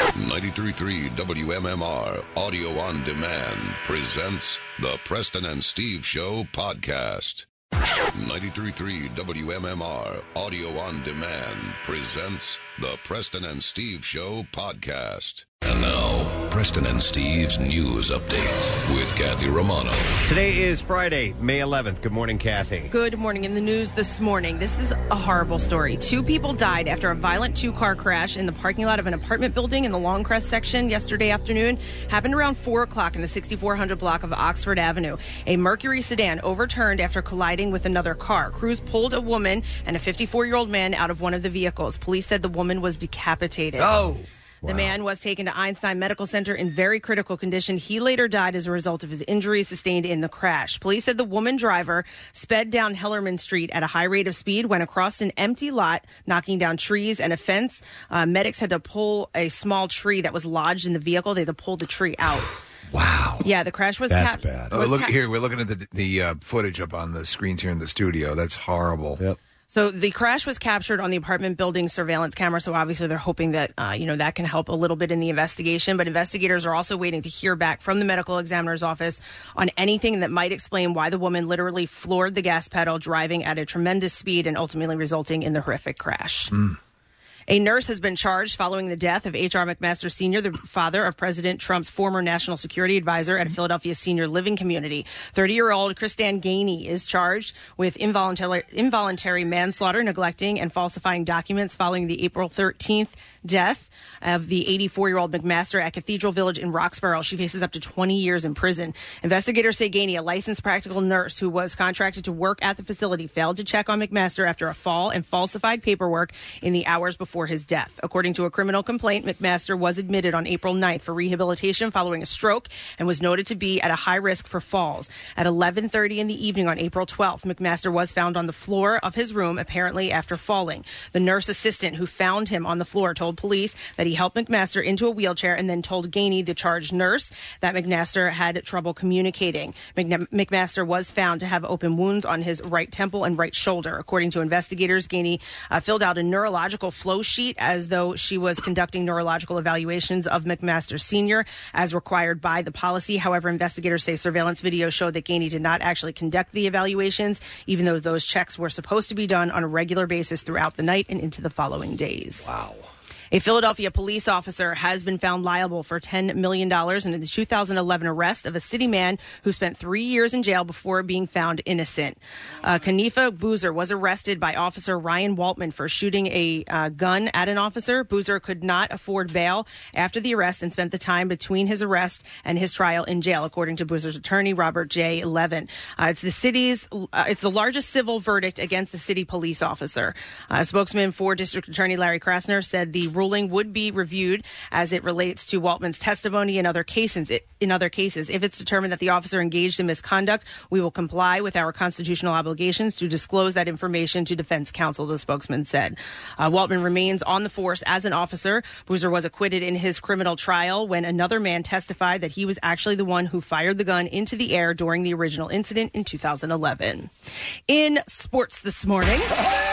93.3 WMMR Audio on Demand presents the Preston and Steve Show podcast. 93.3 WMMR Audio on Demand presents the Preston and Steve Show podcast. And now, Preston and Steve's news update with Kathy Romano. Today is Friday, May 11th. Good morning, Kathy. Good morning. In the news this morning, this is a horrible story. 2 people died after a violent 2-car crash in the parking lot of an apartment building in the Longcrest section yesterday afternoon. Happened around 4 o'clock in the 6400 block of Oxford Avenue. A Mercury sedan overturned after colliding with another car. Crews pulled a woman and a 54-year-old man out of one of the vehicles. Police said the woman was decapitated. Oh! The man was taken to Einstein Medical Center in very critical condition. He later died as a result of his injuries sustained in the crash. Police said the woman driver sped down Hellerman Street at a high rate of speed, went across an empty lot, knocking down trees and a fence. Medics had to pull a small tree that was lodged in the vehicle. They had to pull the tree out. Wow. Yeah, the crash was... That's bad. Look here. We're looking at the footage up on the screens here in the studio. That's horrible. Yep. So the crash was captured on the apartment building surveillance camera. So obviously they're hoping that, that can help a little bit in the investigation. But investigators are also waiting to hear back from the medical examiner's office on anything that might explain why the woman literally floored the gas pedal, driving at a tremendous speed and ultimately resulting in the horrific crash. A nurse has been charged following the death of H.R. McMaster Sr., the father of President Trump's former national security advisor at a Philadelphia senior living community. 30-year-old Kristan Gainey is charged with involuntary manslaughter, neglecting and falsifying documents following the April 13th death of the 84-year-old McMaster at Cathedral Village in Roxborough. She faces up to 20 years in prison. Investigators say Gainey, a licensed practical nurse who was contracted to work at the facility, failed to check on McMaster after a fall and falsified paperwork in the hours before his death. According to a criminal complaint, McMaster was admitted on April 9th for rehabilitation following a stroke and was noted to be at a high risk for falls. At 11:30 in the evening on April 12th, McMaster was found on the floor of his room, apparently after falling. The nurse assistant who found him on the floor told police that he helped McMaster into a wheelchair and then told Gainey, the charged nurse, that McMaster had trouble communicating. McMaster was found to have open wounds on his right temple and right shoulder. According to investigators, Gainey filled out a neurological flow sheet as though she was conducting neurological evaluations of McMaster Sr. as required by the policy. However, investigators say surveillance video showed that Gainey did not actually conduct the evaluations, even though those checks were supposed to be done on a regular basis throughout the night and into the following days. Wow. A Philadelphia police officer has been found liable for $10 million in the 2011 arrest of a city man who spent 3 years in jail before being found innocent. Kanifa Boozer was arrested by Officer Ryan Waltman for shooting a gun at an officer. Boozer could not afford bail after the arrest and spent the time between his arrest and his trial in jail, according to Boozer's attorney, Robert J. Levin. It's the largest civil verdict against the city police officer. A spokesman for District Attorney Larry Krasner said the ruling would be reviewed as it relates to Waltman's testimony in other cases. If it's determined that the officer engaged in misconduct, we will comply with our constitutional obligations to disclose that information to defense counsel, the spokesman said. Waltman remains on the force as an officer. Boozer was acquitted in his criminal trial when another man testified that he was actually the one who fired the gun into the air during the original incident in 2011. In sports this morning...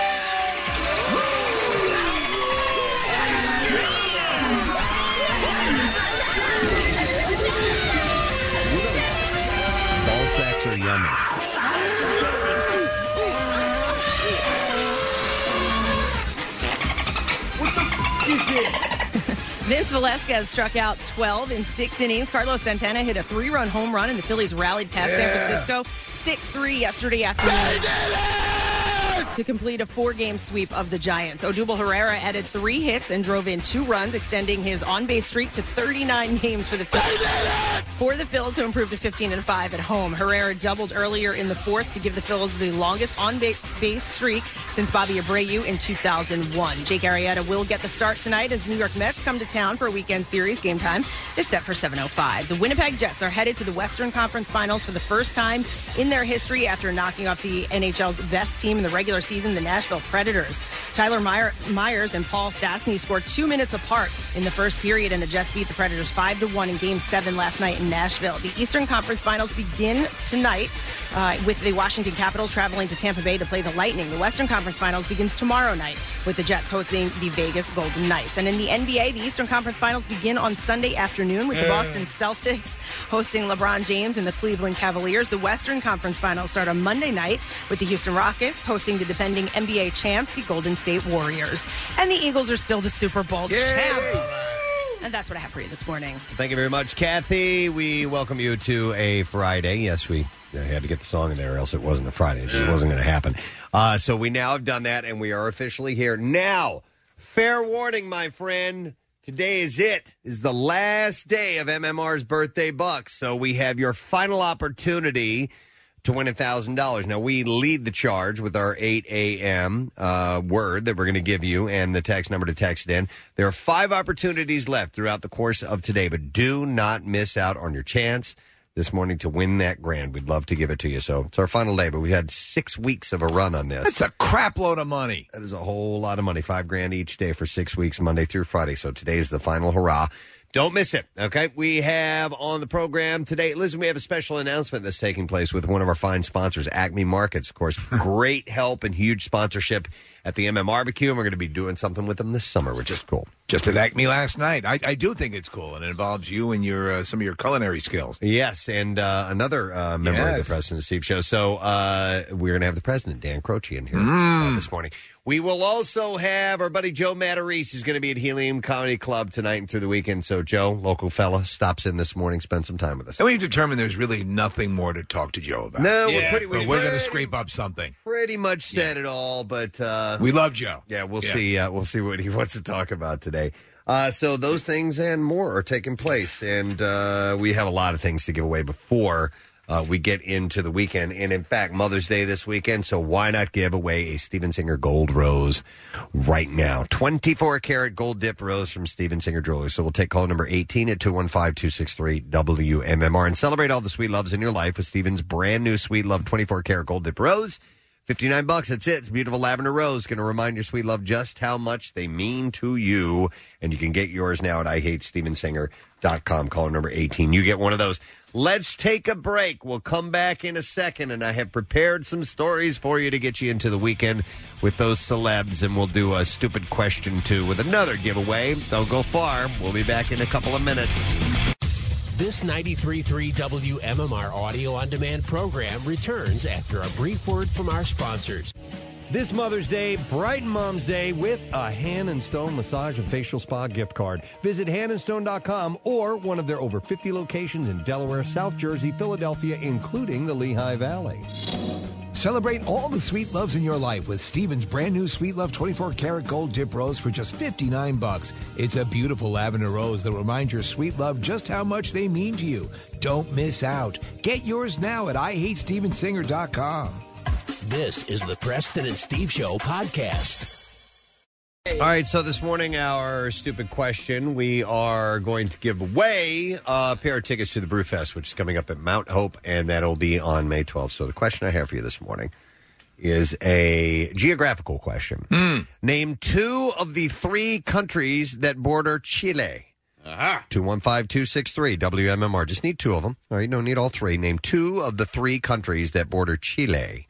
Are yummy. What the f*** is it? Vince Velasquez struck out 12 in 6 innings. Carlos Santana hit a 3-run home run, and the Phillies rallied past San Francisco 6-3 yesterday afternoon to complete a 4-game sweep of the Giants. Odubel Herrera added 3 hits and drove in 2 runs, extending his on-base streak to 39 games for the Phils, who improved to 15-5 at home. Herrera doubled earlier in the 4th to give the Phils the longest on-base streak since Bobby Abreu in 2001. Jake Arrieta will get the start tonight as New York Mets come to town for a weekend series. Game time is set for 7:05. The Winnipeg Jets are headed to the Western Conference Finals for the first time in their history after knocking off the NHL's best team in the regular season, the Nashville Predators. Tyler Myers and Paul Stastny scored 2 minutes apart in the first period, and the Jets beat the Predators 5-1 in Game 7 last night in Nashville. The Eastern Conference Finals begin tonight with the Washington Capitals traveling to Tampa Bay to play the Lightning. The Western Conference Finals begins tomorrow night with the Jets hosting the Vegas Golden Knights. And in the NBA, the Eastern Conference Finals begin on Sunday afternoon with the Boston Celtics hosting LeBron James and the Cleveland Cavaliers. The Western Conference Finals start on Monday night with the Houston Rockets hosting the defending NBA champs, the Golden State Warriors. And the Eagles are still the Super Bowl champs. And that's what I have for you this morning. Thank you very much, Kathy. We welcome you to a Friday. Yes, we had to get the song in there, or else it wasn't a Friday. It just wasn't going to happen. So we now have done that, and we are officially here. Now, fair warning, my friend. Today is the last day of MMR's birthday bucks. So we have your final opportunity to win $1,000. Now, we lead the charge with our 8 a.m. Word that we're going to give you and the text number to text in. There are 5 opportunities left throughout the course of today, but do not miss out on your chance this morning to win that grand. We'd love to give it to you. So it's our final day, but we had 6 weeks of a run on this. That's a crap load of money. That is a whole lot of money. $5,000 each day for 6 weeks, Monday through Friday. So today is the final hurrah. Don't miss it, okay? We have on the program today, listen, we have a special announcement that's taking place with one of our fine sponsors, Acme Markets. Of course, great help and huge sponsorship at the MM Barbecue, and we're going to be doing something with them this summer, which is cool. Just at Acme last night. I do think it's cool, and it involves you and your some of your culinary skills. Yes, and another member of the President Steve Show. So we're going to have the president, Dan Croce, in here this morning. We will also have our buddy Joe Matarese, who's going to be at Helium Comedy Club tonight and through the weekend. So Joe, local fella, stops in this morning, spend some time with us. And we've determined there's really nothing more to talk to Joe about. No, we're going to scrape up something. Pretty much said it all, but we love Joe. Yeah, we'll see. We'll see what he wants to talk about today. So those things and more are taking place, and we have a lot of things to give away before we get into the weekend. And in fact, Mother's Day this weekend, so why not give away a Steven Singer Gold Rose right now? 24-karat gold dip rose from Steven Singer Jewelry. So we'll take call number 18 at 215-263-WMMR and celebrate all the sweet loves in your life with Steven's brand new Sweet Love 24-karat gold dip rose. $59, that's it. It's a beautiful lavender rose. Going to remind your sweet love just how much they mean to you. And you can get yours now at IHateStevenSinger.com. Caller number 18. You get one of those. Let's take a break. We'll come back in a second, and I have prepared some stories for you to get you into the weekend with those celebs, and we'll do a stupid question, too, with another giveaway. Don't go far. We'll be back in a couple of minutes. This 93.3 WMMR Audio On Demand program returns after a brief word from our sponsors. This Mother's Day, brighten Mom's Day with a Hand & Stone Massage and Facial Spa gift card. Visit handandstone.com or one of their over 50 locations in Delaware, South Jersey, Philadelphia, including the Lehigh Valley. Celebrate all the sweet loves in your life with Steven's brand new Sweet Love 24-karat gold dip rose for just $59. It's a beautiful lavender rose that reminds your sweet love just how much they mean to you. Don't miss out. Get yours now at IHateStevenSinger.com. This is the Preston and Steve Show podcast. All right, so this morning, our stupid question, we are going to give away a pair of tickets to the Brewfest, which is coming up at Mount Hope, and that'll be on May 12th. So the question I have for you this morning is a geographical question. Name 2 of the 3 countries that border Chile. 215-263 WMMR. Just need 2 of them. All right, you don't need all 3. Name 2 of the 3 countries that border Chile.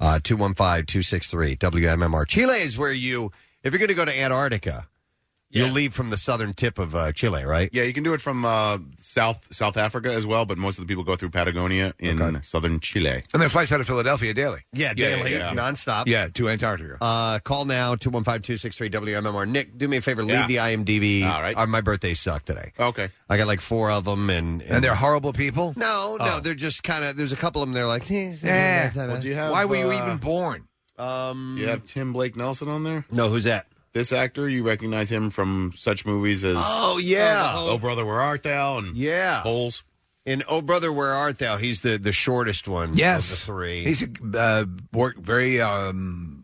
215-263 WMMR. Chile is where you... If you're going to go to Antarctica, you'll leave from the southern tip of Chile, right? Yeah, you can do it from South Africa as well, but most of the people go through Patagonia in southern Chile. And there are flights out of Philadelphia daily. Yeah, daily, nonstop. Yeah, to Antarctica. Call now, 215-263 WMMR. Nick, do me a favor, leave the IMDb. All right. My birthday sucked today. Okay. I got like 4 of them. And they're horrible people? No, they're just kind of, there's a couple of them, they're like, Well, do you have, why were you even born? You have Tim Blake Nelson on there? No, who's that? This actor, you recognize him from such movies as Oh, yeah. Oh Brother, Where Art Thou? And Holes. In Oh Brother, Where Art Thou? He's the shortest one of the 3. He's very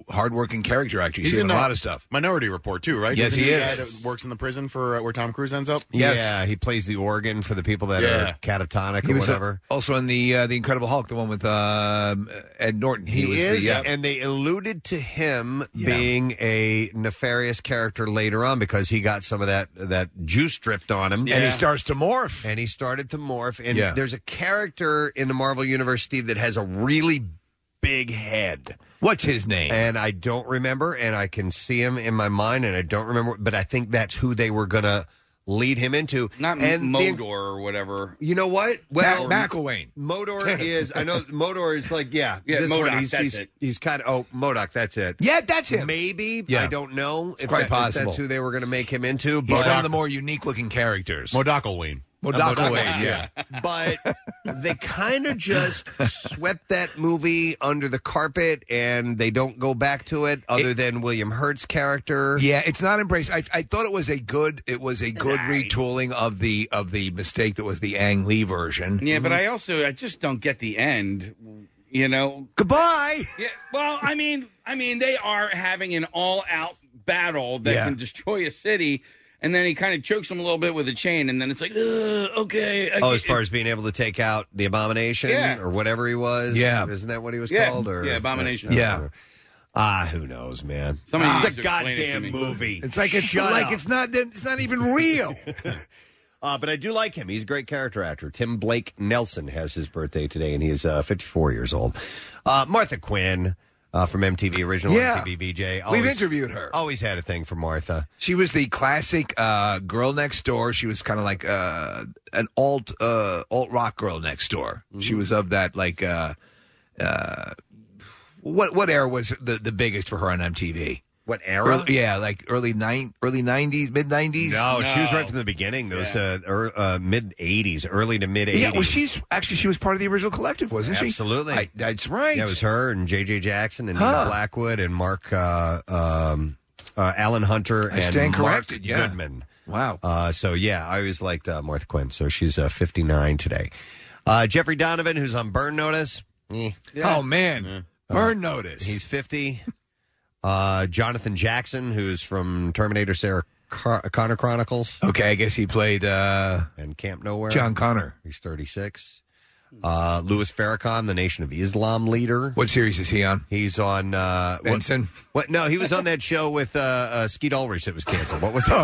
hardworking character actor. He's in in a lot of stuff. Minority Report too, right? Yes, Isn't he the is. guy that works in the prison for where Tom Cruise ends up. Yes. Yeah, he plays the organ for the people that are catatonic He or was whatever. also in the Incredible Hulk, the one with Ed Norton. He was is, the, and they alluded to him being a nefarious character later on because he got some of that juice dripped on him. And he starts to morph. And he started to morph. And there's a character in the Marvel Universe, Steve, that has a really big head. What's his name? And I don't remember, and I can see him in my mind, and I don't remember, but I think that's who they were going to lead him into. Not Modor or whatever. You know what? Well, McElwain. Modor is, I know Modor is like, this MODOK, one, that's it. he's kind of, MODOK, that's it. Yeah, that's him. Maybe, Yeah. I don't know if, quite possible. if that's who they were going to make him into. He's But one of the more unique-looking characters. Modockelwain. Modockelwain, yeah. But they kind of just swept that movie under the carpet, and they don't go back to it other than William Hurt's character. Yeah, it's not embraced. I thought it was a good retooling of the mistake that was the Ang Lee version. Yeah, but I just don't get the end. You know, goodbye. Yeah, well, I mean, they are having an all-out battle that can destroy a city. And then he kind of chokes him a little bit with a chain, and then it's like, okay. As far as being able to take out the Abomination or whatever he was? Yeah. Isn't that what he was called? Or, Abomination. Yeah. Who knows, man? It's a goddamn movie. It's like it's not even real. But I do like him. He's a great character actor. Tim Blake Nelson has his birthday today, and he's 54 years old. Martha Quinn. From MTV, original MTV VJ. We've interviewed her. Always had a thing for Martha. She was the classic girl next door. She was kind of like an alt rock girl next door. Mm-hmm. She was of that what era was the biggest for her on MTV? What era? Early 90s, mid 90s. No, she was right from the beginning. Those mid 80s, early to mid 80s. Yeah, well, she was part of the original collective, wasn't she? Absolutely. That's right. Yeah, it was her and J.J. Jackson and Nina Blackwood and Mark Alan Hunter and Mark Goodman. Wow. I always liked Martha Quinn. So she's 59 today. Jeffrey Donovan, who's on Burn Notice. Oh, man. Burn Notice. He's 50. Jonathan Jackson, who's from Terminator Sarah Connor Chronicles. Okay, I guess he played... and Camp Nowhere. John Connor. He's 36. Louis Farrakhan, the Nation of Islam leader. What series is he on? He's on... Benson? What? No, he was on that show with Skeet Ulrich that was canceled. What was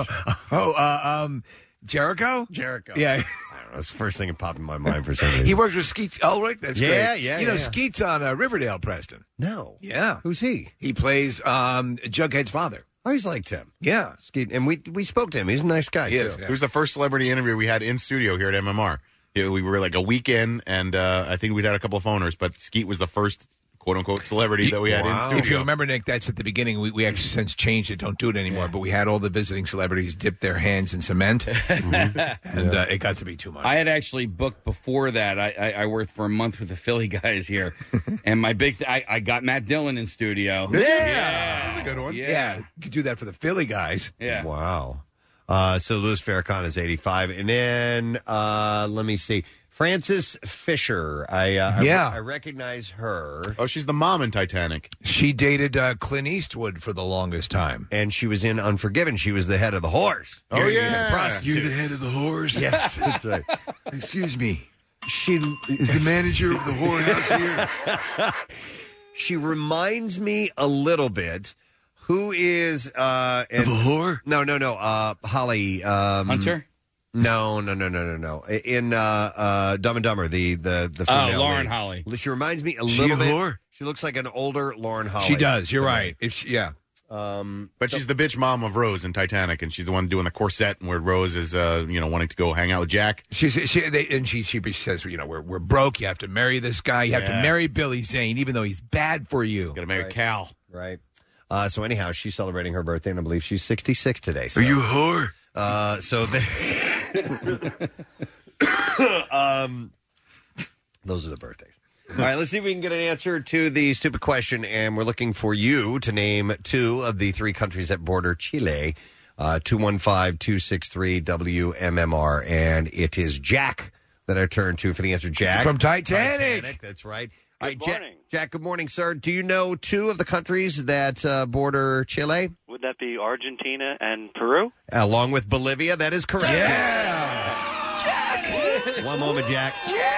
that? Jericho? Jericho. Yeah. I don't know. That's the first thing that popped in my mind for some reason. He worked with Skeet Ulrich? That's great. Yeah. You know, Skeet's on Riverdale, Preston. No. Yeah. Who's he? He plays Jughead's father. I always liked him. Yeah. Skeet, and we spoke to him. He's a nice guy, too. He was the first celebrity interview we had in studio here at MMR. Yeah, we were like a week in, and I think we'd had a couple of phoners, but Skeet was the first quote-unquote celebrity that we had in studio. If you remember, Nick, that's at the beginning. We actually since changed it. Don't do it anymore. But we had all the visiting celebrities dip their hands in cement, and it got to be too much. I had actually booked before that. I worked for a month with the Philly guys here, and my I got Matt Dillon in studio. That's a good one. Yeah, you could do that for the Philly guys. Yeah. Wow. So Louis Farrakhan is 85. And then, let me see. Frances Fisher. I recognize her. Oh, she's the mom in Titanic. She dated Clint Eastwood for the longest time. And she was in Unforgiven. She was the head of the horse. Oh, yeah. You're the head of the horse? Yes, that's right. Excuse me. She is the manager of the whorehouse here. She reminds me a little bit. Who is... of a whore? No. Holly... Hunter? No. In Dumb and Dumber, the female Lauren lead. Holly. She reminds me a She little a bit. whore? She looks like an older Lauren Holly. She does. You're to me. right. But she's the bitch mom of Rose in Titanic, and she's the one doing the corset, where Rose is, wanting to go hang out with Jack. She says, we're broke. You have to marry this guy. You have to marry Billy Zane, even though he's bad for you. Got to marry Cal. Right. So anyhow, she's celebrating her birthday, and I believe she's 66 today. So. Are you a whore? Those are the birthdays. All right, let's see if we can get an answer to the stupid question, and we're looking for you to name two of the three countries that border Chile. 215-263-WMMR, and it is Jack that I turn to for the answer. Jack from Titanic. That's right. Good morning. Jack, good morning, sir. Do you know two of the countries that border Chile? Would that be Argentina and Peru? Along with Bolivia, that is correct. Yeah! One moment, Jack.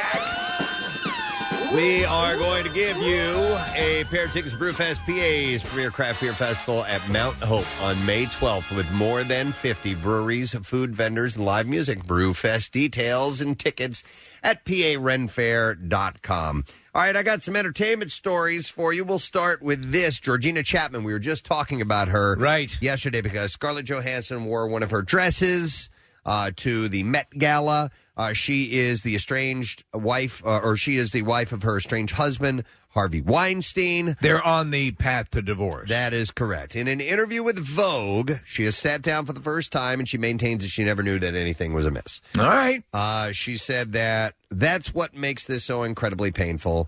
We are going to give you a pair of tickets to Brewfest PA's premier craft beer festival at Mount Hope on May 12th with more than 50 breweries, food vendors, and live music. Brewfest details and tickets at parenfair.com. All right, I got some entertainment stories for you. We'll start with this. Georgina Chapman, we were just talking about her yesterday because Scarlett Johansson wore one of her dresses to the Met Gala. She is the estranged wife, or she is the wife of her estranged husband, Harvey Weinstein. They're on the path to divorce. That is correct. In an interview with Vogue, she has sat down for the first time, and she maintains that she never knew that anything was amiss. All right. She said that that's what makes this so incredibly painful.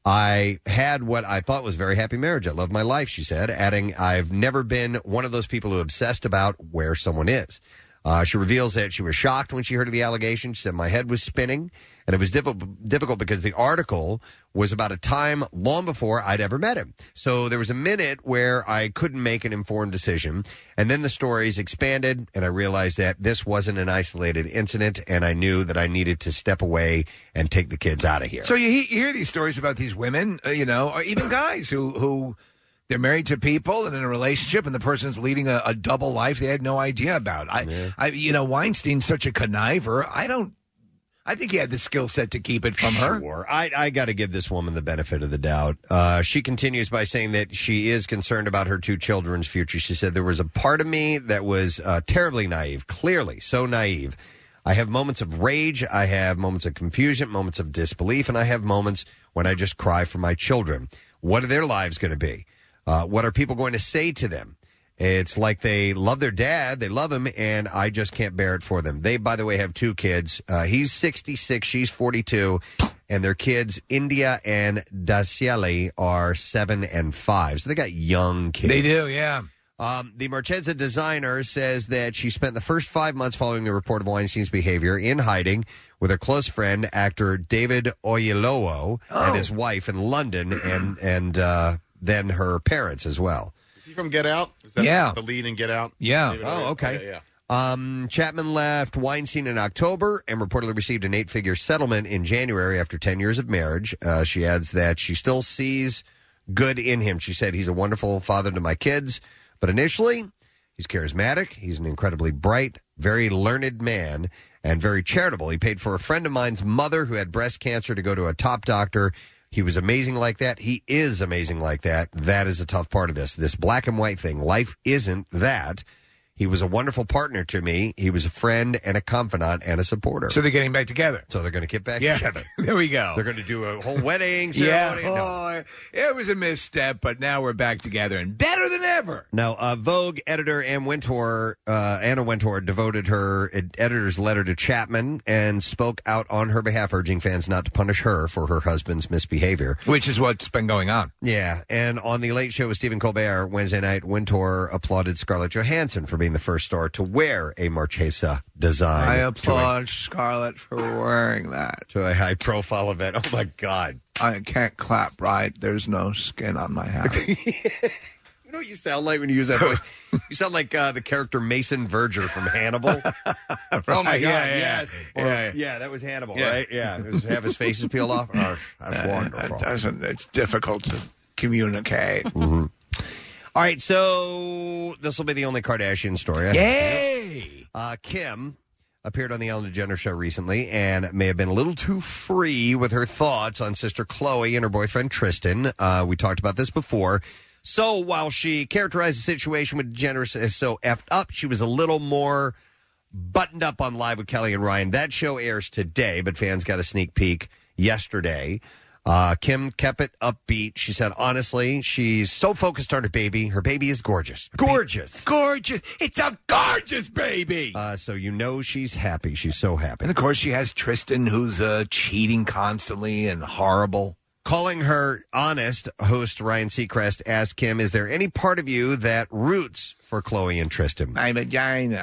I had what I thought was a very happy marriage. I love my life, she said, adding, I've never been one of those people who obsessed about where someone is. She reveals that she was shocked when she heard of the allegation. She said, my head was spinning, and it was difficult because the article was about a time long before I'd ever met him. So there was a minute where I couldn't make an informed decision, and then the stories expanded, and I realized that this wasn't an isolated incident, and I knew that I needed to step away and take the kids out of here. So you hear these stories about these women, or even guys who they're married to people and in a relationship, and the person's leading a double life they had no idea about. Weinstein's such a conniver. I think he had the skill set to keep it from her. Sure. I got to give this woman the benefit of the doubt. She continues by saying that she is concerned about her two children's future. She said, there was a part of me that was terribly naive, clearly so naive. I have moments of rage. I have moments of confusion, moments of disbelief, and I have moments when I just cry for my children. What are their lives going to be? What are people going to say to them? It's like they love their dad, they love him, and I just can't bear it for them. They, by the way, have two kids. He's 66, she's 42, and their kids, India and Dacieli, are 7 and 5. So they got young kids. They do, yeah. The Marchesa designer says that she spent the first 5 months following the report of Weinstein's behavior in hiding with her close friend, actor David Oyelowo, and his wife in London, and then her parents as well. Is he from Get Out? Is that the lead in Get Out? Yeah. Oh, okay. Yeah. Chapman left Weinstein in October and reportedly received an 8-figure settlement in January after 10 years of marriage. She adds that she still sees good in him. She said, he's a wonderful father to my kids, but initially, he's charismatic. He's an incredibly bright, very learned man, and very charitable. He paid for a friend of mine's mother who had breast cancer to go to a top doctor. He was amazing like that. He is amazing like that. That is a tough part of this black and white thing. Life isn't that. He was a wonderful partner to me. He was a friend and a confidant and a supporter. So they're getting back together. So they're going to get back together. There we go. They're going to do a whole wedding ceremony. Yeah. Oh, it was a misstep, but now we're back together and better than ever. Now, Vogue editor Anna Wintour devoted her editor's letter to Chapman and spoke out on her behalf, urging fans not to punish her for her husband's misbehavior. Which is what's been going on. Yeah, and on The Late Show with Stephen Colbert Wednesday night, Wintour applauded Scarlett Johansson for being the first star to wear a Marchesa design. I applaud Scarlett for wearing that. To a high-profile event. Oh, my God. I can't clap right. There's no skin on my hat. You know what you sound like when you use that voice? You sound like the character Mason Verger from Hannibal. Oh, my God, yes. Yeah, that was Hannibal, right? Yeah, have his faces peeled off. Oh, that's wonderful. It's difficult to communicate. Mm-hmm. All right, so this will be the only Kardashian story. Yay! Kim appeared on the Ellen DeGeneres show recently and may have been a little too free with her thoughts on sister Khloe and her boyfriend Tristan. We talked about this before. So while she characterized the situation with DeGeneres as so effed up, she was a little more buttoned up on Live with Kelly and Ryan. That show airs today, but fans got a sneak peek yesterday. Kim kept it upbeat. She said, honestly, she's so focused on her baby. Her baby is gorgeous. Gorgeous. Gorgeous. It's a gorgeous baby. So you know she's happy. She's so happy. And, of course, she has Tristan, who's cheating constantly and horrible. Calling her honest, host Ryan Seacrest asked Kim, is there any part of you that roots for Khloe and Tristan? My vagina.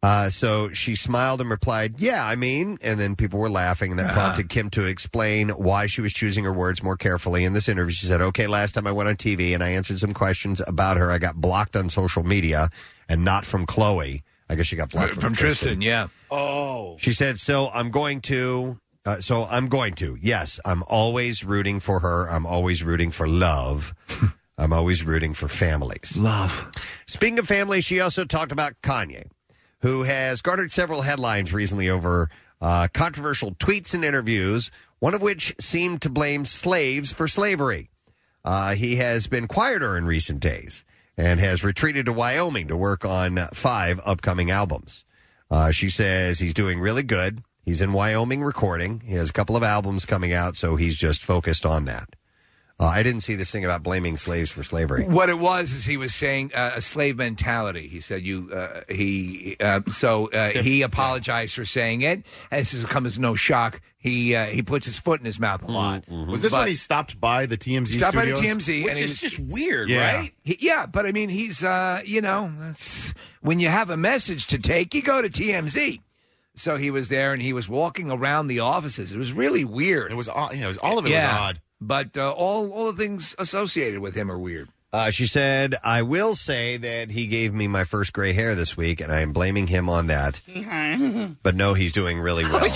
So she smiled and replied, yeah, I mean, and then people were laughing, and that prompted Kim to explain why she was choosing her words more carefully. In this interview, she said, okay, last time I went on TV and I answered some questions about her, I got blocked on social media, and not from Chloe. I guess she got blocked from Tristan, yeah. Oh. She said, I'm going to. Yes, I'm always rooting for her. I'm always rooting for love. I'm always rooting for families. Love. Speaking of family, she also talked about Kanye, who has garnered several headlines recently over controversial tweets and interviews, one of which seemed to blame slaves for slavery. He has been quieter in recent days and has retreated to Wyoming to work on 5 upcoming albums. She says he's doing really good. He's in Wyoming recording. He has a couple of albums coming out, so he's just focused on that. I didn't see this thing about blaming slaves for slavery. What it was is he was saying a slave mentality. He said he apologized for saying it. And this has come as no shock. He puts his foot in his mouth a lot. Mm-hmm. Was this when he stopped by the TMZ studios? Stopped by the TMZ. Which is just weird, yeah. right? But I mean, he's, that's, when you have a message to take, you go to TMZ. So he was there and he was walking around the offices. It was really weird. All of it was odd. But all the things associated with him are weird. She said, I will say that he gave me my first gray hair this week, and I am blaming him on that. But no, he's doing really well.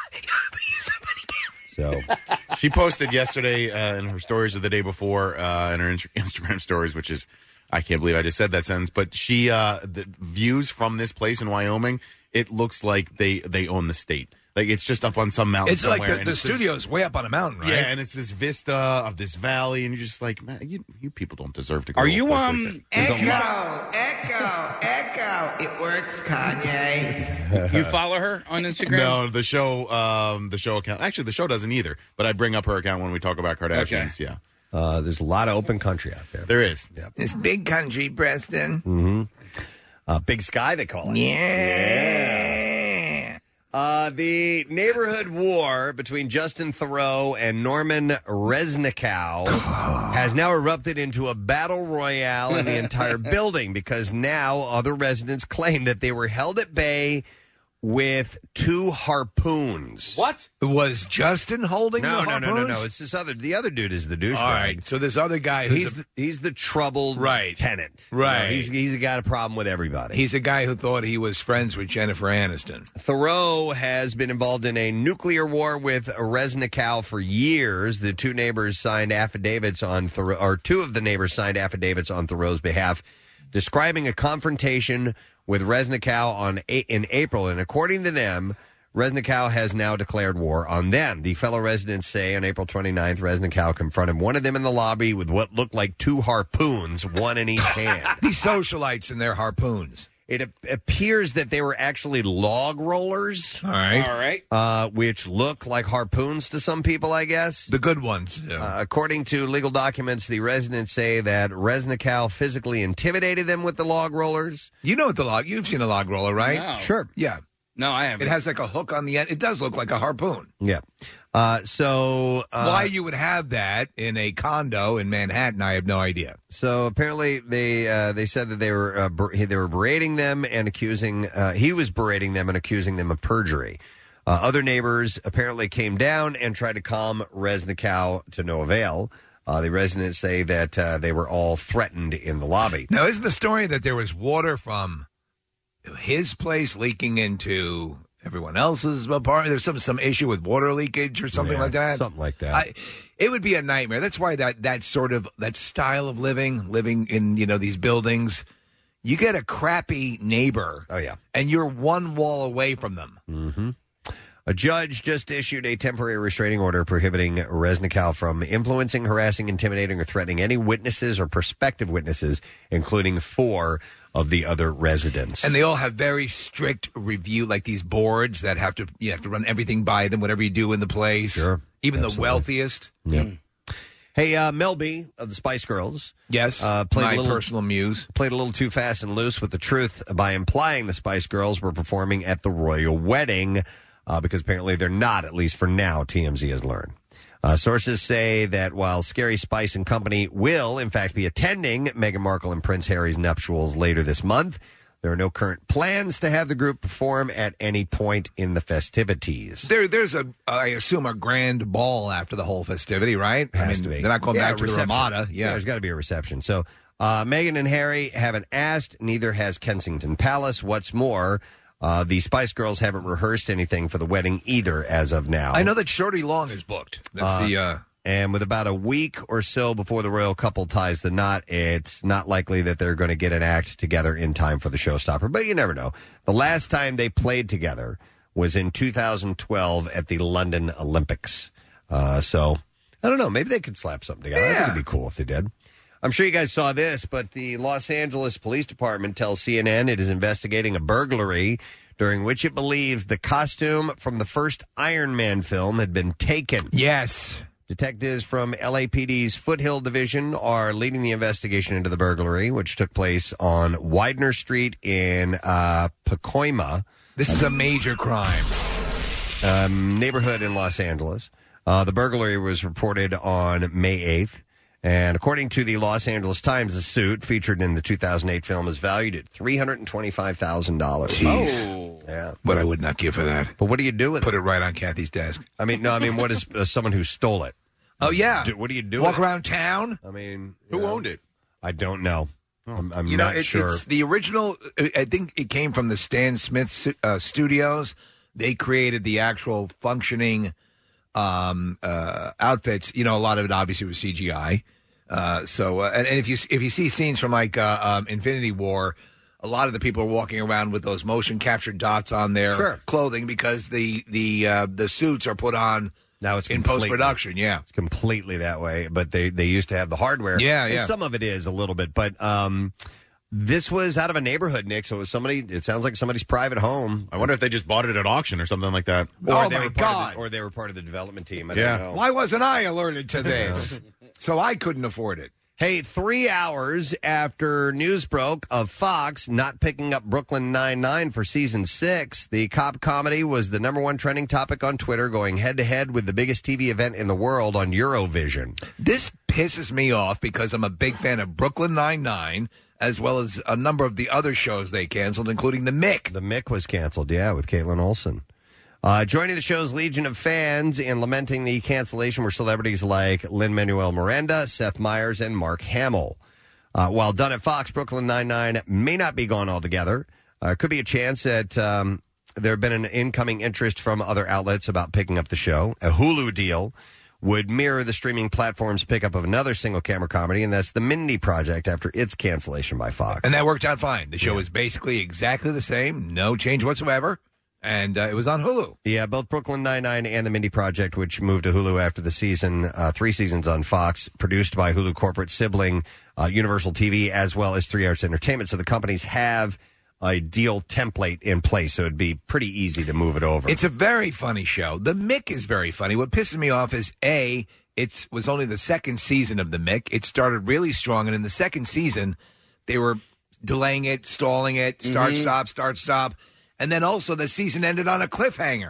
So she posted yesterday in her stories of the day before, in her Instagram stories, which is, I can't believe I just said that sentence, but she, the views from this place in Wyoming, it looks like they own the state. Like, it's just up on some mountain it's somewhere. Like the studio's way up on a mountain, right? Yeah, and it's this vista of this valley, and you're just like, man, you people don't deserve to go. Are you, Echo, it works, Kanye. You follow her on Instagram? No, the show account. Actually, the show doesn't either, but I bring up her account when we talk about Kardashians, yeah. There's a lot of open country out there. There is. Yep. It's big country, Preston. Mm-hmm. Big sky, they call it. Yeah. The neighborhood war between Justin Theroux and Norman Reznikow has now erupted into a battle royale in the entire building because now other residents claim that they were held at bay with 2 harpoons. What? Was Justin holding the harpoons? No. It's this other. The other dude is the douchebag. All right. So this other guy, he's the troubled tenant. Right. You know, he's got a problem with everybody. He's a guy who thought he was friends with Jennifer Aniston. Theroux has been involved in a nuclear war with Reznikow for years. The 2 neighbors signed affidavits on Theroux, or 2 of the neighbors signed affidavits on Theroux's behalf, describing a confrontation with Reznikow in April, and according to them, Reznikow has now declared war on them. The fellow residents say on April 29th, Reznikow confronted one of them in the lobby with what looked like 2 harpoons, one in each hand. These socialites and their harpoons. It appears that they were actually log rollers. All right. Which look like harpoons to some people, I guess. The good ones. Yeah. According to legal documents, the residents say that Reznikow physically intimidated them with the log rollers. You know what you've seen a log roller, right? No. Sure. Yeah. No, I haven't. It has like a hook on the end. It does look like a harpoon. Yeah. Why you would have that in a condo in Manhattan, I have no idea. So apparently they said that they were berating them and accusing he was berating them and accusing them of perjury. Other neighbors apparently came down and tried to calm Reznikow to no avail. The residents say that they were all threatened in the lobby. Now, isn't the story that there was water from his place leaking into everyone else's apartment? There's some issue with water leakage or something like that. Something like that. It would be a nightmare. That's why that style of living in these buildings, you get a crappy neighbor. Oh yeah, and you're one wall away from them. Mm-hmm. A judge just issued a temporary restraining order prohibiting Reznikow from influencing, harassing, intimidating, or threatening any witnesses or prospective witnesses, including 4 of the other residents. And they all have very strict review, like these boards that have to run everything by them, whatever you do in the place. Sure. Even the wealthiest. Yeah. Hey, Mel B of the Spice Girls. Yes, my personal muse. Played a little too fast and loose with the truth by implying the Spice Girls were performing at the royal wedding. Because apparently they're not, at least for now, TMZ has learned. Sources say that while Scary Spice and company will, in fact, be attending Meghan Markle and Prince Harry's nuptials later this month, There are no current plans to have the group perform at any point in the festivities. There's I assume, a grand ball after the whole festivity, right? Has to be. They're not going back to the Ramada. Yeah, there's got to be a reception. So Meghan and Harry haven't asked. Neither has Kensington Palace. What's more, the Spice Girls haven't rehearsed anything for the wedding either as of now. I know that Shorty Long is booked. That's And with about a week or so before the royal couple ties the knot, it's not likely that they're going to get an act together in time for the showstopper. But you never know. The last time they played together was in 2012 at the London Olympics. So, I don't know. Maybe they could slap something together. I think it'd be cool if they did. I'm sure you guys saw this, but the Los Angeles Police Department tells CNN it is investigating a burglary during which it believes the costume from the first Iron Man film had been taken. Yes. Detectives from LAPD's Foothill Division are leading the investigation into the burglary, which took place on Widener Street in Pacoima. This is a major crime. Neighborhood in Los Angeles. The burglary was reported on May 8th. And according to the Los Angeles Times, the suit featured in the 2008 film is valued at $325,000. Jeez. Oh. Yeah. What I would not give for that. But what do you do with it? Put it right on Kathy's desk. I mean, what is someone who stole it? Oh, yeah. What do you do? Walk around town? I mean, who owned it? I don't know. I'm you not know, sure. It's the original, I think it came from the Stan Smith studios. They created the actual functioning outfits. You know, a lot of it obviously was CGI. And if you see scenes from like Infinity War, a lot of the people are walking around with those motion capture dots on their clothing because the suits are put on now it's in post production. Yeah, it's completely that way. But they used to have the hardware. Yeah, and some of it is a little bit, but this was out of a neighborhood, Nick. So it was somebody. It sounds like somebody's private home. I wonder if they just bought it at auction or something like that. Or they were part of the development team. I don't know. Why wasn't I alerted to this? So I couldn't afford it. Hey, 3 hours after news broke of Fox not picking up Brooklyn Nine-Nine for season 6, the cop comedy was the #1 trending topic on Twitter, going head-to-head with the biggest TV event in the world on Eurovision. This pisses me off because I'm a big fan of Brooklyn Nine-Nine, as well as a number of the other shows they canceled, including The Mick. The Mick was canceled, with Caitlin Olsen. Joining the show's legion of fans in lamenting the cancellation were celebrities like Lin-Manuel Miranda, Seth Meyers, and Mark Hamill. While done at Fox, Brooklyn Nine-Nine may not be gone altogether. Could be a chance that there have been an incoming interest from other outlets about picking up the show. A Hulu deal would mirror the streaming platform's pickup of another single-camera comedy, and that's The Mindy Project after its cancellation by Fox. And that worked out fine. The show is basically exactly the same, no change whatsoever. And it was on Hulu. Yeah, both Brooklyn Nine-Nine and The Mindy Project, which moved to Hulu after the season, 3 seasons on Fox, produced by Hulu corporate sibling Universal TV, as well as 3 Arts Entertainment. So the companies have a deal template in place, so it'd be pretty easy to move it over. It's a very funny show. The Mick is very funny. What pisses me off is, it was only the second season of The Mick. It started really strong, and in the second season, they were delaying it, stalling it, start, stop. And then also the season ended on a cliffhanger.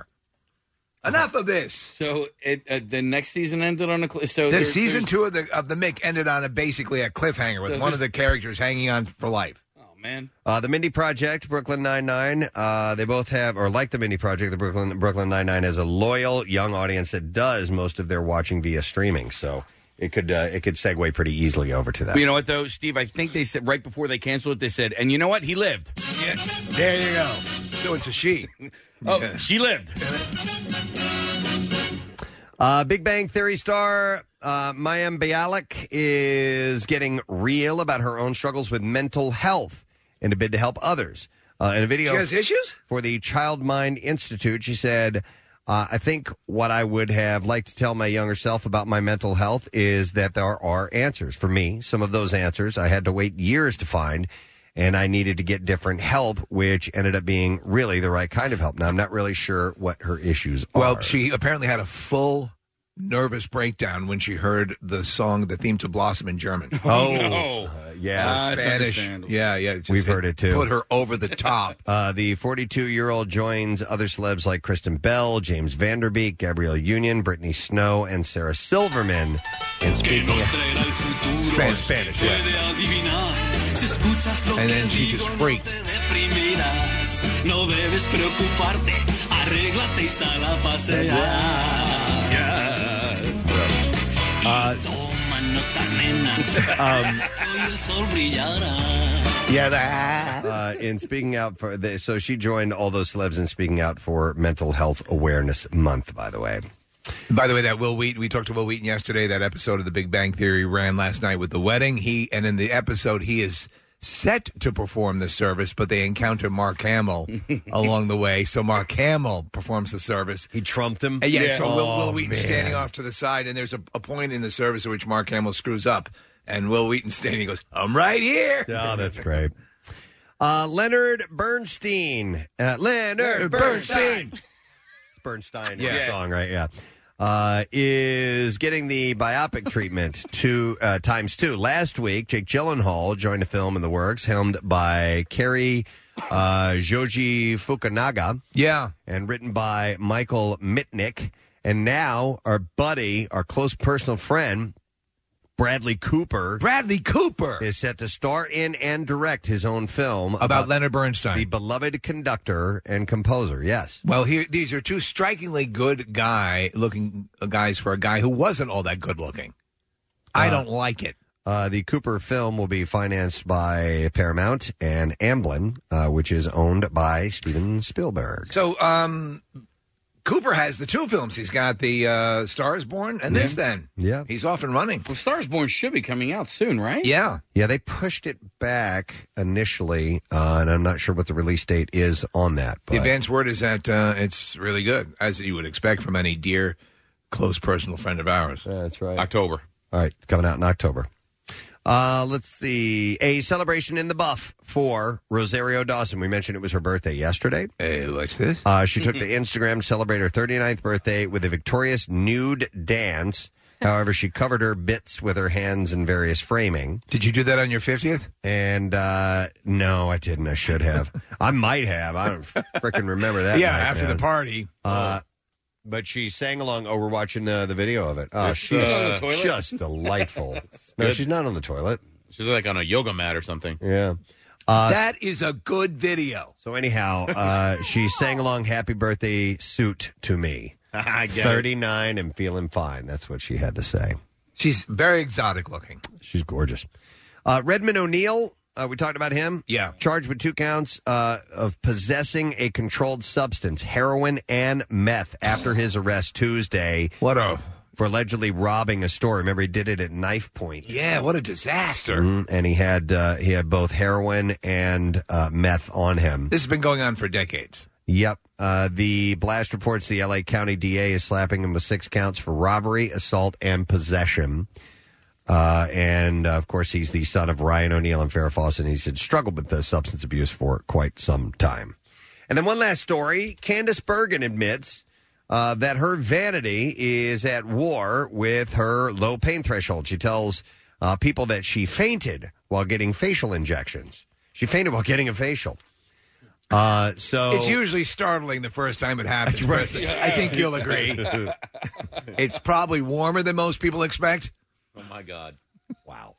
Enough of this. So the next season ended on a cliffhanger. So the season 2 of the Mick ended on basically a cliffhanger with one of the characters hanging on for life. Oh, man. The Mindy Project, Brooklyn Nine-Nine, they both have, or like the Mindy Project, the Brooklyn Nine-Nine has a loyal young audience that does most of their watching via streaming. So it could segue pretty easily over to that. But you know what, though, Steve? I think they said right before they canceled it, they said, and you know what? He lived. Yeah. There you go. So it's a she. She lived. Big Bang Theory star Mayim Bialik is getting real about her own struggles with mental health in a bid to help others. In a video she has issues? For the Child Mind Institute, she said, I think what I would have liked to tell my younger self about my mental health is that there are answers. For me, some of those answers I had to wait years to find, and I needed to get different help, which ended up being really the right kind of help. Now, I'm not really sure what her issues are. Well, she apparently had a full nervous breakdown when she heard the theme to Blossom in German. Yeah. Spanish. Yeah. We've heard it, too. Put her over the top. The 42-year-old joins other celebs like Kristen Bell, James Vanderbeek, Gabrielle Union, Brittany Snow, and Sarah Silverman in speaking Spanish, yeah. And then she just freaked. No debes preocuparte, arréglate y sal a pasear. Toma nota, nena, hoy el sol brillará. In speaking out so she joined all those celebs in speaking out for Mental Health Awareness Month, by the way. By the way, that Will Wheaton, we talked to Will Wheaton yesterday. That episode of The Big Bang Theory ran last night with the wedding. And in the episode, he is set to perform the service, but they encounter Mark Hamill along the way. So Mark Hamill performs the service. He trumped him? So Will Wheaton's standing off to the side, and there's a point in the service in which Mark Hamill screws up. And Will Wheaton's standing, he goes, I'm right here. Oh, that's great. Leonard Bernstein. Leonard Bernstein. It's Bernstein song, right? Yeah. Is getting the biopic treatment times 2. Last week, Jake Gyllenhaal joined a film in the works helmed by Cary Joji Fukunaga. Yeah. And written by Michael Mitnick. And now our buddy, our close personal friend, Bradley Cooper is set to star in and direct his own film about Leonard Bernstein, the beloved conductor and composer. Yes. Well, these are two strikingly good looking guys for a guy who wasn't all that good looking. I don't like it. The Cooper film will be financed by Paramount and Amblin, which is owned by Steven Spielberg. So, Cooper has the 2 films. He's got the Star is Born and this then. Yeah. He's off and running. Well, Star is Born should be coming out soon, right? Yeah. Yeah, they pushed it back initially, and I'm not sure what the release date is on that. But The advance word is that it's really good, as you would expect from any dear, close personal friend of ours. That's right. October. All right, coming out in October. Let's see. A celebration in the buff for Rosario Dawson. We mentioned it was her birthday yesterday. Hey, what's this? She took to Instagram to celebrate her 39th birthday with a victorious nude dance. However, she covered her bits with her hands in various framing. Did you do that on your 50th? And no, I didn't. I should have. I might have. I don't freaking remember that. Yeah, night, after man. the party. But she sang along. Oh, we're watching the video of it. Oh, she's just delightful. No, she's not on the toilet. She's like on a yoga mat or something. Yeah. That is a good video. So anyhow, she sang along "Happy Birthday Suit" to me. I get 39 and feeling fine. That's what she had to say. She's very exotic looking. She's gorgeous. Redmond O'Neill. We talked about him. Yeah. Charged with 2 counts of possessing a controlled substance, heroin and meth, after his arrest Tuesday. For allegedly robbing a store. Remember, he did it at knife point. Yeah, what a disaster. And he had both heroin and meth on him. This has been going on for decades. Yep. The blast reports the L.A. County DA is slapping him with 6 counts for robbery, assault, and possession. And, of course, he's the son of Ryan O'Neill and Farrah Fawcett. He's had struggled with substance abuse for quite some time. And then one last story. Candace Bergen admits that her vanity is at war with her low pain threshold. She tells people that she fainted while getting facial injections. She fainted while getting a facial. So it's usually startling the first time it happens. Right. I think you'll agree. It's probably warmer than most people expect. Oh, my God. Wow.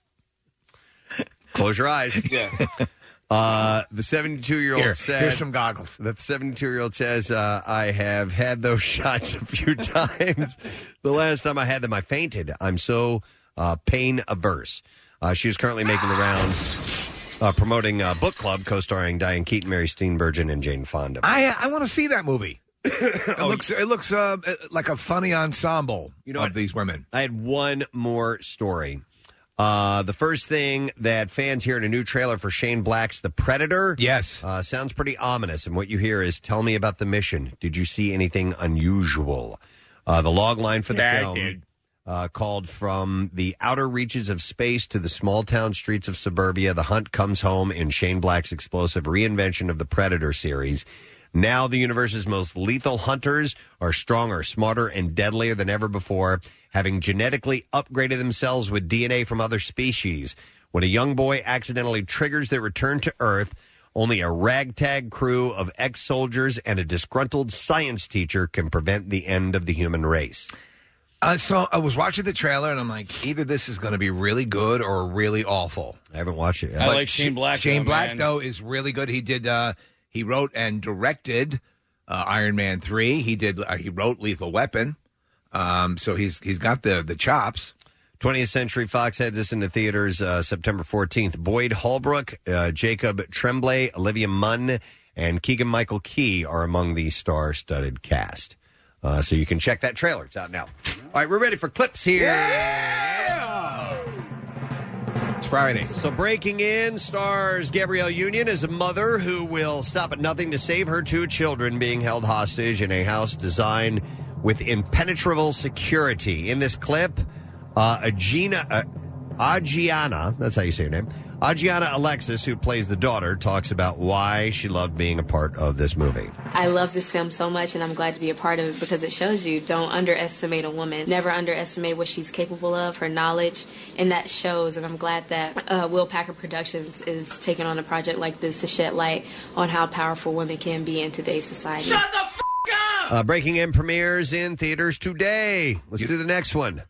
Close your eyes. Yeah. The 72-year-old said... Here's some goggles. The 72-year-old says, I have had those shots a few times. The last time I had them, I fainted. I'm so pain-averse. She is currently making the rounds, promoting Book Club, co-starring Diane Keaton, Mary Steenburgen, and Jane Fonda. I want to see that movie. It looks like a funny ensemble of these women. I had one more story. The first thing that fans hear in a new trailer for Shane Black's The Predator, yes, sounds pretty ominous. And what you hear is, "Tell me about the mission. Did you see anything unusual?" The log line for the film called "From the outer reaches of space to the small town streets of suburbia, the hunt comes home" in Shane Black's explosive reinvention of the Predator series. Now the universe's most lethal hunters are stronger, smarter, and deadlier than ever before, having genetically upgraded themselves with DNA from other species. When a young boy accidentally triggers their return to Earth, only a ragtag crew of ex-soldiers and a disgruntled science teacher can prevent the end of the human race. So I was watching the trailer, and I'm like, either this is going to be really good or really awful. I haven't watched it yet. I like Shane Black. Shane Black, man. though, is really good. He did. He wrote and directed Iron Man 3. He did. He wrote Lethal Weapon. So he's got the chops. 20th Century Fox heads this into theaters September 14th. Boyd Holbrook, Jacob Tremblay, Olivia Munn, and Keegan-Michael Key are among the star-studded cast. So you can check that trailer. It's out now. All right, we're ready for clips here. Yeah! It's Friday. So breaking in stars Gabrielle Union as a mother who will stop at nothing to save her 2 children being held hostage in a house designed with impenetrable security. In this clip, Agiana, that's how you say her name, Agiana Alexis, who plays the daughter, talks about why she loved being a part of this movie. I love this film so much, and I'm glad to be a part of it because it shows you don't underestimate a woman. Never underestimate what she's capable of, her knowledge, and that shows. And I'm glad that Will Packer Productions is taking on a project like this to shed light on how powerful women can be in today's society. Shut the f*** up! Breaking In premieres in theaters today. Let's do the next one.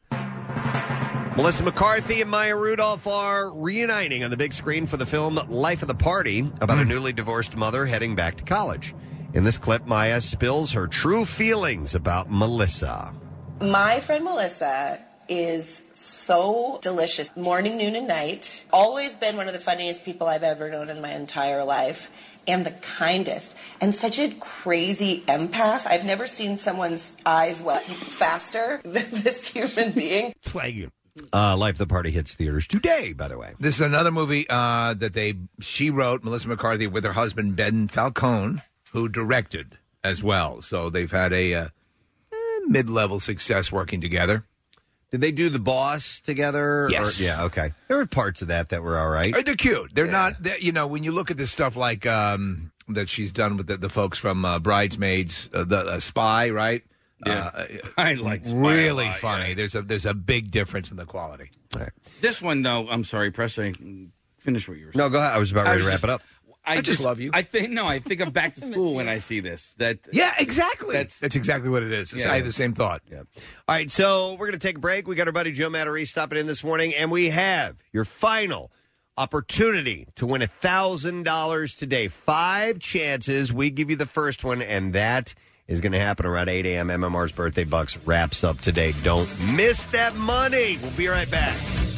Melissa McCarthy and Maya Rudolph are reuniting on the big screen for the film Life of the Party about a newly divorced mother heading back to college. In this clip, Maya spills her true feelings about Melissa. My friend Melissa is so delicious, morning, noon, and night. Always been one of the funniest people I've ever known in my entire life. And the kindest. And such a crazy empath. I've never seen someone's eyes wet faster than this human being. Play you. Life of the Party hits theaters today, by the way. This is another movie that she wrote, Melissa McCarthy, with her husband Ben Falcone, who directed as well. So they've had a mid-level success working together. Did they do The Boss together? Yes. Yeah, okay. There were parts of that were all right. They're cute. They're not, when you look at this stuff like that she's done with the folks from Bridesmaids, the Spy, right? Yeah. I like Spy really a lot, funny. yeah. There's a big difference in the quality. Right. This one, though, I'm sorry, Preston, finish what you were saying. No, go ahead. I was about ready to wrap it up. I just love you. I think I'm back to school when I see this. Yeah, exactly. That's exactly what it is. I had the same thought. Yeah. All right, so we're going to take a break. We got our buddy Joe Matarese stopping in this morning, and we have your final opportunity to win $1,000 today. 5 chances. We give you the first one, and that is going to happen around 8 a.m. MMR's Birthday Bucks wraps up today. Don't miss that money. We'll be right back.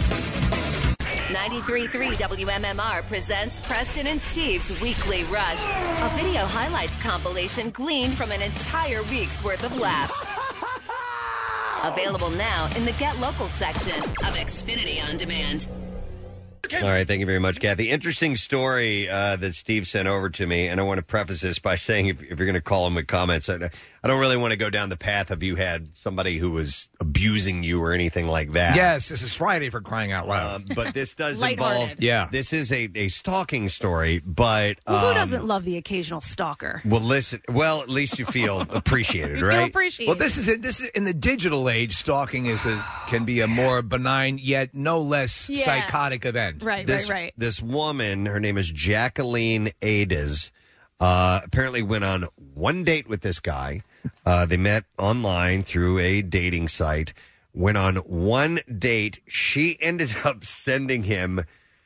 93.3 WMMR presents Preston and Steve's Weekly Rush, a video highlights compilation gleaned from an entire week's worth of laughs. Available now in the Get Local section of Xfinity On Demand. All right, thank you very much, Kathy. Interesting story that Steve sent over to me, and I want to preface this by saying if you're going to call him with comments, I don't really want to go down the path of you had somebody who was abusing you or anything like that. Yes, this is Friday for crying out loud. But this does involve... Yeah. This is a stalking story, but... Well, who doesn't love the occasional stalker? Well, listen. Well, at least you feel appreciated, You right? feel appreciated. Well, this is in the digital age. Stalking can be a more benign yet no less psychotic event. Right. This woman, her name is Jacqueline Ades, apparently went on one date with this guy. They met online through a dating site. Went on one date. She ended up sending him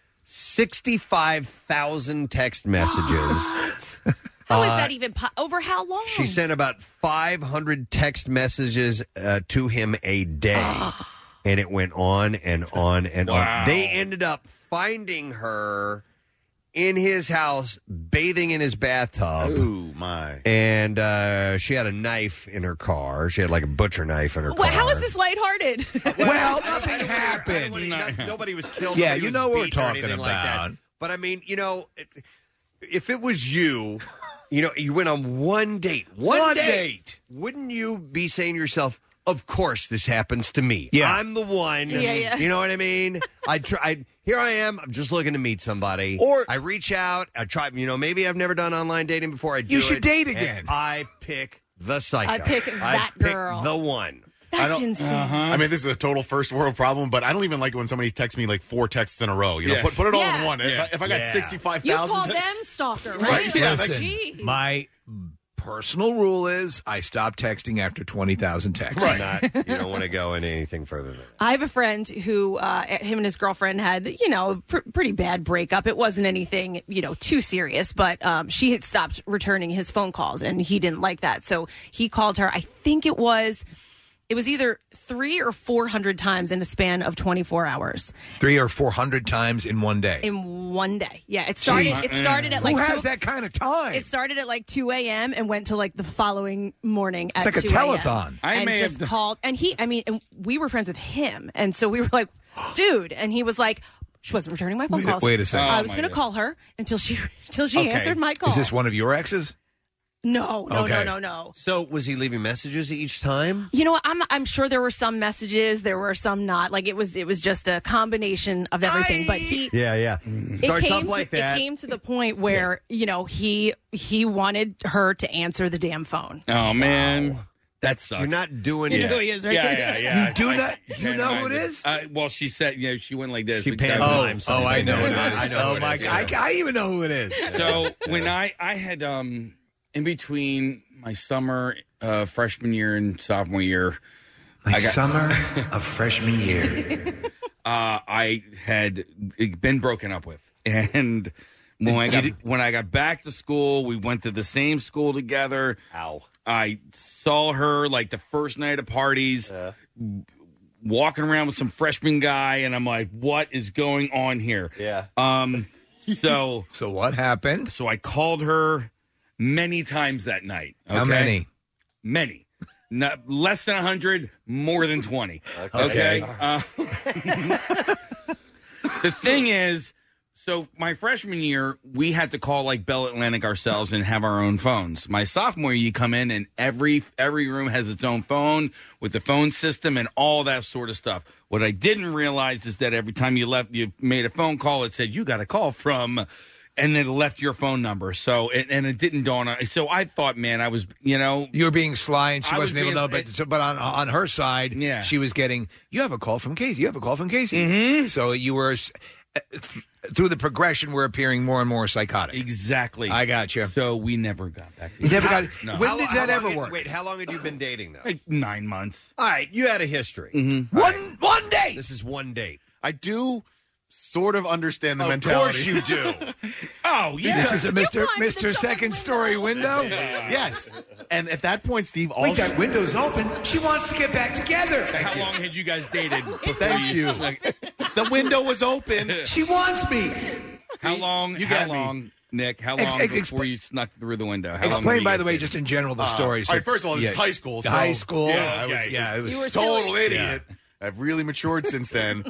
65,000 text messages. How is that even over how long? She sent about 500 text messages to him a day. And it went on and on and on. They ended up finding her in his house, bathing in his bathtub. Ooh, my. And she had a knife in her car. She had like a butcher knife in her car. How is this lighthearted? Well, nothing happened. Nobody was killed. Yeah, nobody you was know what we're beaten or talking anything like about. that. But I mean, if it was you, you went on one date. One date. Wouldn't you be saying to yourself, of course this happens to me. Yeah. I'm the one. Yeah. You know what I mean? Here I am. I'm just looking to meet somebody. Or I reach out. I try. Maybe I've never done online dating before. You should date again. And I pick the psycho. I pick that girl. The one. That's insane. I mean, this is a total first world problem, but I don't even like it when somebody texts me like 4 texts in a row. Put it all in one. If I got 65,000, you call them stalker, right? Right. Listen, my personal rule is I stop texting after 20,000 texts. You don't want to go into anything further than that. I have a friend who, him and his girlfriend had, a pretty bad breakup. It wasn't anything, too serious, but she had stopped returning his phone calls, and he didn't like that. So he called her, I think it was either 300 or 400 times in a span of 24 hours. 300 or 400 times in one day. In one day. Yeah, it started at like... Who has that kind of time? It started at like 2 a.m. and went to like the following morning at 2 a.m. It's like a telethon. And just called. And and we were friends with him. And so we were like, dude. And he was like, she wasn't returning my phone calls. Wait a second. I was going to call her until she answered my call. Is this one of your exes? No. So was he leaving messages each time? You know what? I'm sure there were some messages, there were some not. Like it was just a combination of everything. But he Starts off like that. It came to the point where he wanted her to answer the damn phone. Oh man. Wow. You're not doing it. You know who he is, right? Yeah. You do not. You know who it is? Well, she said, she went like this. She pantomimed. Oh, I know who it is. Oh my God, I even know who it is. So when I had in between my summer freshman year and sophomore year, summer of freshman year, I had been broken up with, and when I got back to school, we went to the same school together. Ow! I saw her like the first night of parties, walking around with some freshman guy, and I'm like, "What is going on here?" Yeah. So what happened? So I called her many times that night. Okay? How many? Many. Not less than 100, more than 20. Okay. The thing is, so my freshman year, we had to call like Bell Atlantic ourselves and have our own phones. My sophomore year, you come in and every room has its own phone with the phone system and all that sort of stuff. What I didn't realize is that every time you made a phone call, it said you got a call from... And then left your phone number. So, and it didn't dawn on. So I thought, man, I was, You were being sly and she wasn't able to know. But on her side, she was getting, you have a call from Casey. You have a call from Casey. Mm-hmm. So you were, through the progression, we're appearing more and more psychotic. Exactly. I got you. So we never got back together. You never got. No. When did that ever work? Wait, how long had you been dating, though? Like 9 months. All right, you had a history. Mm-hmm. One date. This is one date. I do sort of understand the mentality. Of course you do. Oh, yeah. This is a Mr. Second Story window? Yes. And at that point, Steve, wait, that window's open. She wants to get back together. How long had you guys dated? Thank you. The window was open. She wants me. How long, Nick, how long before you snuck through the window? Explain, by the way, just in general, the story. All right, first of all, it's high school. So, high school. Yeah, it was a total idiot. I've really matured since then.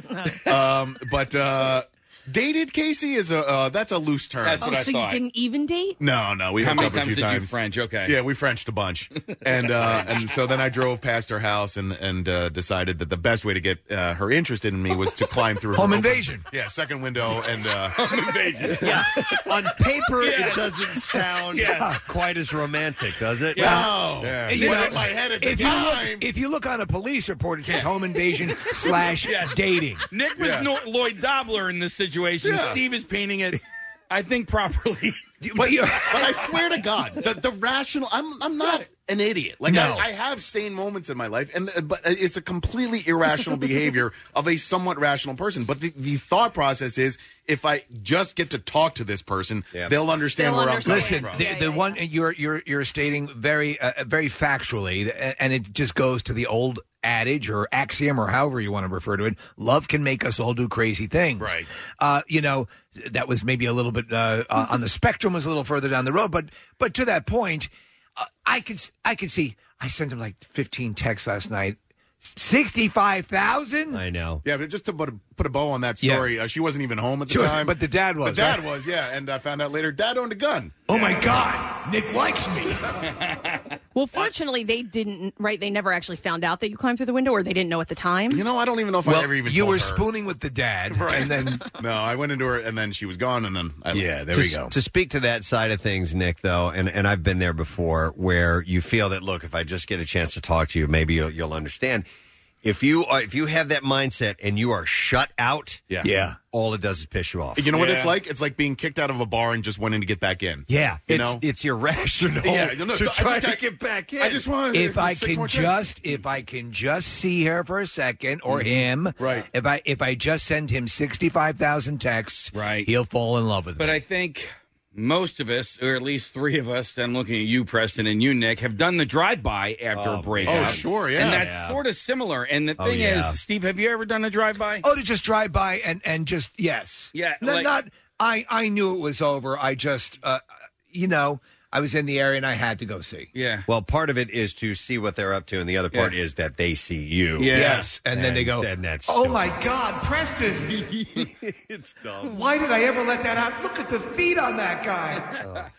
But dated, Casey, is that's a loose term. That's what I so thought. You didn't even date? No, we How hooked many up a times few did times. you French? Okay. Yeah, we Frenched a bunch. And so then I drove past her house and decided that the best way to get her interested in me was to climb through home her invasion. Yeah, second window and home invasion. Yeah. On paper, it doesn't sound quite as romantic, does it? No. Yeah. You know, in my head at the if time. if you look on a police report, it says home invasion / dating. Nick was Lloyd Dobler in this situation. Yeah. Steve is painting it, I think, properly. But I swear to God, the rational. I'm not an idiot. Like I have sane moments in my life, but it's a completely irrational behavior of a somewhat rational person. But the thought process is, if I just get to talk to this person, they'll understand where I'm coming from. Listen, the one you're stating very factually, and it just goes to the old adage or axiom or however you want to refer to it. Love can make us all do crazy things. Right. That was maybe a little bit on the spectrum, was a little further down the road, but to that point, I could see. I sent him like 15 texts last night. 65,000? I know. Yeah, but just to put a bow on that story, she wasn't even home at the time. But the dad was. The dad was, yeah. And I found out later, Dad owned a gun. Oh, my God. Nick likes me. Well, fortunately, they didn't, right? They never actually found out that you climbed through the window, or they didn't know at the time. You know, I don't even know if I ever even you told were her. spooning with the dad, and then... No, I went into her, and then she was gone, and then I left. there we go. To speak to that side of things, Nick, though, and I've been there before, where you feel that, look, if I just get a chance to talk to you, maybe you'll understand. If you have that mindset and you are shut out, all it does is piss you off. You know what it's like? It's like being kicked out of a bar and just wanting to get back in. Yeah, know? It's irrational. Yeah, to try to get back in. I just want. If I can just see her for a second, or him, right? If I just send him 65,000 texts, right, he'll fall in love with me. But I think most of us, or at least three of us, I'm looking at you, Preston, and you, Nick, have done the drive-by after a breakup. Oh, sure, yeah. And that's sort of similar. And the thing is, Steve, have you ever done a drive-by? Oh, to just drive by and just, yes. Yeah. I knew it was over. I just, I was in the area and I had to go see. Yeah. Well, part of it is to see what they're up to, and the other part is that they see you. Yeah. Yes. And then they go, then that's oh, my God, Preston. It's dumb. Why did I ever let that out? Look at the feet on that guy.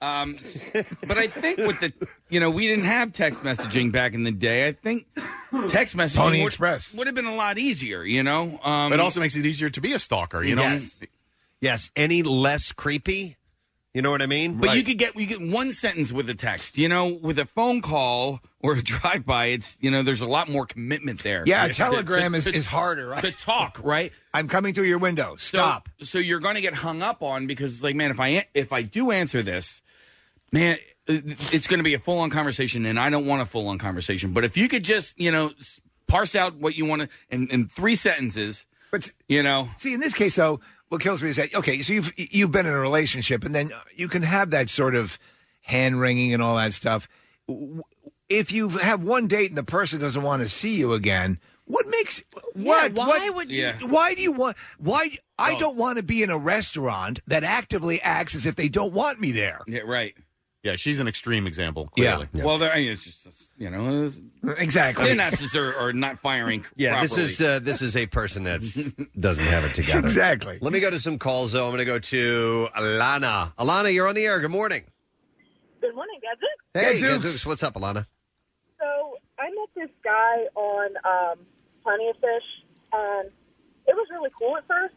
But I think with we didn't have text messaging back in the day. I think text messaging Pony Express would have been a lot easier, it also makes it easier to be a stalker, you know? Yes. Any less creepy? You know what I mean? But you get one sentence with a text. With a phone call or a drive-by, it's there's a lot more commitment there. Yeah, a telegram is harder, right? To talk, right? I'm coming through your window. Stop. So you're going to get hung up on because, like, man, if I do answer this, man, it's going to be a full-on conversation, and I don't want a full-on conversation. But if you could just, parse out what you want to in 3 sentences, but See, in this case, though, what kills me is that, okay, so you've been in a relationship, and then you can have that sort of hand-wringing and all that stuff. If you have one date and the person doesn't want to see you again, what makes why would you? Why do you want? Why I don't want to be in a restaurant that actively acts as if they don't want me there. Yeah, right. Yeah, she's an extreme example. Clearly. Yeah. Well, it's just exactly. Synapses are not firing. Yeah, properly. this is a person that doesn't have it together. Exactly. Let me go to some calls, though. I'm going to go to Alana. Alana, you're on the air. Good morning. Good morning, Gadzooks. Hey, Gadzooks. What's up, Alana? So I met this guy on Plenty of Fish, and it was really cool at first.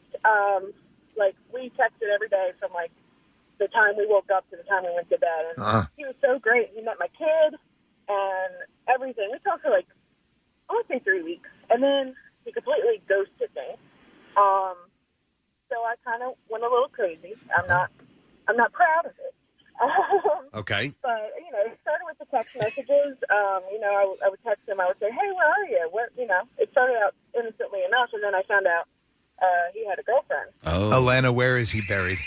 We texted every day from the time we woke up to the time we went to bed, and he was so great. He met my kid and everything. We talked for I would say 3 weeks, and then he completely ghosted me. So I kind of went a little crazy. I'm not proud of it. Okay. But it started with the text messages. I would text him. I would say, "Hey, where are you?" It started out innocently enough, and then I found out he had a girlfriend. Oh, Alana, where is he buried?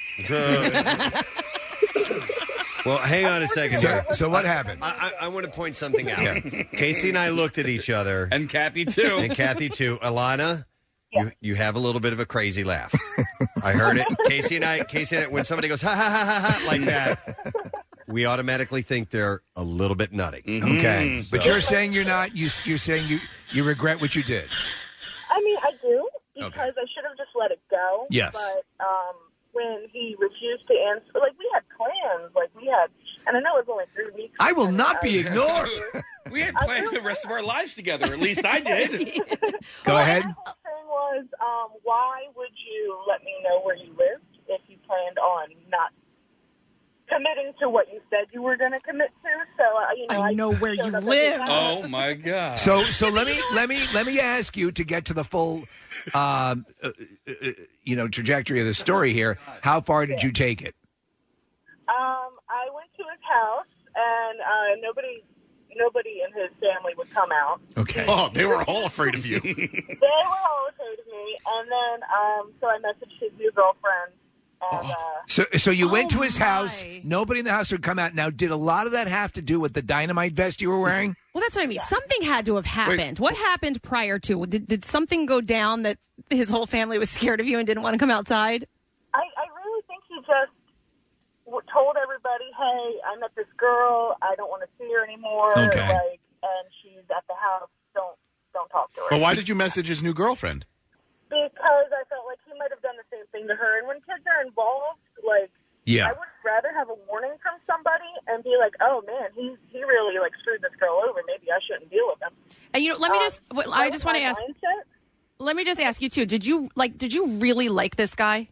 Well, hang on a second. So what happened? I want to point something out. Casey and I looked at each other, and Kathy too. Alana, you have a little bit of a crazy laugh. I heard it. Casey and I, when somebody goes ha ha ha ha ha like that, we automatically think they're a little bit nutty. Mm-hmm. Okay, but you're saying you're not. You're saying you regret what you did. I mean, I do because I should have just let it go. Yes. But when he refused to answer, we had plans, and I know it was only 3 weeks. I will not be ignored. We had planned the rest of our lives together. At least I did. Go ahead. The whole thing was, why would you let me know where you lived if you planned on not committing to what you said you were going to commit to? So I know where you live. Oh my God! So let me ask you to get to the full, trajectory of the story here. How far did you take it? I went to his house, and nobody in his family would come out. Okay. Oh, they were all afraid of you. They were all afraid of me, and then so I messaged his new girlfriend. And, So you went to his house. Nobody in the house would come out. Now, did a lot of that have to do with the dynamite vest you were wearing? Well, that's what I mean. Something had to have happened. What happened prior to? Did something go down that his whole family was scared of you and didn't want to come outside? I really think he just told everybody, "Hey, I met this girl. I don't want to see her anymore. Okay. And she's at the house. Don't talk to her." But why did you message his new girlfriend? Because I felt like he might have done the same thing to her. And when kids are involved, Yeah. I would rather have a warning from somebody and be like, "Oh man, he really screwed this girl over. Maybe I shouldn't deal with him." And let me I just want to ask. Mindset. Let me just ask you too. Did you really like this guy?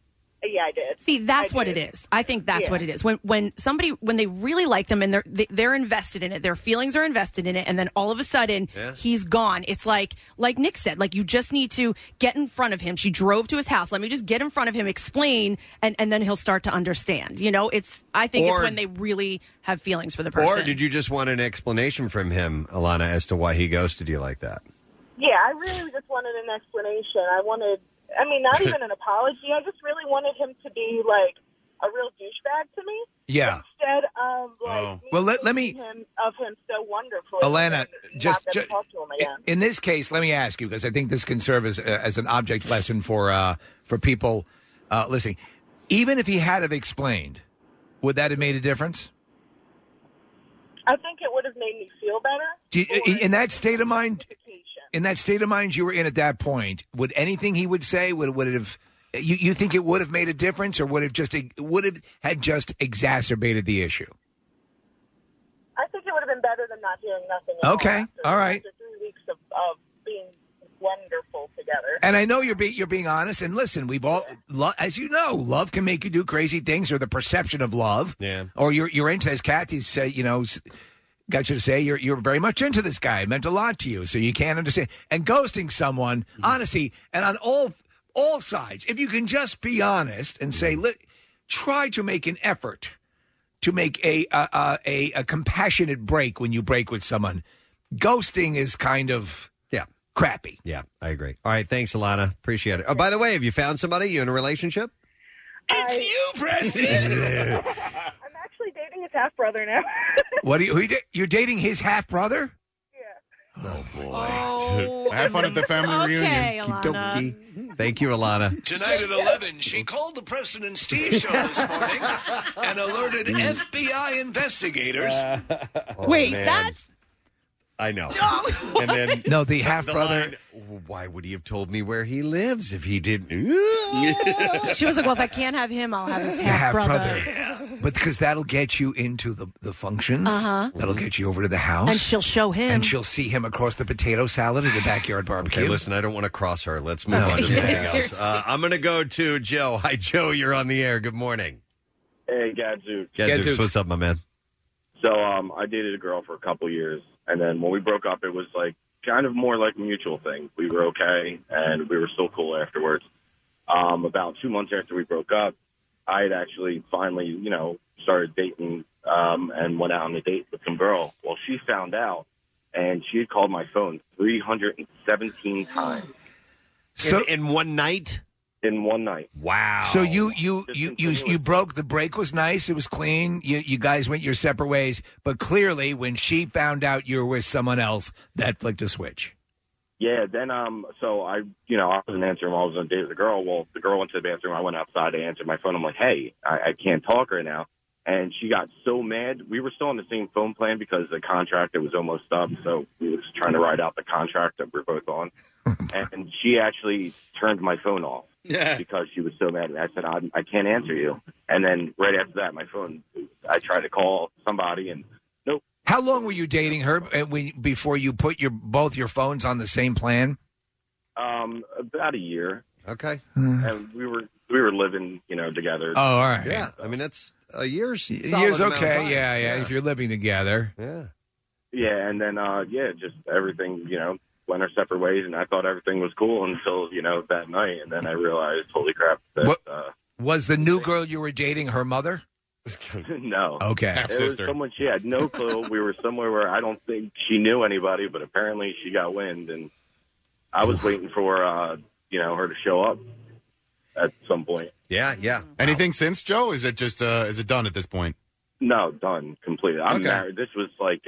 Yeah, I did. See, that's what it is. I think that's what it is. When they really like them and they're invested in it, their feelings are invested in it, and then all of a sudden he's gone. It's like Nick said, like you just need to get in front of him. She drove to his house. Let me just get in front of him, explain, and then he'll start to understand. You know, I think it's when they really have feelings for the person. Or did you just want an explanation from him, Alana, as to why he ghosted you like that? Yeah, I really just wanted an explanation. Not even an apology. I just really wanted him to be like a real douchebag to me. Yeah. Instead of like let me him so wonderful. Alana, just talk to him again. in this case, let me ask you, because I think this can serve as an object lesson for people listening. Even if he had have explained, would that have made a difference? I think it would have made me feel better. In that state of mind, you were in at that point, would anything he would say would it have? You think it would have made a difference, or would have just exacerbated the issue? I think it would have been better than not hearing nothing. Okay, all right. After 3 weeks of being wonderful together. And I know you're being honest. And listen, we've all, as you know, love can make you do crazy things, or the perception of love. Yeah. Or you're into, as Kathy said, got you to say you're very much into this guy. It meant a lot to you, so you can't understand. And ghosting someone, honestly, and on all sides, if you can just be honest and say, try to make an effort to make a compassionate break when you break with someone. Ghosting is kind of crappy. Yeah, I agree. All right, thanks, Alana. Appreciate it. Oh, by the way, have you found somebody? You in a relationship? It's you, Preston. I'm actually dating his half brother now. What you're dating his half brother? Oh, boy. Oh, have fun at the family reunion. Alana. Thank you, Alana. Tonight at 11, she called the Preston and Steve show this morning and alerted FBI investigators. Wait, that's... I know. No. And then the half-brother... Why would he have told me where he lives if he didn't? She was like, well, if I can't have him, I'll have his half-brother. But because that'll get you into the functions. Uh-huh. That'll get you over to the house. And she'll show him. And she'll see him across the potato salad at the backyard barbecue. Okay, listen, I don't want to cross her. Let's move on to something else. I'm going to go to Joe. Hi, Joe. You're on the air. Good morning. Hey, Gadzooks. Gadzooks, what's up, my man? So I dated a girl for a couple years, and then when we broke up, it was like kind of more like a mutual thing. We were okay, and we were still cool afterwards. About 2 months after we broke up, I had actually finally, started dating and went out on a date with some girl. Well, she found out, and she had called my phone 317 times. So in one night? In one night. Wow. So you broke. The break was nice. It was clean. You guys went your separate ways. But clearly, when she found out you were with someone else, that flicked a switch. Yeah. Then so I wasn't answering while I was on a date with the girl. Well, the girl went to the bathroom. I went outside. I answered my phone. I'm like, hey, I can't talk right now. And she got so mad. We were still on the same phone plan because the contract, it was almost up. So we were just trying to ride out the contract that we're both on. And she actually turned my phone off because she was so mad. And I said, I can't answer you. And then right after that, my phone, I tried to call somebody and nope. How long were you dating her before you put both your phones on the same plan? About a year. Okay. And we were living, together. Oh, all right. Yeah. I mean, that's a year's okay. amount of time. Yeah. If you're living together. Yeah. Yeah. And then, just everything, went our separate ways, and I thought everything was cool until, that night. And then I realized, holy crap. That, was the new girl you were dating her mother? No. Okay. It was someone she had no clue. We were somewhere where I don't think she knew anybody, but apparently she got wind, and I was waiting for, her to show up at some point. Yeah. Anything since, Joe? Is it just, is it done at this point? No, done. Completely. I'm married. This was like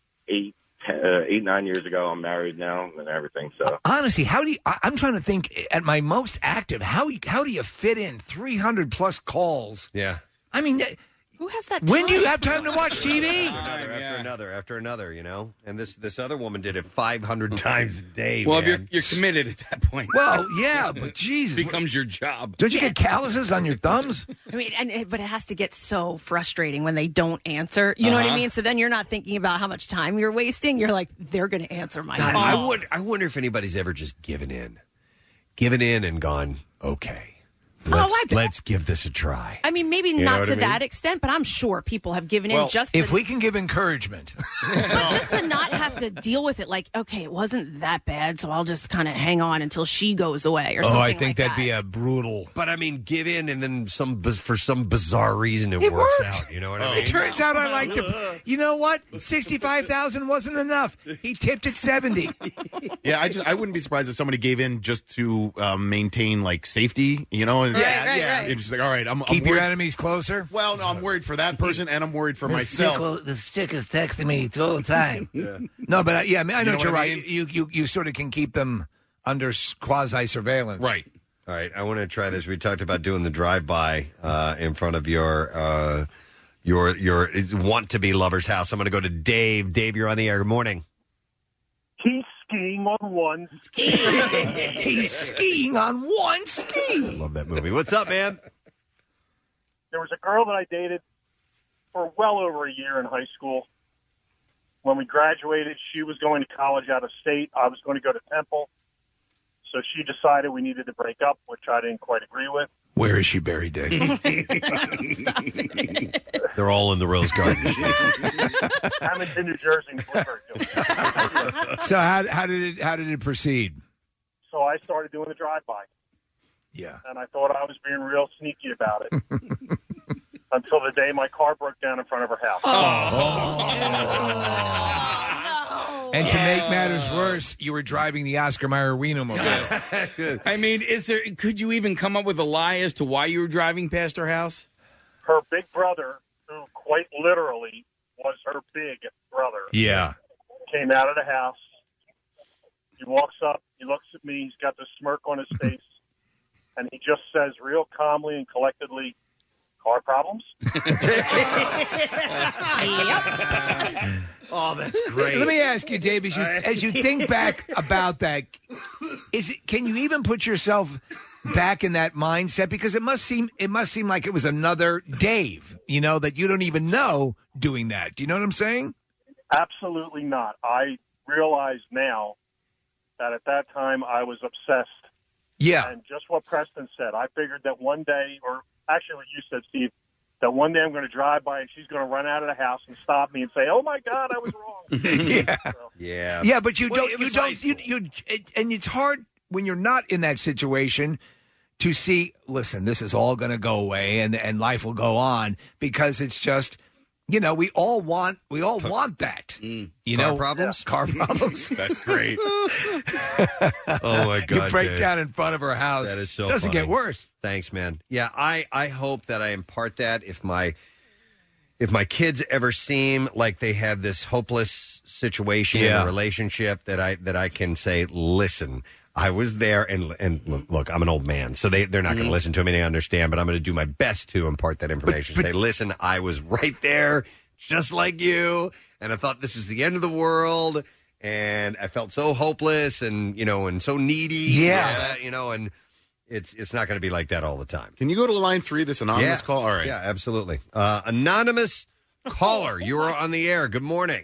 8-9 years ago. I'm married now and everything. So honestly, I'm trying to think at my most active, how do you fit in 300 plus calls? Yeah. I mean, who has that when time? do you have time to watch TV? After another, And this other woman did it 500 times a day. Well, man. if you're committed at that point. Well, yeah, but Jesus. It becomes your job. Don't you get calluses on your thumbs? I mean, but it has to get so frustrating when they don't answer. You know what I mean? So then you're not thinking about how much time you're wasting. You're like, they're going to answer my call. I wonder if anybody's ever just given in and gone, okay. Let's give this a try. I mean, maybe You know not what to I mean? that extent, but I'm sure people have given in just if to, we can give encouragement. but just to not have to deal with it. Like, okay, it wasn't that bad, so I'll just kind of hang on until she goes away or something. I think like that'd that. be a brutal. But I mean, give in, and then for some bizarre reason it works worked. out. You know what I mean? It turns out I liked him. You know what? 65,000 wasn't enough. He tipped at 70. Yeah, I wouldn't be surprised if somebody gave in just to maintain like safety. You know, and Right. It's just like, all right, I'm Keep your worried. enemies closer. Well, no, I'm worried for that person, and I'm worried for myself. The stick is texting me all the time. No, but I know know what you're what I right. mean? You sort of can keep them under quasi surveillance. Right. All right, I want to try this. We talked about doing the drive-by in front of your want-to-be lover's house. I'm going to go to Dave. Dave, you're on the air. Good morning. He's skiing on one ski. He's skiing on one ski. Love that movie. What's up, man? There was a girl that I dated for well over a year in high school. When we graduated, she was going to college out of state. I was going to go to Temple. So she decided we needed to break up, which I didn't quite agree with. Where is she buried, Dave? They're all in the Rose Garden. Hamilton, New Jersey. and Blueberry Hill. So how did it proceed? So I started doing the drive-by. Yeah. And I thought I was being real sneaky about it. Until the day my car broke down in front of her house. And to make matters worse, you were driving the Oscar Mayer Wienermobile. I mean, could you even come up with a lie as to why you were driving past her house? Her big brother, who quite literally was her big brother, Yeah. came out of the house. He walks up, he looks at me, he's got this smirk on his face, and he just says real calmly and collectedly, "Car problems?" Oh, that's great. Let me ask you, Dave, as you think back about that, can you even put yourself back in that mindset? Because it must seem like it was another Dave, that you don't even know doing that. Do you know what I'm saying? Absolutely not. I realize now that at that time I was obsessed. Yeah. And just what Preston said, I figured that one day, or actually what you said, Steve, that one day I'm going to drive by and she's going to run out of the house and stop me and say, "Oh my God, I was wrong." Yeah, but you and it's hard when you're not in that situation to see, listen, this is all going to go away and life will go on, because it's just, we all want that. Car problems? Car problems. That's great. Oh, my God. You break Dave. down in front of her house. That is so Doesn't funny. get worse. Thanks, man. Yeah, I hope that I impart that if my kids ever seem like they have this hopeless situation in a relationship, that I can say, listen, I was there, and look, I'm an old man, so they're not going to listen to me. They understand, but I'm going to do my best to impart that information. Say, listen, I was right there, just like you, and I thought this is the end of the world, and I felt so hopeless, and and so needy, and all that, and it's not going to be like that all the time. Can you go to line 3? This anonymous call. All right. Yeah, absolutely. Anonymous caller, you are on the air. Good morning.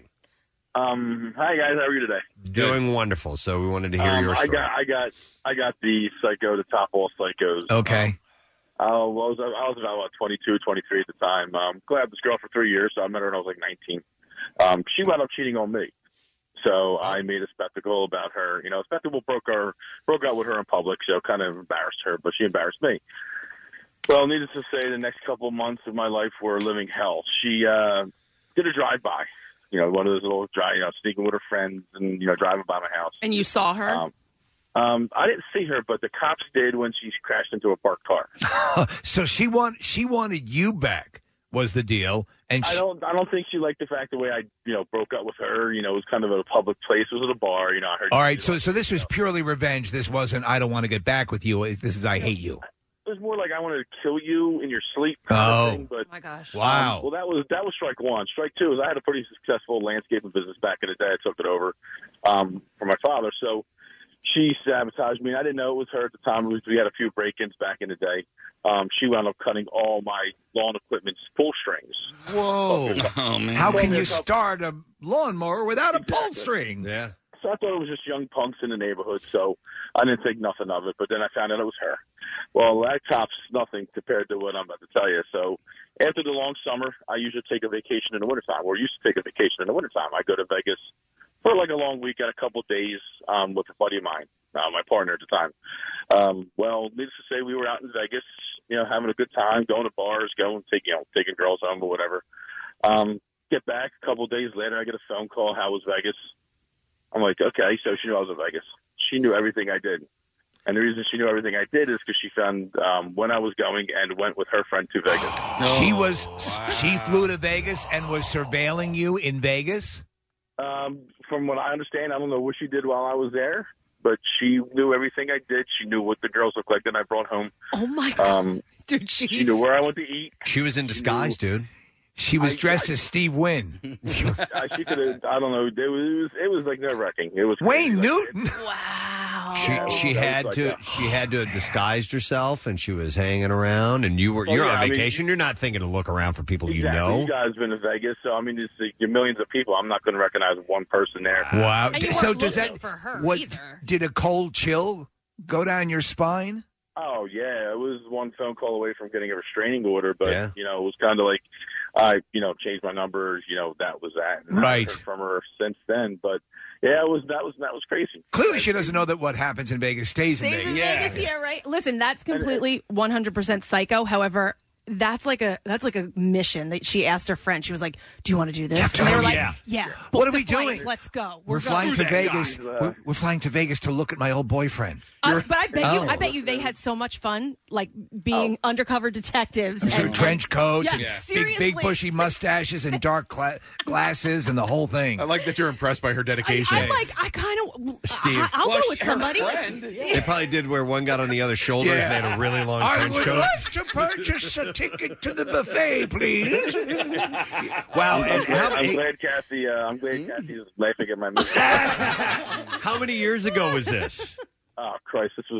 Hi guys, how are you today? Doing wonderful. So we wanted to hear your story. I got the psycho, the top all psychos. Okay. I was about 22, 23 at the time. Glad this girl for 3 years. So I met her when I was like 19. She wound up cheating on me. So I made a spectacle about her. A spectacle broke out with her in public, so kind of embarrassed her, but she embarrassed me. Well, needless to say, the next couple of months of my life were living hell. She did a drive-by. One of those little sneaking with her friends and, driving by my house. And you saw her? I didn't see her, but the cops did when she crashed into a parked car. So she wanted you back, was the deal. And I don't think she liked the fact the way I, broke up with her. It was kind of at a public place. It was at a bar. I heard. All right. So this was purely revenge. This wasn't, I don't want to get back with you. This is, I hate you. It was more like I wanted to kill you in your sleep. Oh, but, my gosh! Wow. Well, that was strike one. Strike two is I had a pretty successful landscaping business back in the day. I took it over for my father. So she sabotaged me. And I didn't know it was her at the time. We had a few break-ins back in the day. She wound up cutting all my lawn equipment's pull strings. Whoa! Oh man! How can you start a lawnmower without a pull string? Yeah. So I thought it was just young punks in the neighborhood, so I didn't think nothing of it. But then I found out it was her. Well, that tops nothing compared to what I'm about to tell you. So after the long summer, I usually take a vacation in the wintertime, or used to take a vacation in the wintertime. I go to Vegas for like a long weekend, a couple of days with a buddy of mine, my partner at the time. Well, needless to say, we were out in Vegas, having a good time, going to bars, taking girls home or whatever. Get back a couple of days later, I get a phone call. How was Vegas? I'm like, okay, so she knew I was in Vegas. She knew everything I did. And the reason she knew everything I did is because she found when I was going and went with her friend to Vegas. She flew to Vegas and was surveilling you in Vegas? From what I understand, I don't know what she did while I was there, but she knew everything I did. She knew what the girls looked like that I brought home. Oh, my God. Dude, she knew where I went to eat. She was in disguise, dude. She was dressed as Steve Wynn. She could have, I don't know. It was like nerve-wracking. It was Wayne Newton. Wow. She had to have disguised herself, and she was hanging around. And you're on vacation. You're not thinking to look around for people exactly. you know. You guys been to Vegas, so I mean, you're millions of people. I'm not going to recognize one person there. Wow. And you So weren't does looking that? for her What either. did a cold chill go down your spine? Oh yeah, it was one phone call away from getting a restraining order, but Yeah. it was kind of like I changed my numbers. That was that. And I Right. haven't heard from her since then, but yeah, that was crazy. Clearly, she doesn't know that what happens in Vegas stays in Vegas. Vegas, yeah, right. Listen, that's completely 100% psycho. However, that's like a mission that she asked her friend. She was like, "Do you want to do this?" And they were like, "Yeah." What book are we the flights. doing? Let's go. We're flying to Vegas. We're flying to Vegas to look at my old boyfriend. But I bet you they had so much fun, like being undercover detectives. I'm sure and trench coats Yeah, and seriously. big bushy mustaches and dark glasses and the whole thing. I like that you're impressed by her dedication. I'm like, I kind of, Steve. I'll go with her somebody. friend. They probably did where one got on the other shoulders and they had a really long I trench would coat. love to purchase a ticket to the buffet, please. Wow. And I'm glad Kathy. I'm glad Kathy's laughing at my mistake. how many years ago was this? Oh Christ, this was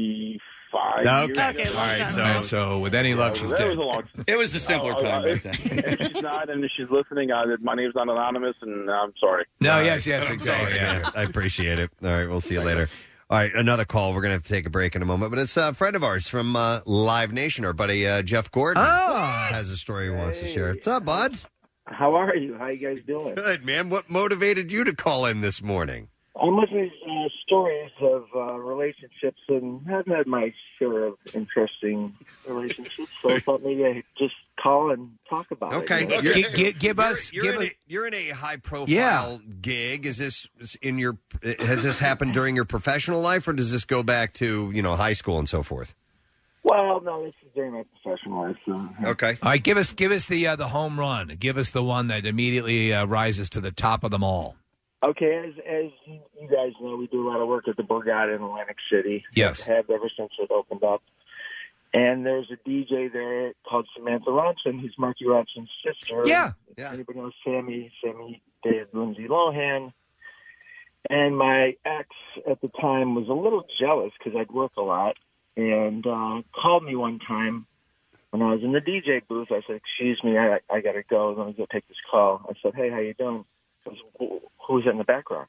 25 Okay. years ago. All right. So with any luck, she's That dead. was a long. It was a simpler time back then. If she's not, and if she's listening, my name's not anonymous, and I'm sorry. No, yes, exactly. Thanks, man. I appreciate it. All right, we'll see you later. All right, another call. We're going to have to take a break in a moment, but it's a friend of ours from Live Nation, our buddy Jeff Gordon. Has a story he wants to share. What's up, bud? How are you? How you guys doing? Good, man. What motivated you to call in this morning? I'm listening to stories of relationships, and I've had my share of interesting relationships, so I thought maybe I'd just call and talk about Okay. it. You're in a high-profile gig. Is this has this happened during your professional life, or does this go back to, high school and so forth? Well, no, this is during my professional life. So. Okay. All right, give us the home run. Give us the one that immediately rises to the top of them all. Okay, as you guys know, we do a lot of work at the Borgata in Atlantic City. Yes. Have ever since it opened up. And there's a DJ there called Samantha Ronson, who's Marky Ronson's sister. Yeah. If anybody knows Sammy dated Lindsay Lohan. And my ex at the time was a little jealous because I'd work a lot, and called me one time when I was in the DJ booth. I said, "Excuse me, I got to go. Let me go take this call." I said, "Hey, how you doing?" He goes, "Who's in the background?"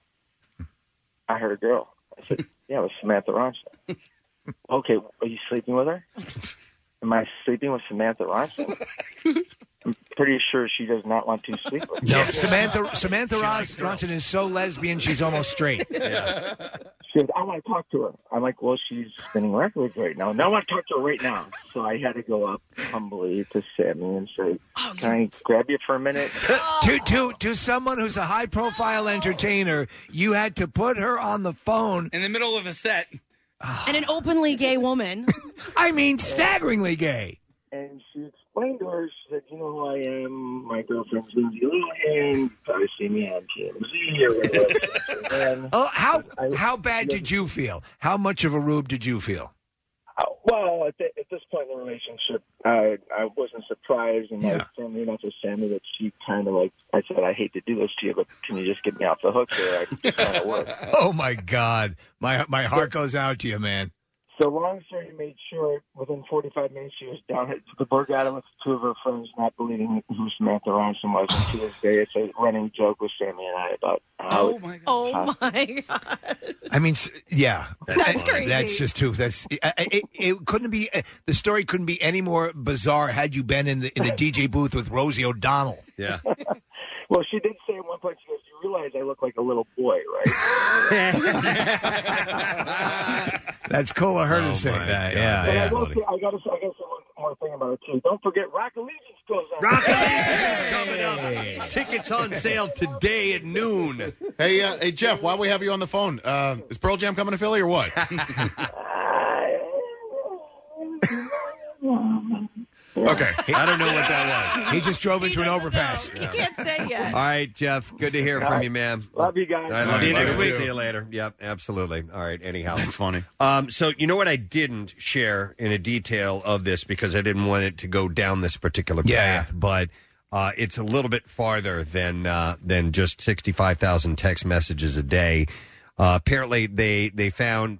I heard a girl. I said, "Yeah, it was Samantha Ronson." "Okay, are you sleeping with her?" "Am I sleeping with Samantha Ronson?" "I'm pretty sure she does not want to sleep with me." No, Samantha Ronson is so lesbian, she's almost straight. She goes, "I want to talk to her." I'm like, "Well, she's spinning records right now. No, I want to talk to her right now." So I had to go up humbly to Sammy and say, "Can I grab you for a minute?" To someone who's a high-profile entertainer, you had to put her on the phone. In the middle of a set. And an openly gay woman. I mean, staggeringly gay. And she explained to her, she said, "You know who I am? My girlfriend's Lindsay Lohan. You probably see me on TMZ or whatever." Oh, how bad did you feel? How much of a rube did you feel? Well, at this point in the relationship, I wasn't surprised, and I was friendly enough with Sammy that she kind of I said, "I hate to do this to you, but can you just get me off the hook here? I kind of work." Oh my God, my heart goes out to you, man. So long story made short, within 45 minutes she was down at the Borgata with two of her friends, not believing who Samantha Ronson was. And to this day, it's a running joke with Sammy and I about how. Oh my God! I mean, yeah, That's crazy. That's just too. That's it. Couldn't be the story couldn't be any more bizarre had you been in the DJ booth with Rosie O'Donnell. Yeah. Well, she did say at one point, she goes, "You realize I look like a little boy, right?" That's cool of her to say that. Yeah. But yeah. I got to say one more thing about it too. Don't forget, Rock Allegiance goes on. Rock Allegiance is coming up. Tickets on sale today at noon. Hey, Jeff, while we have you on the phone, is Pearl Jam coming to Philly or what? Okay. I don't know what that was. He just drove into an overpass. He can't say yet. All right, Jeff. Good to hear from you, man. Love you guys. I love See you you next too. week. See you later. Yep, absolutely. All right, anyhow. That's funny. So you know what I didn't share in a detail of this because I didn't want it to go down this particular path, but it's a little bit farther than just 65,000 text messages a day. Apparently, they found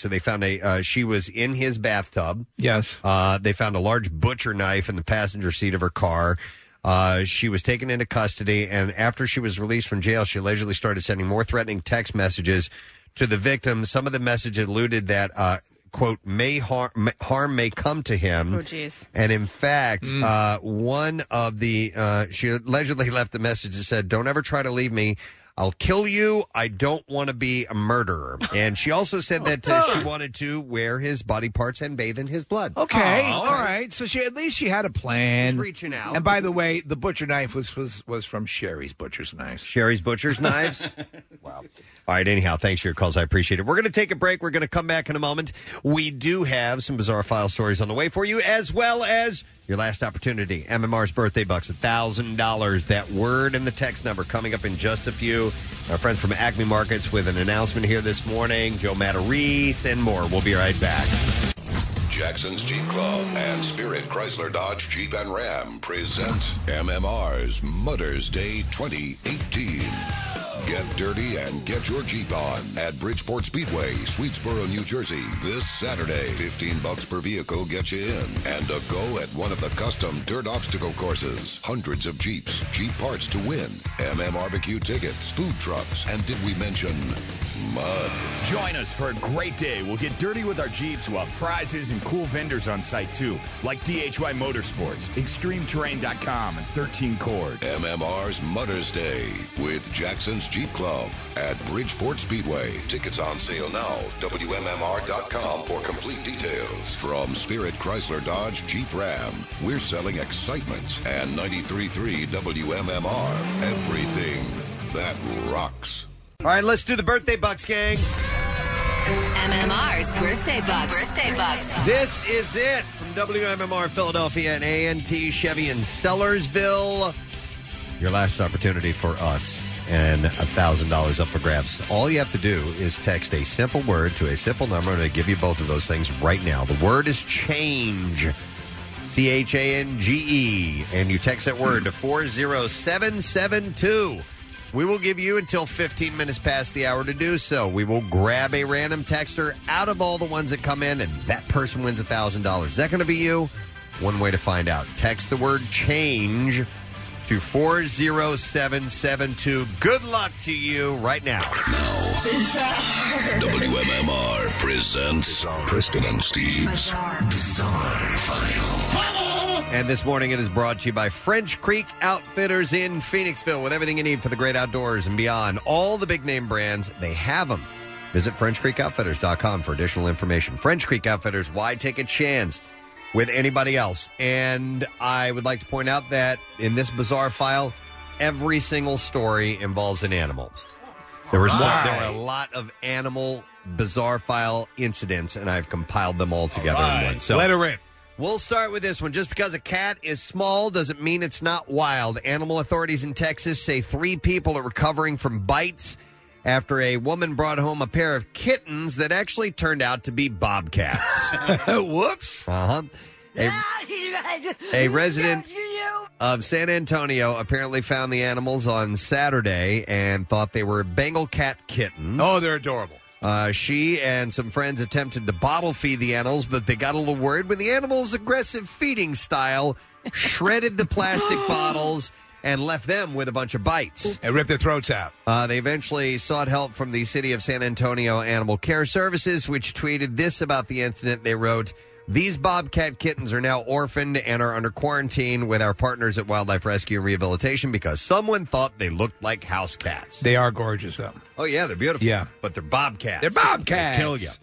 she was in his bathtub. Yes. They found a large butcher knife in the passenger seat of her car. She was taken into custody, and after she was released from jail, she allegedly started sending more threatening text messages to the victim. Some of the messages alluded that, quote, harm may come to him. Oh, jeez. And in fact, one of the, she allegedly left a message that said, "Don't ever try to leave me. I'll kill you. I don't want to be a murderer." And she also said that she wanted to wear his body parts and bathe in his blood. Okay, all right. So at least she had a plan. She's reaching out. And by the way, the butcher knife was from Sherry's Butcher's Knives. Sherry's Butcher's Knives? Wow. All right, anyhow, thanks for your calls. I appreciate it. We're going to take a break. We're going to come back in a moment. We do have some bizarre file stories on the way for you, as well as your last opportunity. MMR's birthday bucks, $1,000. That word and the text number coming up in just a few. Our friends from Acme Markets with an announcement here this morning. Joe Matarese and more. We'll be right back. Jackson's Jeep Club and Spirit Chrysler Dodge Jeep and Ram present MMR's Mother's Day 2018. Get dirty and get your Jeep on at Bridgeport Speedway, Swedesboro, New Jersey, this Saturday. $15 per vehicle gets you in. And a go at one of the custom dirt obstacle courses. Hundreds of Jeeps, Jeep parts to win, MMRBQ tickets, food trucks, and did we mention mud? Join us for a great day. We'll get dirty with our Jeeps. We'll have prizes and cool vendors on site, too, like DHY Motorsports, ExtremeTerrain.com, and 13 Chords. MMR's Mother's Day with Jackson's Jeep Club at Bridgeport Speedway. Tickets on sale now. WMMR.com for complete details. From Spirit Chrysler Dodge Jeep Ram, we're selling excitement. And 93.3 WMMR. Everything that rocks. All right, let's do the birthday bucks, gang. MMR's Birthday Bucks. Birthday Bucks. This is it from WMMR Philadelphia and A&T Chevy in Sellersville. Your last opportunity for us and $1,000 up for grabs. All you have to do is text a simple word to a simple number, and I give you both of those things right now. The word is change. CHANGE. And you text that word to 40772. We will give you until 15 minutes past the hour to do so. We will grab a random texter out of all the ones that come in, and that person wins $1,000. Is that going to be you? One way to find out. Text the word change to 40772. Good luck to you right now. WMMR presents Preston and Steve's Bizarre File. And this morning it is brought to you by French Creek Outfitters in Phoenixville, with everything you need for the great outdoors and beyond. All the big name brands, they have them. Visit FrenchCreekOutfitters.com for additional information. French Creek Outfitters, why take a chance with anybody else? And I would like to point out that in this bizarre file, every single story involves an animal. There were a lot of animal bizarre file incidents, and I've compiled them all together in one. So let her rip. We'll start with this one. Just because a cat is small doesn't mean it's not wild. Animal authorities in Texas say 3 people are recovering from bites after a woman brought home a pair of kittens that actually turned out to be bobcats. Whoops. Uh-huh. A resident of San Antonio apparently found the animals on Saturday and thought they were Bengal cat kittens. Oh, they're adorable. She and some friends attempted to bottle feed the animals, but they got a little worried when the animals' aggressive feeding style shredded the plastic bottles and left them with a bunch of bites. And ripped their throats out. They eventually sought help from the City of San Antonio Animal Care Services, which tweeted this about the incident. They wrote, "These bobcat kittens are now orphaned and are under quarantine with our partners at Wildlife Rescue and Rehabilitation because someone thought they looked like house cats." They are gorgeous, though. Oh, yeah, they're beautiful. Yeah. But they're bobcats. They're bobcats. They'll kill you.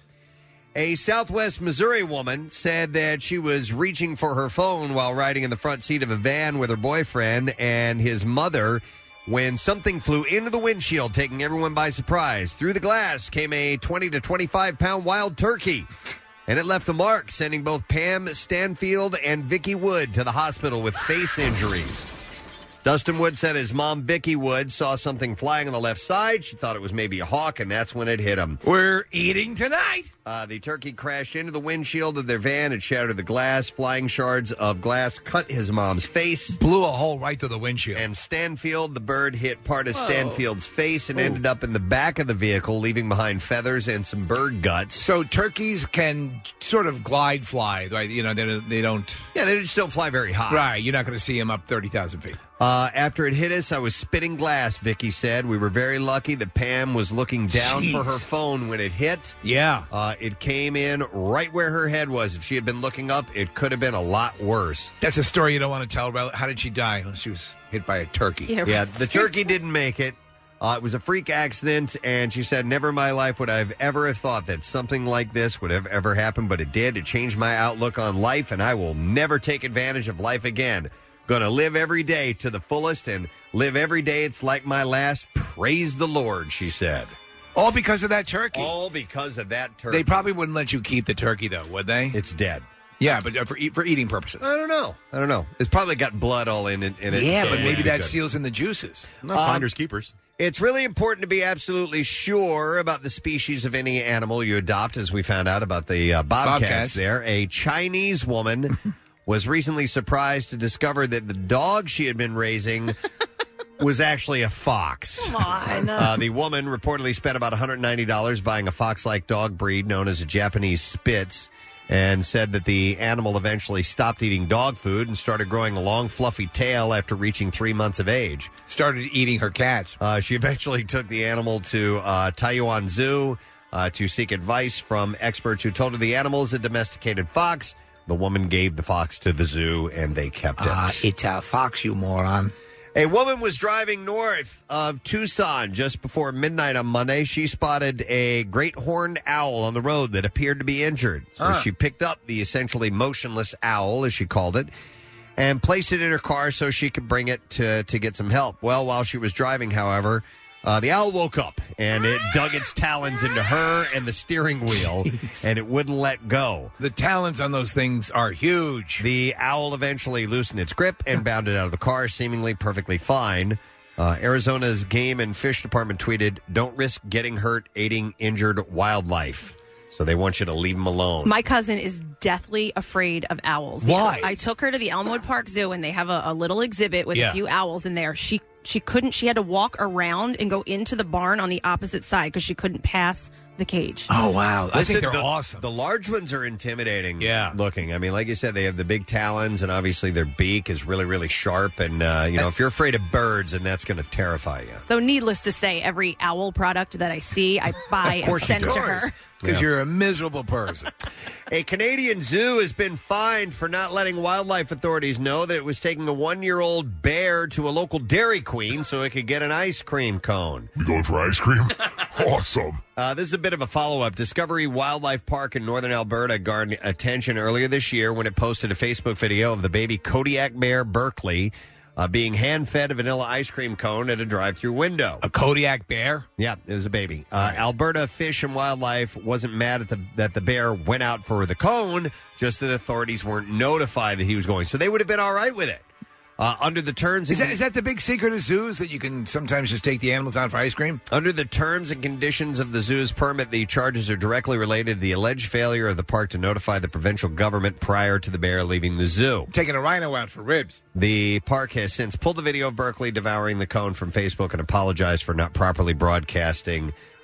A Southwest Missouri woman said that she was reaching for her phone while riding in the front seat of a van with her boyfriend and his mother when something flew into the windshield, taking everyone by surprise. Through the glass came a 20 to 25-pound wild turkey, and it left a mark, sending both Pam Stanfield and Vicky Wood to the hospital with face injuries. Dustin Wood said his mom, Vicky Wood, saw something flying on the left side. She thought it was maybe a hawk, and that's when it hit him. We're eating tonight. The turkey crashed into the windshield of their van and shattered the glass. Flying shards of glass cut his mom's face. Blew a hole right through the windshield. And Stanfield, the bird, hit part of Stanfield's face and ended up in the back of the vehicle, leaving behind feathers and some bird guts. So turkeys can sort of glide fly, right? You know, they don't... Yeah, they just don't fly very high. Right, you're not going to see them up 30,000 feet. After it hit us, I was spitting glass, Vicky said. We were very lucky that Pam was looking down for her phone when it hit. Yeah. It came in right where her head was. If she had been looking up, it could have been a lot worse. That's a story you don't want to tell about. How did she die? Well, she was hit by a turkey. Yeah, the turkey didn't make it. It was a freak accident, and she said, never in my life would I have ever have thought that something like this would have ever happened, but it did. It changed my outlook on life, and I will never take advantage of life again. Gonna live every day to the fullest and live every day it's like my last. Praise the Lord, she said. All because of that turkey? All because of that turkey. They probably wouldn't let you keep the turkey, though, would they? It's dead. Yeah, but for eating purposes. I don't know. It's probably got blood all in it. Yeah, but maybe that seals in the juices. Not finders keepers. It's really important to be absolutely sure about the species of any animal you adopt, as we found out about the bobcats there. A Chinese woman was recently surprised to discover that the dog she had been raising was actually a fox. Come on. The woman reportedly spent about $190 buying a fox-like dog breed known as a Japanese Spitz, and said that the animal eventually stopped eating dog food and started growing a long, fluffy tail after reaching 3 months of age. Started eating her cats. She eventually took the animal to Taiyuan Zoo to seek advice from experts who told her the animal is a domesticated fox. The woman gave the fox to the zoo, and they kept it. It's a fox, you moron. A woman was driving north of Tucson just before midnight on Monday. She spotted a great horned owl on the road that appeared to be injured. So she picked up the essentially motionless owl, as she called it, and placed it in her car so she could bring it to get some help. Well, while she was driving, however, the owl woke up, and it dug its talons into her and the steering wheel, and it wouldn't let go. The talons on those things are huge. The owl eventually loosened its grip and bounded out of the car, seemingly perfectly fine. Arizona's Game and Fish Department tweeted, "Don't risk getting hurt aiding injured wildlife." So they want you to leave them alone. My cousin is deathly afraid of owls. Why? I took her to the Elmwood Park Zoo, and they have a little exhibit with a few owls in there. She couldn't. She had to walk around and go into the barn on the opposite side because she couldn't pass the cage. Oh, wow. I think they're awesome. The large ones are intimidating looking. I mean, like you said, they have the big talons, and obviously their beak is really, really sharp. And, if you're afraid of birds, then that's going to terrify you. So needless to say, every owl product that I see, I buy and send to her. Because you're a miserable person. A Canadian zoo has been fined for not letting wildlife authorities know that it was taking a 1-year-old bear to a local Dairy Queen so it could get an ice cream cone. We going for ice cream? Awesome. This is a bit of a follow-up. Discovery Wildlife Park in northern Alberta garnered attention earlier this year when it posted a Facebook video of the baby Kodiak bear Berkeley being hand-fed a vanilla ice cream cone at a drive-through window. A Kodiak bear? Yeah, it was a baby. Alberta Fish and Wildlife wasn't mad that the bear went out for the cone, just that authorities weren't notified that he was going. So they would have been all right with it. Under the terms... Is that the big secret of zoos, that you can sometimes just take the animals out for ice cream? Under the terms and conditions of the zoo's permit, the charges are directly related to the alleged failure of the park to notify the provincial government prior to the bear leaving the zoo. Taking a rhino out for ribs. The park has since pulled the video of Berkeley devouring the cone from Facebook and apologized for not properly broadcasting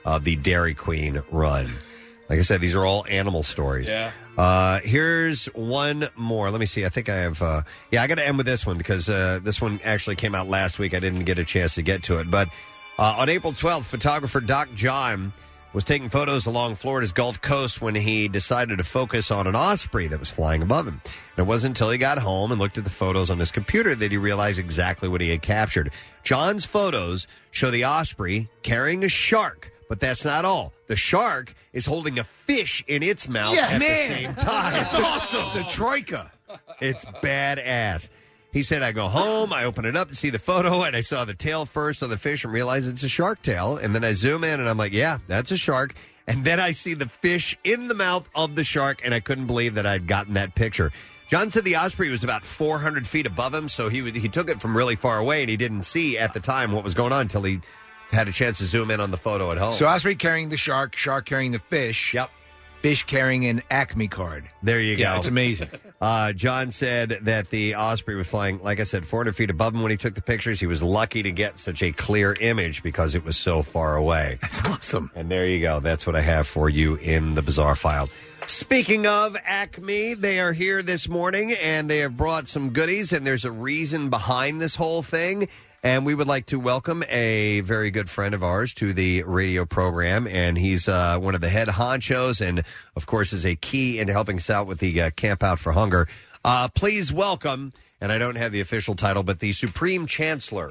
of the Dairy Queen run. Like I said, these are all animal stories. Yeah. Here's one more. Let me see. I think I have... I got to end with this one because this one actually came out last week. I didn't get a chance to get to it. But on April 12th, photographer Doc John was taking photos along Florida's Gulf Coast when he decided to focus on an osprey that was flying above him. And it wasn't until he got home and looked at the photos on his computer that he realized exactly what he had captured. John's photos show the osprey carrying a shark. But that's not all. The shark is holding a fish in its mouth at the same time. It's awesome. The troika. It's badass. He said, I go home, I open it up to see the photo, and I saw the tail first on the fish and realized it's a shark tail. And then I zoom in, and I'm like, yeah, that's a shark. And then I see the fish in the mouth of the shark, and I couldn't believe that I'd gotten that picture. John said the osprey was about 400 feet above him, so he took it from really far away, and he didn't see at the time what was going on until he had a chance to zoom in on the photo at home. So osprey carrying the shark carrying the fish. Yep. Fish carrying an Acme card. There you go. Yeah, it's amazing. John said that the osprey was flying, like I said, 400 feet above him when he took the pictures. He was lucky to get such a clear image because it was so far away. That's awesome. And there you go. That's what I have for you in the Bizarre File. Speaking of Acme, they are here this morning, and they have brought some goodies, and there's a reason behind this whole thing. And we would like to welcome a very good friend of ours to the radio program, and he's one of the head honchos and, of course, is a key into helping us out with the Camp Out for Hunger. Please welcome, and I don't have the official title, but the Supreme Chancellor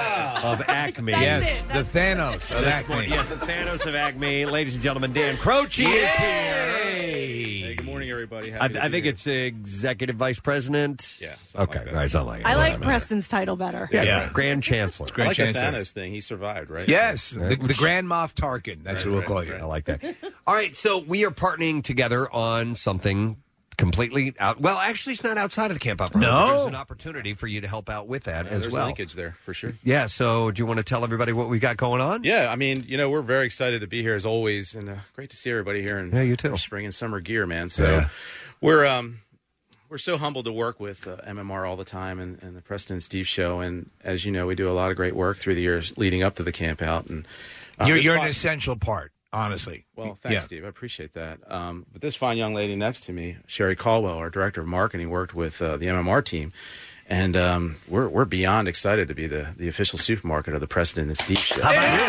of Acme. Yes, the Thanos of Acme. Yes, the Thanos of Acme. Ladies and gentlemen, Dan Croce is here. Hey, good morning, everybody. I think it's Executive Vice President. Yeah. Okay, like right, something like I that. like Preston's title better. Yeah. Grand Chancellor. I like the Thanos thing. He survived, right? Yes, the Grand Moff Tarkin. That's what we'll call you. I like that. All right, so we are partnering together on something completely out. Well, actually, it's not outside of the Camp Out for Hunger. No. There's an opportunity for you to help out with that as there's well. linkage there, for sure. Yeah, so do you want to tell everybody what we got going on? Yeah, I mean, we're very excited to be here as always, and great to see everybody here in you too. spring and summer gear, man. So we're so humbled to work with MMR all the time and the Preston and Steve show, and as you know, we do a lot of great work through the years leading up to the Camp Out. And you're an essential part. Honestly. Well, thanks, Steve. I appreciate that. But this fine young lady next to me, Sherry Caldwell, our director of marketing, worked with the MMR team. And we're beyond excited to be the official supermarket of the Preston and Steve show.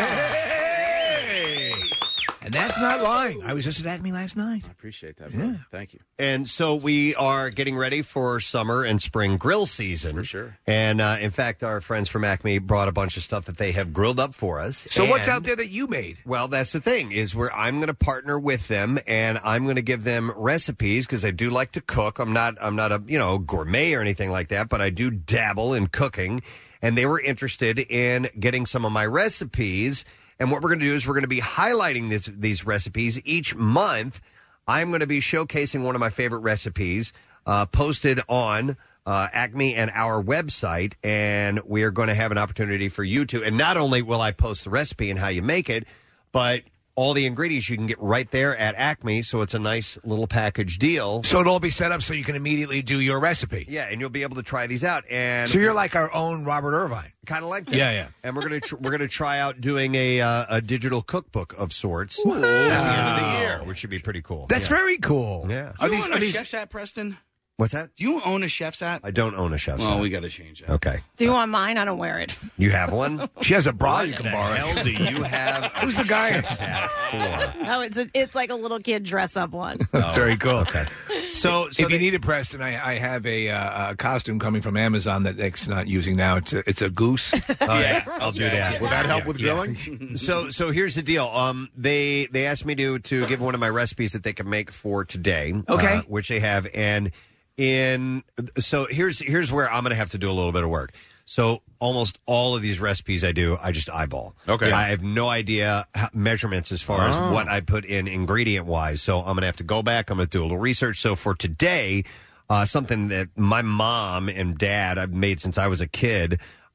And that's not lying. I was just at Acme last night. I appreciate that, bro. Thank you. And so we are getting ready for summer and spring grill season. For sure. And in fact, our friends from Acme brought a bunch of stuff that they have grilled up for us. So what's out there that you made? Well, that's the thing, is where I'm going to partner with them, and I'm going to give them recipes because I do like to cook. I'm not a gourmet or anything like that, but I do dabble in cooking. And they were interested in getting some of my recipes. And what we're going to do is we're going to be highlighting these recipes each month. I'm going to be showcasing one of my favorite recipes posted on Acme and our website, and we are going to have an opportunity for you to. And not only will I post the recipe and how you make it, but all the ingredients you can get right there at Acme, so it's a nice little package deal. So it'll all be set up so you can immediately do your recipe. Yeah, and you'll be able to try these out. And so you're like our own Robert Irvine. Kind of like that. Yeah. And we're gonna try out doing a digital cookbook of sorts at the end of the year, which should be pretty cool. That's very cool. Yeah. Do you own a chef's hat, Preston? What's that? Do you own a chef's hat? I don't own a chef's hat. Well, we got to change that. Okay. Do you want mine? I don't wear it. You have one? She has a bra you can borrow. Hell, do you have? Who's the guy? Oh, it's like a little kid dress up one. That's very cool. Okay. So if you need it, Preston, I have a costume coming from Amazon that Nick's not using now. It's a goose. I'll do that. Will that help with grilling? So here's the deal. They asked me to give one of my recipes that they can make for today. Okay. Which they have, and so here's where I'm going to have to do a little bit of work. So almost all of these recipes I just eyeball. Okay. I have no idea measurements as far as what I put in ingredient wise. So I'm going to have to go back. I'm going to do a little research. So for today, something that my mom and dad I've made since I was a kid.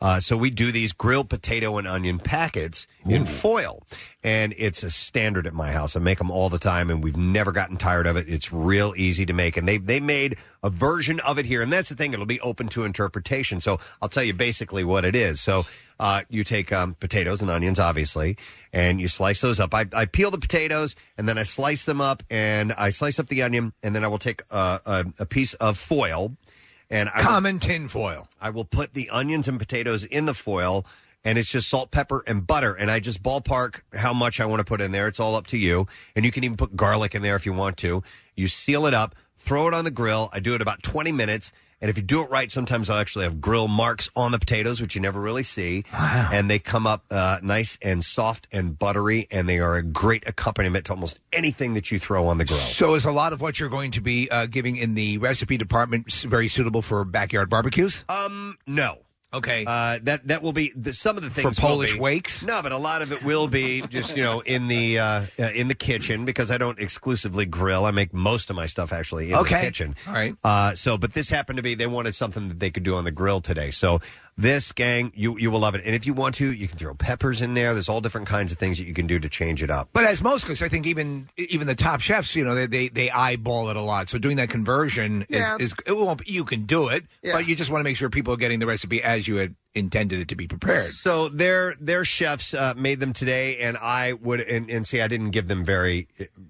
So we do these grilled potato and onion packets in foil. And it's a standard at my house. I make them all the time, and we've never gotten tired of it. It's real easy to make. And they made a version of it here. And that's the thing. It'll be open to interpretation. So I'll tell you basically what it is. So you take potatoes and onions, obviously, and you slice those up. I peel the potatoes, and then I slice them up, and I slice up the onion, and then I will take a piece of foil. And common tin foil. I will put the onions and potatoes in the foil, and it's just salt, pepper, and butter. And I just ballpark how much I want to put in there. It's all up to you. And you can even put garlic in there if you want to. You seal it up, throw it on the grill. I do it about 20 minutes. And if you do it right, sometimes I'll actually have grill marks on the potatoes, which you never really see. Wow. And they come up nice and soft and buttery, and they are a great accompaniment to almost anything that you throw on the grill. So is a lot of what you're going to be giving in the recipe department very suitable for backyard barbecues? No. Okay. That will be some of the things for Polish will be, wakes. No, but a lot of it will be just in the kitchen, because I don't exclusively grill. I make most of my stuff actually in the kitchen. All right. But this happened to be, they wanted something that they could do on the grill today. So this, gang, you will love it. And if you want to, you can throw peppers in there. There's all different kinds of things that you can do to change it up. But as most cooks, I think even the top chefs, they eyeball it a lot. So doing that conversion is it won't. You can do it, but you just want to make sure people are getting the recipe as you had intended it to be prepared. So their chefs made them today, and I would and see, I didn't give them very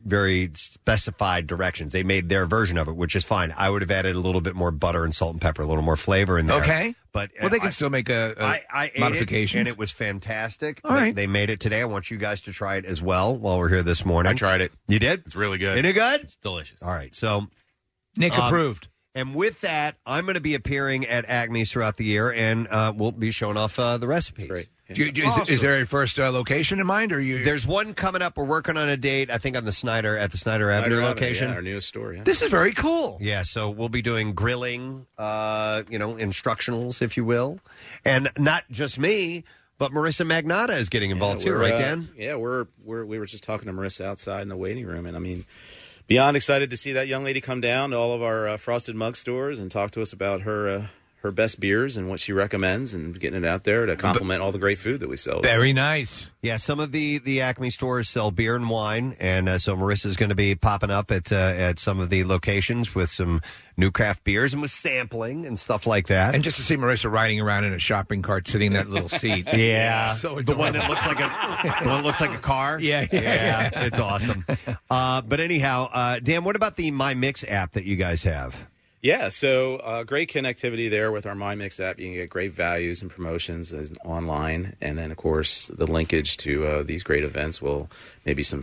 specified directions. They made their version of it, which is fine. I would have added a little bit more butter and salt and pepper, a little more flavor in there. Okay. But they can still make a modification, and it was fantastic. All right. They made it today. I want you guys to try it as well while we're here this morning. I tried it. You did? It's really good. Isn't it good? It's delicious. All right. So Nick approved. And with that, I'm going to be appearing at Acme's throughout the year, and we'll be showing off the recipes. Great. Is there a first location in mind, or you? There's one coming up. We're working on a date. I think on the Snyder Avenue location, our newest store. Yeah. This is very cool. Yeah, so we'll be doing grilling, instructionals, if you will, and not just me, but Marissa Magnata is getting involved too, right, Dan? Yeah, we were just talking to Marissa outside in the waiting room, and I mean, beyond excited to see that young lady come down to all of our Frosted Mug stores and talk to us about her best beers and what she recommends, and getting it out there to complement all the great food that we sell. Very nice. Yeah, some of the Acme stores sell beer and wine, and so Marissa's going to be popping up at some of the locations with some new craft beers and with sampling and stuff like that. And just to see Marissa riding around in a shopping cart, sitting in that little seat. Yeah, so the one that looks like a car. Yeah, it's awesome. But anyhow, Dan, what about the My Mix app that you guys have? Yeah, so great connectivity there with our MyMix app. You can get great values and promotions online. And then, of course, the linkage to these great events will maybe some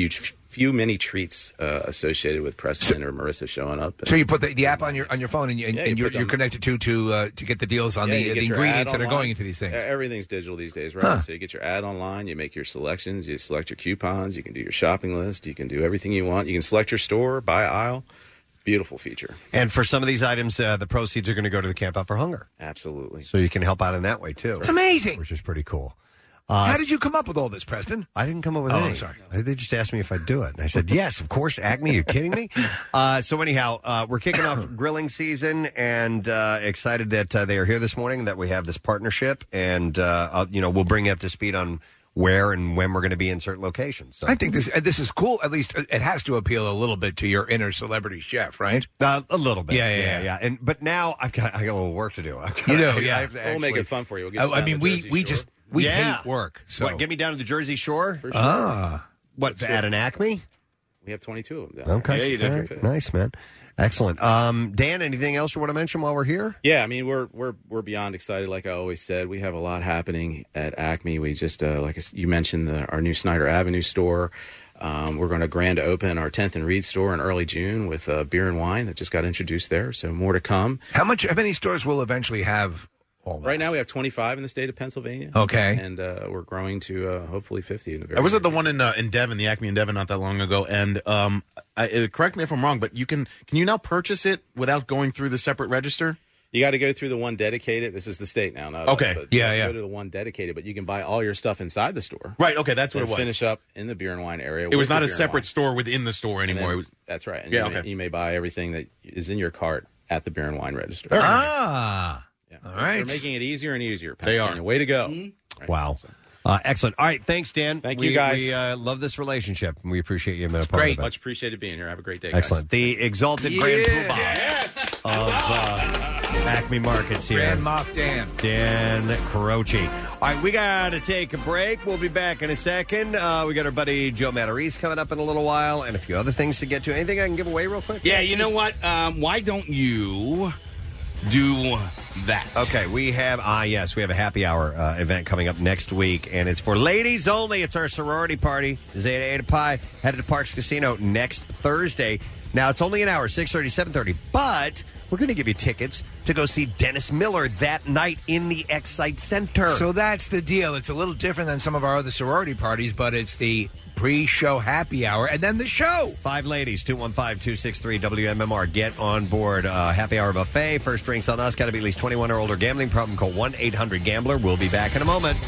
few mini treats associated with Preston or Marissa showing up. So you put the app on your phone, and you're connected to get the deals on the ingredients that are going into these things. Everything's digital these days, right? Huh. So you get your ad online, you make your selections, you select your coupons, you can do your shopping list, you can do everything you want. You can select your store, buy aisle. Beautiful feature. And for some of these items, the proceeds are going to go to the Camp Out for Hunger. Absolutely. So you can help out in that way, too. It's amazing. Which is pretty cool. How did you come up with all this, Preston? I didn't come up with any. Oh, sorry. They just asked me if I'd do it. And I said, yes, of course, Acme. Are you kidding me? So anyhow, we're kicking off grilling season, and excited that they are here this morning, that we have this partnership. And, we'll bring you up to speed on where and when we're going to be in certain locations. So. I think this is cool. At least it has to appeal a little bit to your inner celebrity chef, right? A little bit. Yeah. But now I got a little work to do. We'll make it fun for you. I mean, we hate work. So what, get me down to the Jersey Shore? For sure. What, at an Acme? We have 22 of them. Okay. Yeah, you did. Right. Nice, man. Excellent. Dan, anything else you want to mention while we're here? Yeah, I mean, we're beyond excited. Like I always said, we have a lot happening at Acme. We just, like you mentioned, our new Snyder Avenue store. We're going to grand open our 10th and Reed store in early June with beer and wine that just got introduced there. So more to come. How many stores will eventually have all that? Right now we have 25 in the state of Pennsylvania. Okay. And we're growing to hopefully 50 in the very I was at the one in Devon, the Acme in Devon, not that long ago, and correct me if I'm wrong, but can you now purchase it without going through the separate register? You got to go through the one dedicated. This is the state now, not okay. us, but Yeah. Go to the one dedicated, but you can buy all your stuff inside the store. Right. Okay, that's what it was. Finish up in the beer and wine area. It was not a separate store within the store anymore. That's right. And you you may buy everything that is in your cart at the beer and wine register. Ah. All right. They're making it easier and easier. They are. Pennsylvania. Way to go. Mm-hmm. Wow. Excellent. All right. Thanks, Dan. Thank you, guys. We love this relationship, and we appreciate you being a part of it. Much appreciated being here. Have a great day, Excellent. The exalted Grand Poobah of Acme Markets here. Grand Moff Dan Croce. All right, we got to take a break. We'll be back in a second. We got our buddy Joe Matarese coming up in a little while, and a few other things to get to. Anything I can give away real quick? Yeah, you know what? Why don't you do that? Okay, we have we have a happy hour event coming up next week, and it's for ladies only. It's our sorority party, Zeta Eta Pi, headed to Parks Casino next Thursday. Now, it's only an hour, 6:30, 7:30, but we're going to give you tickets to go see Dennis Miller that night in the Excite Center. So that's the deal. It's a little different than some of our other sorority parties, but it's the pre-show happy hour and then the show. 5 ladies, 215-263-WMMR. Get on board. Happy hour buffet. First drinks on us. Got to be at least 21 or older. Gambling problem, call 1-800-GAMBLER. We'll be back in a moment.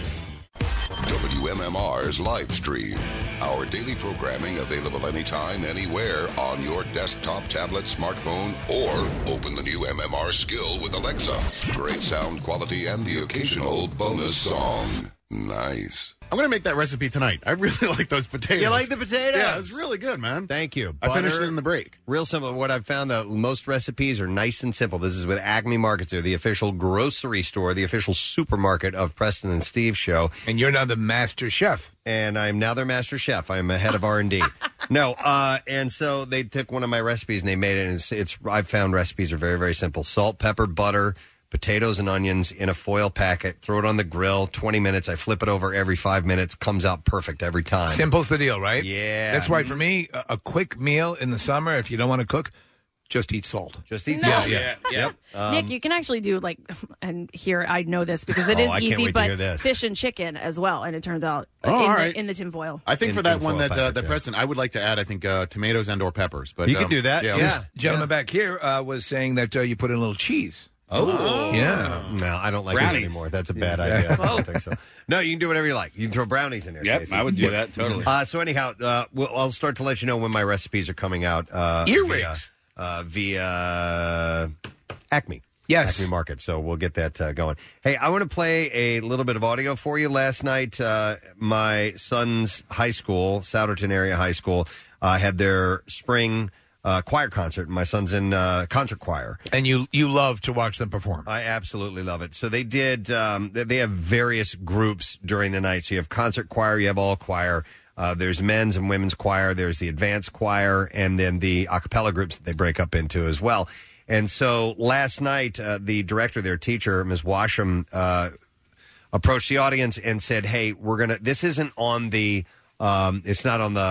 WMMR's live stream. Our daily programming available anytime, anywhere on your desktop, tablet, smartphone, or open the new MMR skill with Alexa. Great sound quality and the occasional bonus song. Nice. I'm going to make that recipe tonight. I really like those potatoes. You like the potatoes? Yeah, it's really good, man. Thank you. I finished it in the break. Real simple. What I've found that most recipes are nice and simple. This is with Acme Markets. They're the official grocery store, the official supermarket of Preston and Steve Show. And you're now the master chef. And I'm now their master chef. I'm a head of R&D. No, and so they took one of my recipes and they made it. And it's I've found recipes are very, very simple. Salt, pepper, butter, potatoes and onions in a foil packet, throw it on the grill, 20 minutes. I flip it over every 5 minutes. Comes out perfect every time. Simple's the deal, right? Yeah. That's why for me, a quick meal in the summer, if you don't want to cook, just eat salt. Just eat No. salt. Yeah. Yep. Nick, you can actually do and here I know this because it is I can't easy, wait to hear but this. fish and chicken as well, and it turns out all right. in the tinfoil. I think for that one that packets, that Preston, I would like to add, I think, tomatoes and or peppers. But You can do that, yeah. let's- This gentleman back here was saying that you put in a little cheese. Oh. Yeah. No, I don't like Brownies. it anymore. That's a bad idea. I don't think so. No, you can do whatever you like. You can throw brownies in there. Yep, Casey. I would do that, totally. So anyhow, I'll start to let you know when my recipes are coming out. Earwigs. Via Acme. Yes. Acme Market. So we'll get that going. Hey, I want to play a little bit of audio for you. Last night, my son's high school, Souderton area high school, had their spring choir concert. My son's in concert choir. And you love to watch them perform. I absolutely love it. So they did, they have various groups during the night. So you have concert choir, you have all choir. There's men's and women's choir. There's the advanced choir, and then the a cappella groups that they break up into as well. And so last night, the director, their teacher, Ms. Washam, approached the audience and said, "Hey, this isn't on the, it's not on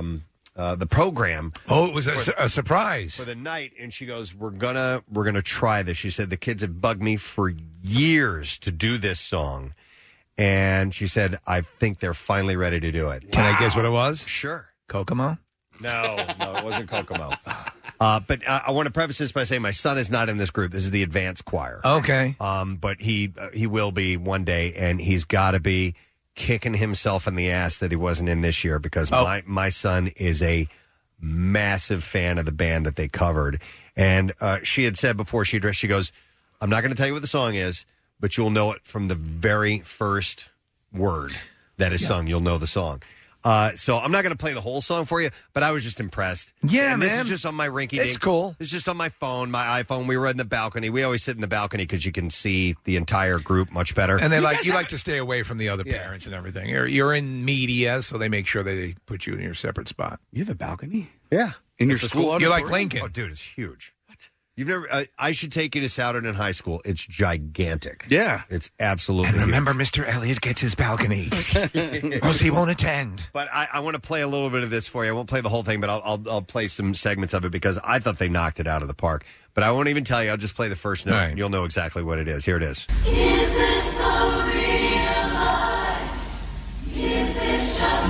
the program." Oh, it was a surprise for the night. And she goes, "We're gonna try this." She said, "The kids have bugged me for years to do this song." And she said, "I think they're finally ready to do it." Can I guess what it was? Sure. Kokomo? No, it wasn't Kokomo. But I want to preface this by saying my son is not in this group. This is the advanced choir. Okay. But he will be one day, and he's got to be kicking himself in the ass that he wasn't in this year because my son is a massive fan of the band that they covered. And she had said before she addressed, she goes, "I'm not going to tell you what the song is, but you'll know it from the very first word that is sung. You'll know the song." So I'm not going to play the whole song for you, but I was just impressed. Yeah, and man. This is just on my rinky-dink. It's cool. It's just on my phone, my iPhone. We were in the balcony. We always sit in the balcony because you can see the entire group much better. And they you like to stay away from the other parents and everything. You're in media, so they make sure they put you in your separate spot. You have a balcony? Yeah. In your It's a school? You're like auditorium? Lincoln. Oh, dude, it's huge. You've never? I should take you to Souderton High School. It's gigantic. Yeah, it's absolutely. And remember, Mr. Elliott gets his balcony, or else he won't attend. But I want to play a little bit of this for you. I won't play the whole thing, but I'll play some segments of it because I thought they knocked it out of the park. But I won't even tell you. I'll just play the first note, and you'll know exactly what it is. Here it is. Is this the real life? Is this just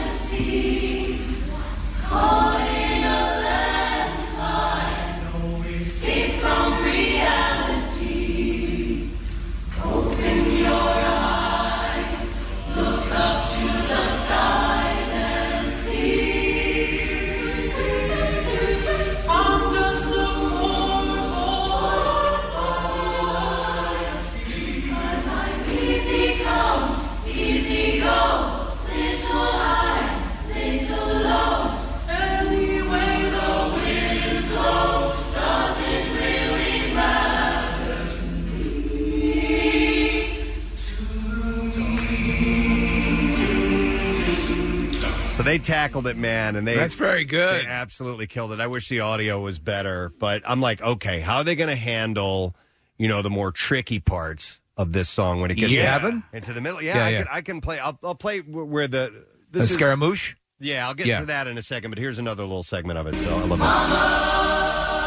fantasy? Caught in a landslide, no escape from reality. Open your eyes, look up to the skies and see. I'm just a poor boy, tackled it, man, and That's very good. They absolutely killed it. I wish the audio was better, but I'm like, okay, how are they going to handle, the more tricky parts of this song when it gets into the middle? Yeah, I can play. I'll play where the Scaramouche. Yeah, I'll get to that in a second. But here's another little segment of it. So I love this.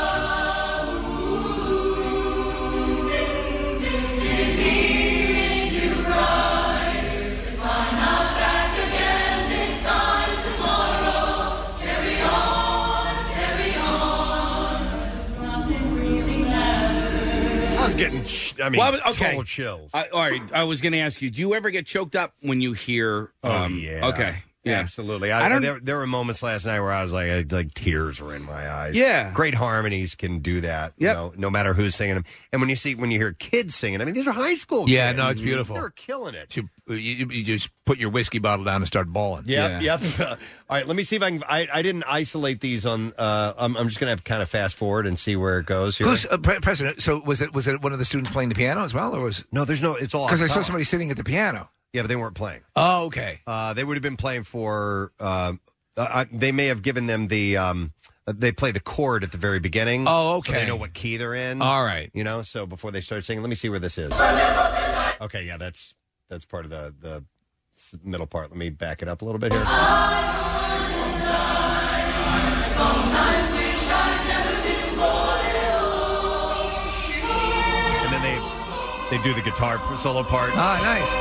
Getting, total chills. All right, I was going to ask you, do you ever get choked up when you hear? Yeah. Okay. Yeah. Absolutely. There were moments last night where I was like tears were in my eyes. Yeah. Great harmonies can do that. Yep. No matter who's singing them. And when you hear kids singing, I mean, these are high school kids. Yeah, no, it's beautiful. They're killing it. You just put your whiskey bottle down and start bawling. Yep. All right, let me see if I can. I didn't isolate these on. I'm just going to have to kind of fast forward and see where it goes here. Who's president? So was it one of the students playing the piano as well, or was no? There's no. It's all because I saw somebody sitting at the piano. Yeah, but they weren't playing. Oh, okay. They would have been playing for. They may have given them the. They play the chord at the very beginning. Oh, okay. So they know what key they're in. All right. So before they start singing, let me see where this is. Okay, yeah, that's part of the middle part. Let me back it up a little bit here. Sometimes wish I'd never been born. And then they do the guitar solo parts. Ah, nice.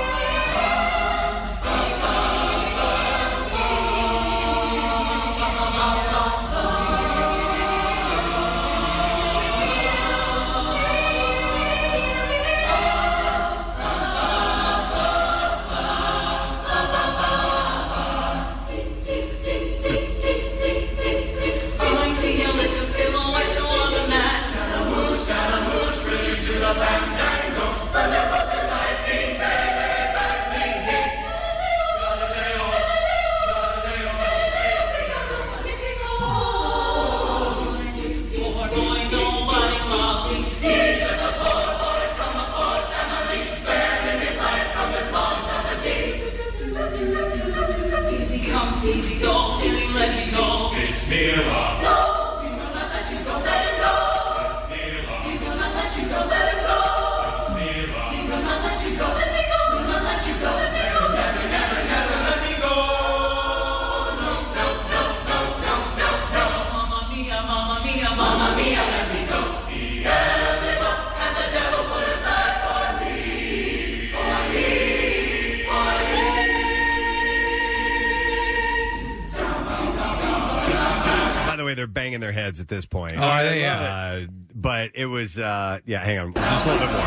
They're banging their heads at this point. Oh, yeah. But it was, hang on. Just a little bit more.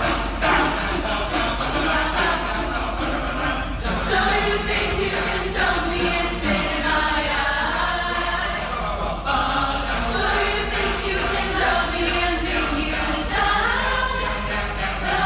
So you think you can stop me and spit in my eye? So you think you can love me and bring me to die? No,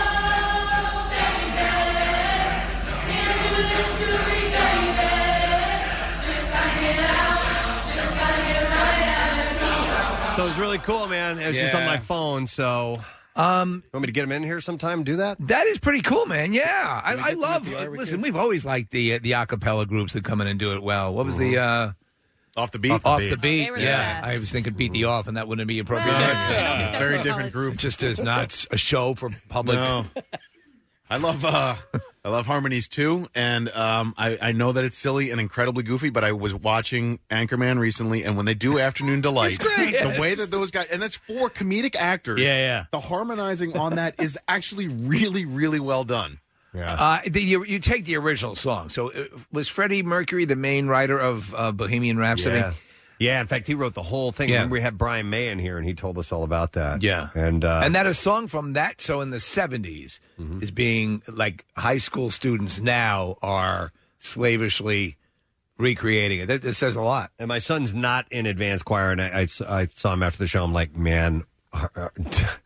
baby, can't do this to me, baby. Just gotta get out, just gotta get right. So it was really cool, man. It was just on my phone, so... you want me to get them in here sometime? Do that? That is pretty cool, man. Yeah. I love... Listen, we've always liked the a cappella groups that come in and do it well. What was the... Off the Beat? Off the Beat, yeah. I was thinking Beat the Off, and that wouldn't be appropriate. That's very different group. It just is not a show for public. No. I love harmonies too, and I know that it's silly and incredibly goofy, but I was watching Anchorman recently, and when they do Afternoon Delight, the way that those guys, and that's 4 comedic actors, the harmonizing on that is actually really, really well done. Yeah. You take the original song. So was Freddie Mercury the main writer of Bohemian Rhapsody? Yeah, in fact, he wrote the whole thing. Yeah. Remember, we had Brian May in here, and he told us all about that. Yeah. And that a song from that, so in the 70s, is being, like, high school students now are slavishly recreating it. That says a lot. And my son's not in advanced choir, and I saw him after the show. I'm like, man,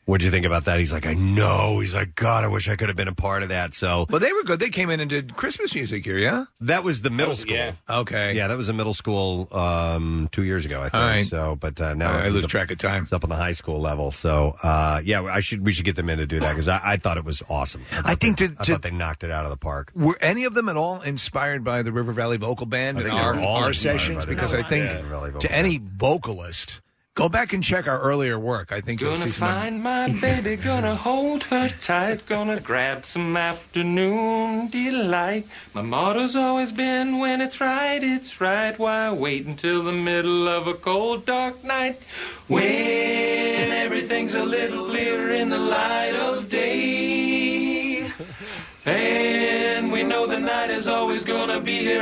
What'd you think about that? He's like, I know. He's like, God, I wish I could have been a part of that. So, But they were good. They came in and did Christmas music here, yeah? that was the middle school. Yeah. Okay. Yeah, that was a middle school 2 years ago, I think. All right. So, but now I it's lose up- track of time. It's up on the high school level. So, we should get them in to do that because I thought it was awesome. I thought they knocked it out of the park. Were any of them at all inspired by the River Valley Vocal Band I in think they were all our inspired sessions? by the Because I River think Valley Vocal to any vocalist, go back and check our earlier work. I think you'll Gonna see some. find my baby, gonna hold her tight, gonna grab some afternoon delight. My motto's always been when it's right, why wait until the middle of a cold, dark night? When everything's a little clearer in the light of day. And we know the night is always gonna be here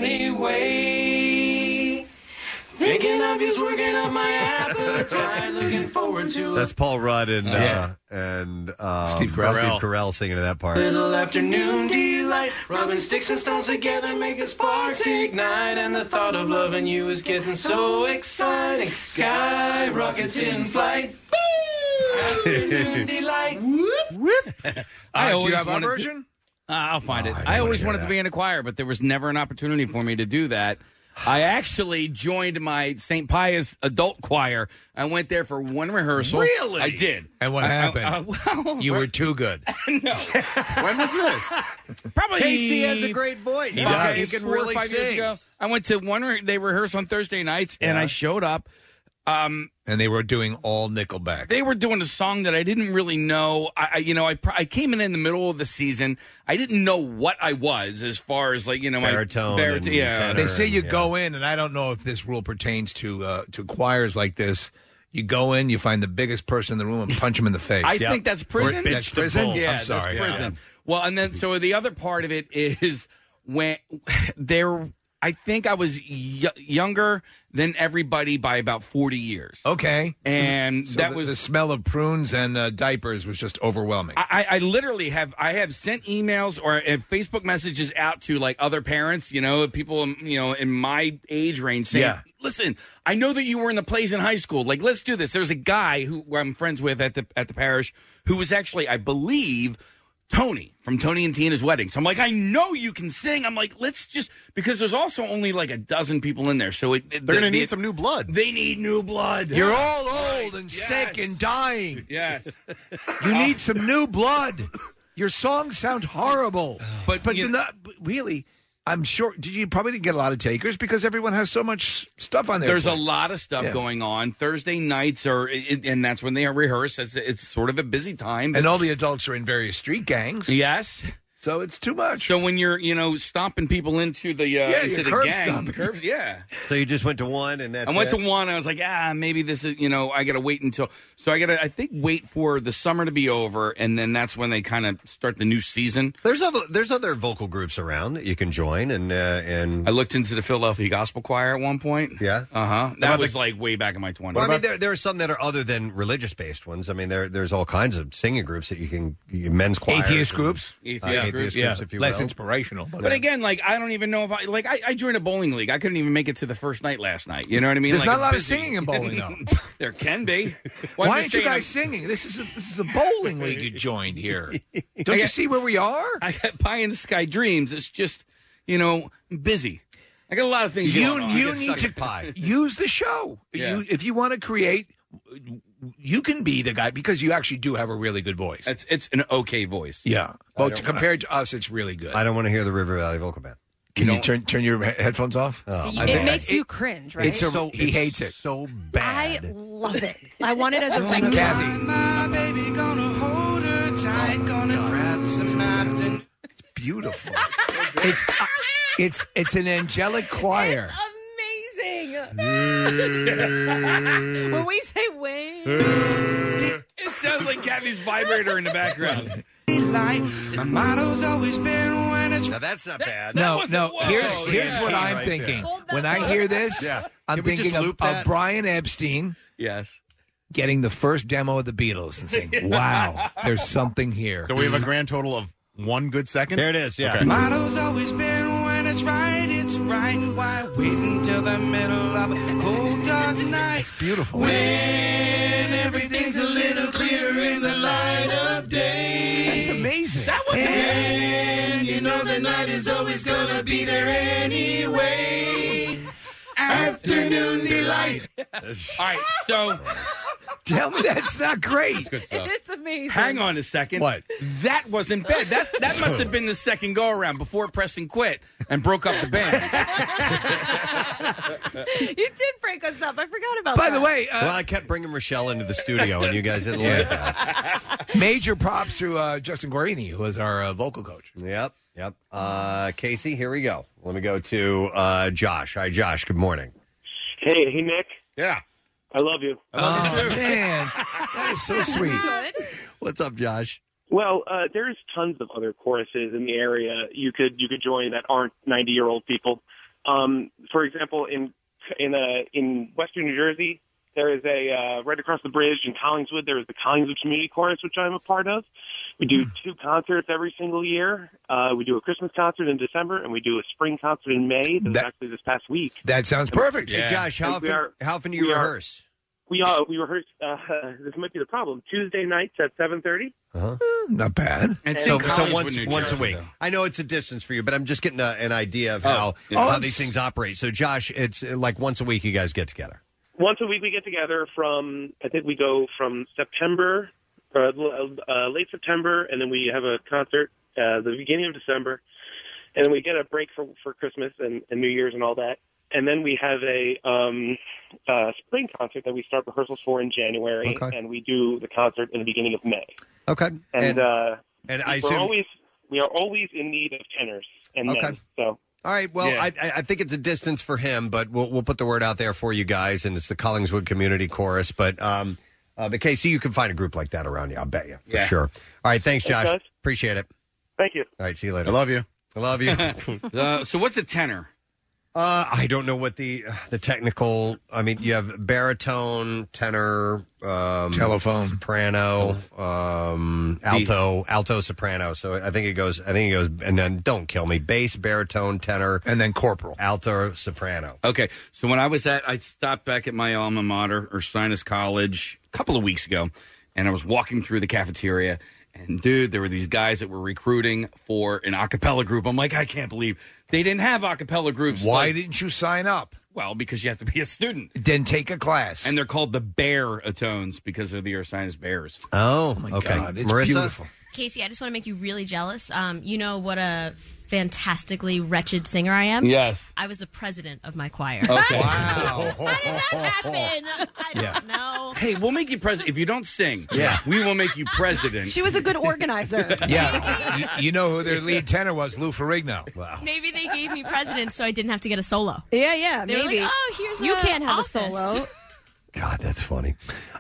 anyway. Thinking of you's working up my appetite. Looking forward to That's Paul Rudd and Steve Carell. Steve Carell singing to that part. little afternoon delight. Rubbing sticks and stones together make the sparks ignite. And the thought of loving you is getting so exciting. Sky rockets in flight. Afternoon delight. I do always you have a wanted to- version? I'll find it. I don't I wanna always hear wanted to that. be in a choir, but there was never an opportunity for me to do that. I actually joined my St. Pius adult choir. I went there for one rehearsal. Really? I did. And what happened? Well, You were too good. no. When was this? Probably Casey has a great voice. He He can 4 or really 5 years sing. ago. I went to they rehearse on Thursday nights, and I showed up. And they were doing all Nickelback. They were doing a song that I didn't really know. I came in the middle of the season. I didn't know what I was as far as my Baritone and yeah. tenor. They say you Yeah. go in, and I don't know if this rule pertains to choirs like this. You go in, you find the biggest person in the room, and punch him in the face. I think that's prison. That's prison. Yeah, I'm sorry. That's prison. Well, and then so the other part of it is when I think I was younger than everybody by about 40 years. Okay. And So that the, was the smell of prunes and diapers was just overwhelming. I literally have sent emails or Facebook messages out to like other parents, people in my age range saying, Yeah. listen, I know that you were in the plays in high school. Like, let's do this. There's a guy who I'm friends with at the parish who was actually, I believe, Tony from Tony and Tina's Wedding. So I'm like, I know you can sing. I'm like, let's just, because there's also only like a dozen people in there. So They're going to need some new blood. They need new blood. You're all old and sick and dying. Yes. You need some new blood. Your songs sound horrible. But you- not really. I'm sure. You probably didn't get a lot of takers because everyone has so much stuff on their There's a plate. lot of stuff Yeah. going on. Thursday nights and that's when they rehearse. It's sort of a busy time. And all the adults are in various street gangs. Yes. So it's too much. So when you're, stomping people into the into the curb gang, stomping. curves, yeah. So you just went to one, and that's I went it? to one. I was like, maybe this is, I got to wait until. So I think wait for the summer to be over, and then that's when they kind of start the new season. There's other vocal groups around that you can join, and I looked into the Philadelphia Gospel Choir at one point. Yeah, That was like way back in my 20s. Well, I mean, there are some that are other than religious-based ones. I mean, there's all kinds of singing groups that you can men's choirs, Atheist and- groups? atheist groups, if you will. Less inspirational. But again, like I don't even know if I joined a bowling league. I couldn't even make it to the first night last night. You know what I mean? There's Like, not a I'm lot busy. of singing in bowling, though. There can be. Why I'm aren't just you saying, guys singing? This is a bowling league you joined here. Don't you see where we are? I got pie in the sky dreams. It's just busy. I got a lot of things going on. You need to use the show. Yeah. If you want to create, you can be the guy because you actually do have a really good voice. It's an okay voice. Yeah, but compared to us, it's really good. I don't want to hear the River Valley Vocal Band. Can you turn your headphones off? It makes you cringe, right? He hates it. So bad. I love it. I want it as a ringtone. Kathy. My baby gonna hold her tight, gonna grab some afternoon. It's beautiful. It's an angelic choir. Amazing. When we say wait, It sounds like Kathy's vibrator in the background. My motto's always been when it's Now that's not bad. No. Whoa, Here's yeah. what I'm Right thinking. there. When I hear this, Yeah. I'm Can we thinking just of loop that? Brian Epstein Yes. getting the first demo of the Beatles and saying, "Wow, there's something here." So we have a grand total of 1 good second? There it is, yeah. Okay. motto's always been when it's right. Why wait until the middle of a cold dark one night. It's beautiful. When everything's a little clearer in the light of day. That's amazing. That was and you know the night is always gonna be there anyway. Afternoon delight. All right, so tell me that's not great. It's good stuff. It's amazing. Hang on a second. What? That wasn't bad. That must have been the second go around before Preston quit and broke up the band. You did break us up. I forgot about By that. the way, well, I kept bringing Rochelle into the studio, and you guys didn't like that. major props to Justin Guarini, who was our vocal coach. Yep. Casey, here we go. Let me go to Josh. Hi, Josh. Good morning. Hey, Nick. Yeah. I love you. I love you too. Man, that is so sweet. What's up, Josh? Well, there's tons of other choruses in the area you could join that aren't 90-year-old people. For example, in Western New Jersey, there is a right across the bridge in Collingswood. There is the Collingswood Community Chorus, which I'm a part of. We do 2 concerts every single year. We do a Christmas concert in December, and we do a spring concert in May. That was actually this past week. That sounds perfect. Hey, Josh, how often do you rehearse? We rehearse. This might be the problem. Tuesday nights at 7:30. Not bad. And so once a week. I know it's a distance for you, but I'm just getting an idea of how these things operate. So, Josh, it's like once a week you guys get together. Once a week we get together I think we go from September, late September, and then we have a concert the beginning of December, and then we get a break for Christmas and New Year's and all that. And then we have a spring concert that we start rehearsals for in January, and we do the concert in the beginning of May. Okay. And I assume we are always in need of tenors and men. So. All right. Well, I think it's a distance for him, but we'll put the word out there for you guys, and it's the Collingswood Community Chorus. But Casey, you can find a group like that around you. I'll bet you for sure. All right. Thanks, Josh. Thanks, guys. Appreciate it. Thank you. All right. See you later. I love you. I love you. So what's a tenor? I don't know what the technical. I mean, you have baritone, tenor, telephone, soprano, alto, soprano. So I think it goes, and then don't kill me. Bass, baritone, tenor, and then corporal, alto, soprano. Okay, so when I stopped back at my alma mater, Ursinus College, a couple of weeks ago, and I was walking through the cafeteria. And, dude, there were these guys that were recruiting for an a cappella group. I'm like, I can't believe they didn't have a cappella groups. Why didn't you sign up? Well, because you have to be a student. Then take a class. And they're called the Baritones because of the Ursinus Bears. Oh, my okay. God, it's Marissa? beautiful. Casey, I just want to make you really jealous. You know what a fantastically wretched singer I am? Yes. I was the president of my choir. Okay. How did that happen? I don't know. Hey, we'll make you president. If you don't sing, yeah, we will make you president. She was a good organizer. Yeah. you know who their lead tenor was? Lou Ferrigno. Wow. Maybe they gave me president so I didn't have to get a solo. Yeah, They were maybe. like, oh, here's You a can't have office. a solo. God, that's funny.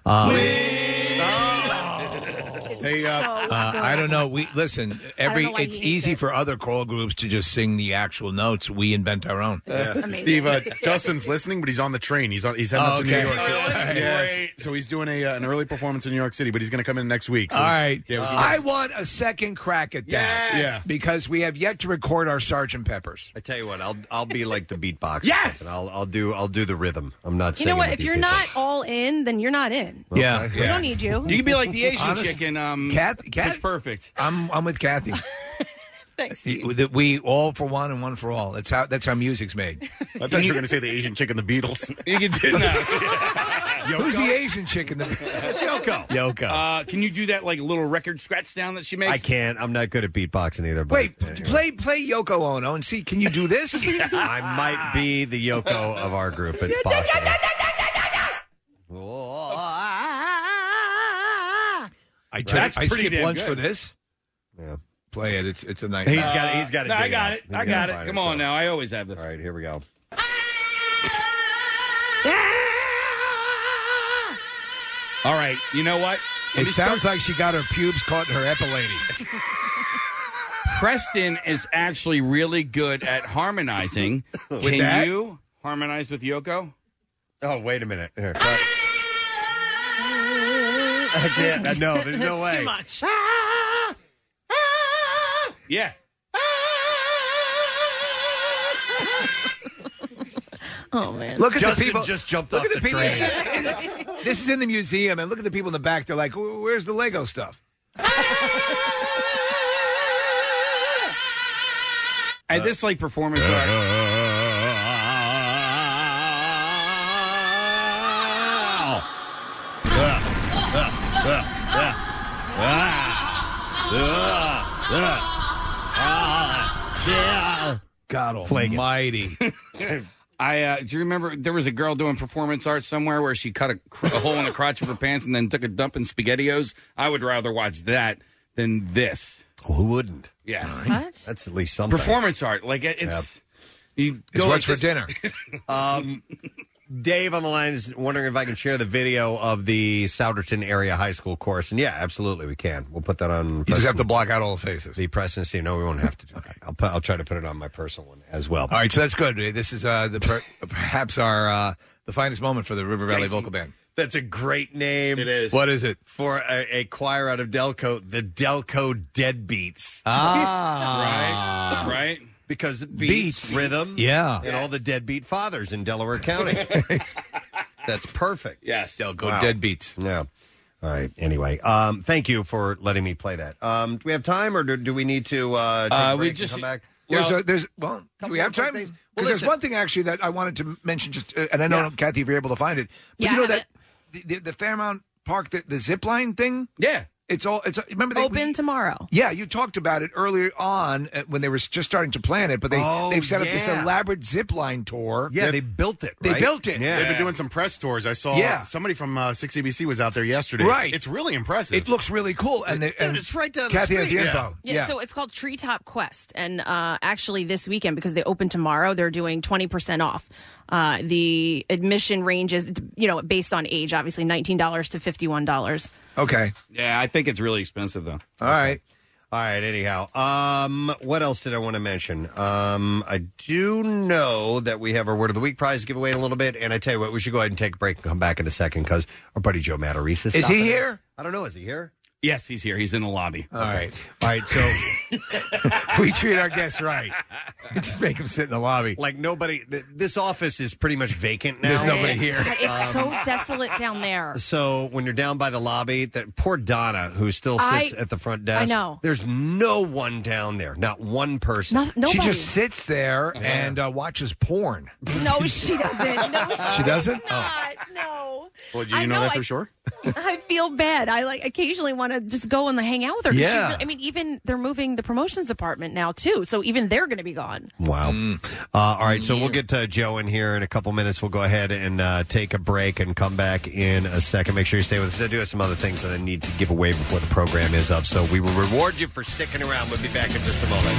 Hey, I don't know. We listen. It's easy for other choral groups to just sing the actual notes. We invent our own. Steve, Justin's listening, but he's on the train. He's heading up to New York. Great. So he's doing an early performance in New York City, but he's going to come in next week. So All right. Yeah, I want a second crack at that. Yes. Yeah. Because we have yet to record our Sgt. Peppers. I tell you what, I'll be like the beatbox. Yes! And I'll do the rhythm. I'm not. You know singing what? with If you you're people. not all in, then you're not in. Yeah. We don't need you. You can be like the Asian Honest- chicken. Kathy, It's perfect. I'm with Kathy. Thanks, Steve. We all for one and one for all. That's how music's made. I thought you were going to say the Asian chick and the Beatles. You can do that. Who's the Asian chick in the It's Yoko. Yoko. Can you do that like little record scratch down that she makes? I can't. I'm not good at beatboxing either. But Wait, play Yoko Ono and see. Can you do this? I might be the Yoko of our group. It's possible. I That's pretty skipped damn lunch good. for this. Yeah. Play it. It's a nice. He's got it. No, I got it. I got it. Come on now. I always have this. All right, here we go. All right. You know what? It sounds like she got her pubes caught in her epilating. Preston is actually really good at harmonizing. Can that? you harmonize with Yoko? Oh, wait a minute. Here. I can't. No, there's no way. Too much. Yeah. Oh man! Look at Justin the people. just jumped look off at the people. train. This is in the museum, and look at the people in the back. They're like, "Where's the Lego stuff?" And this like performance art. God almighty. Do you remember there was a girl doing performance art somewhere where she cut a hole in the crotch of her pants and then took a dump in SpaghettiOs? I would rather watch that than this. Well, who wouldn't? Yes. What? That's at least something. Performance art. Like, it's... You It's go what's like for this- dinner. Dave on the line is wondering if I can share the video of the Souderton area high school course. And yeah, absolutely, we can. We'll put that on. You just have to block out all the faces. The press and see. No, we won't have to do that. I'll try to put it on my personal one as well. All right, so that's good. This is perhaps our the finest moment for the River Valley Vocal Band. That's a great name. It is. What is it? For a choir out of Delco, the Delco Deadbeats. Right? Because it beats, rhythm, Yeah. and all the deadbeat fathers in Delaware County. That's perfect. Yes. They'll go Wow. deadbeats. Yeah. All right. Anyway, thank you for letting me play that. Do we have time, or do we need to take a break and come back? Do we have time? things. Because there's one thing actually that I wanted to mention. And I know Kathy, if you're able to find it, but you know that the Fairmount Park, the zip line thing. Yeah. It's remember Open tomorrow. Yeah, you talked about it earlier on when they were just starting to plan it, but they've set up this elaborate zip line tour. Yeah, they built it. They right? built it. They've been doing some press tours. I saw somebody from 6ABC was out there yesterday. Right. It's really impressive. It looks really cool. And it's right down Kathy the has the street. info. Yeah, so it's called Treetop Quest. And actually this weekend, because they open tomorrow, they're doing 20% off. The admission ranges, based on age, obviously $19 to $51. Okay. Yeah, I think it's really expensive, though. All right. All right, anyhow. What else did I want to mention? I do know that we have our Word of the Week prize giveaway in a little bit, and I tell you what, we should go ahead and take a break and come back in a second because our buddy Joe Matarisa Is he here? I don't know. Is he here? Yes, he's here. He's in the lobby. All right. All right, so we treat our guests right. Just make them sit in the lobby. like nobody, this office is pretty much vacant now. There's nobody here. God, it's so desolate down there. So when you're down by the lobby, that poor Donna, who still sits at the front desk, I know. there's no one down there, not one person. Nobody. She just sits there and watches porn. No, she doesn't. No, She doesn't? not. No. Well, do you I know know, that for I- sure? I feel bad. I occasionally want to just go and hang out with her. 'cause Yeah. even they're moving the promotions department now too, so even they're going to be gone. Wow. All right, so we'll get Joe in here in a couple minutes. We'll go ahead and take a break and come back in a second. Make sure you stay with us. I do have some other things that I need to give away before the program is up, so we will reward you for sticking around. We'll be back in just a moment.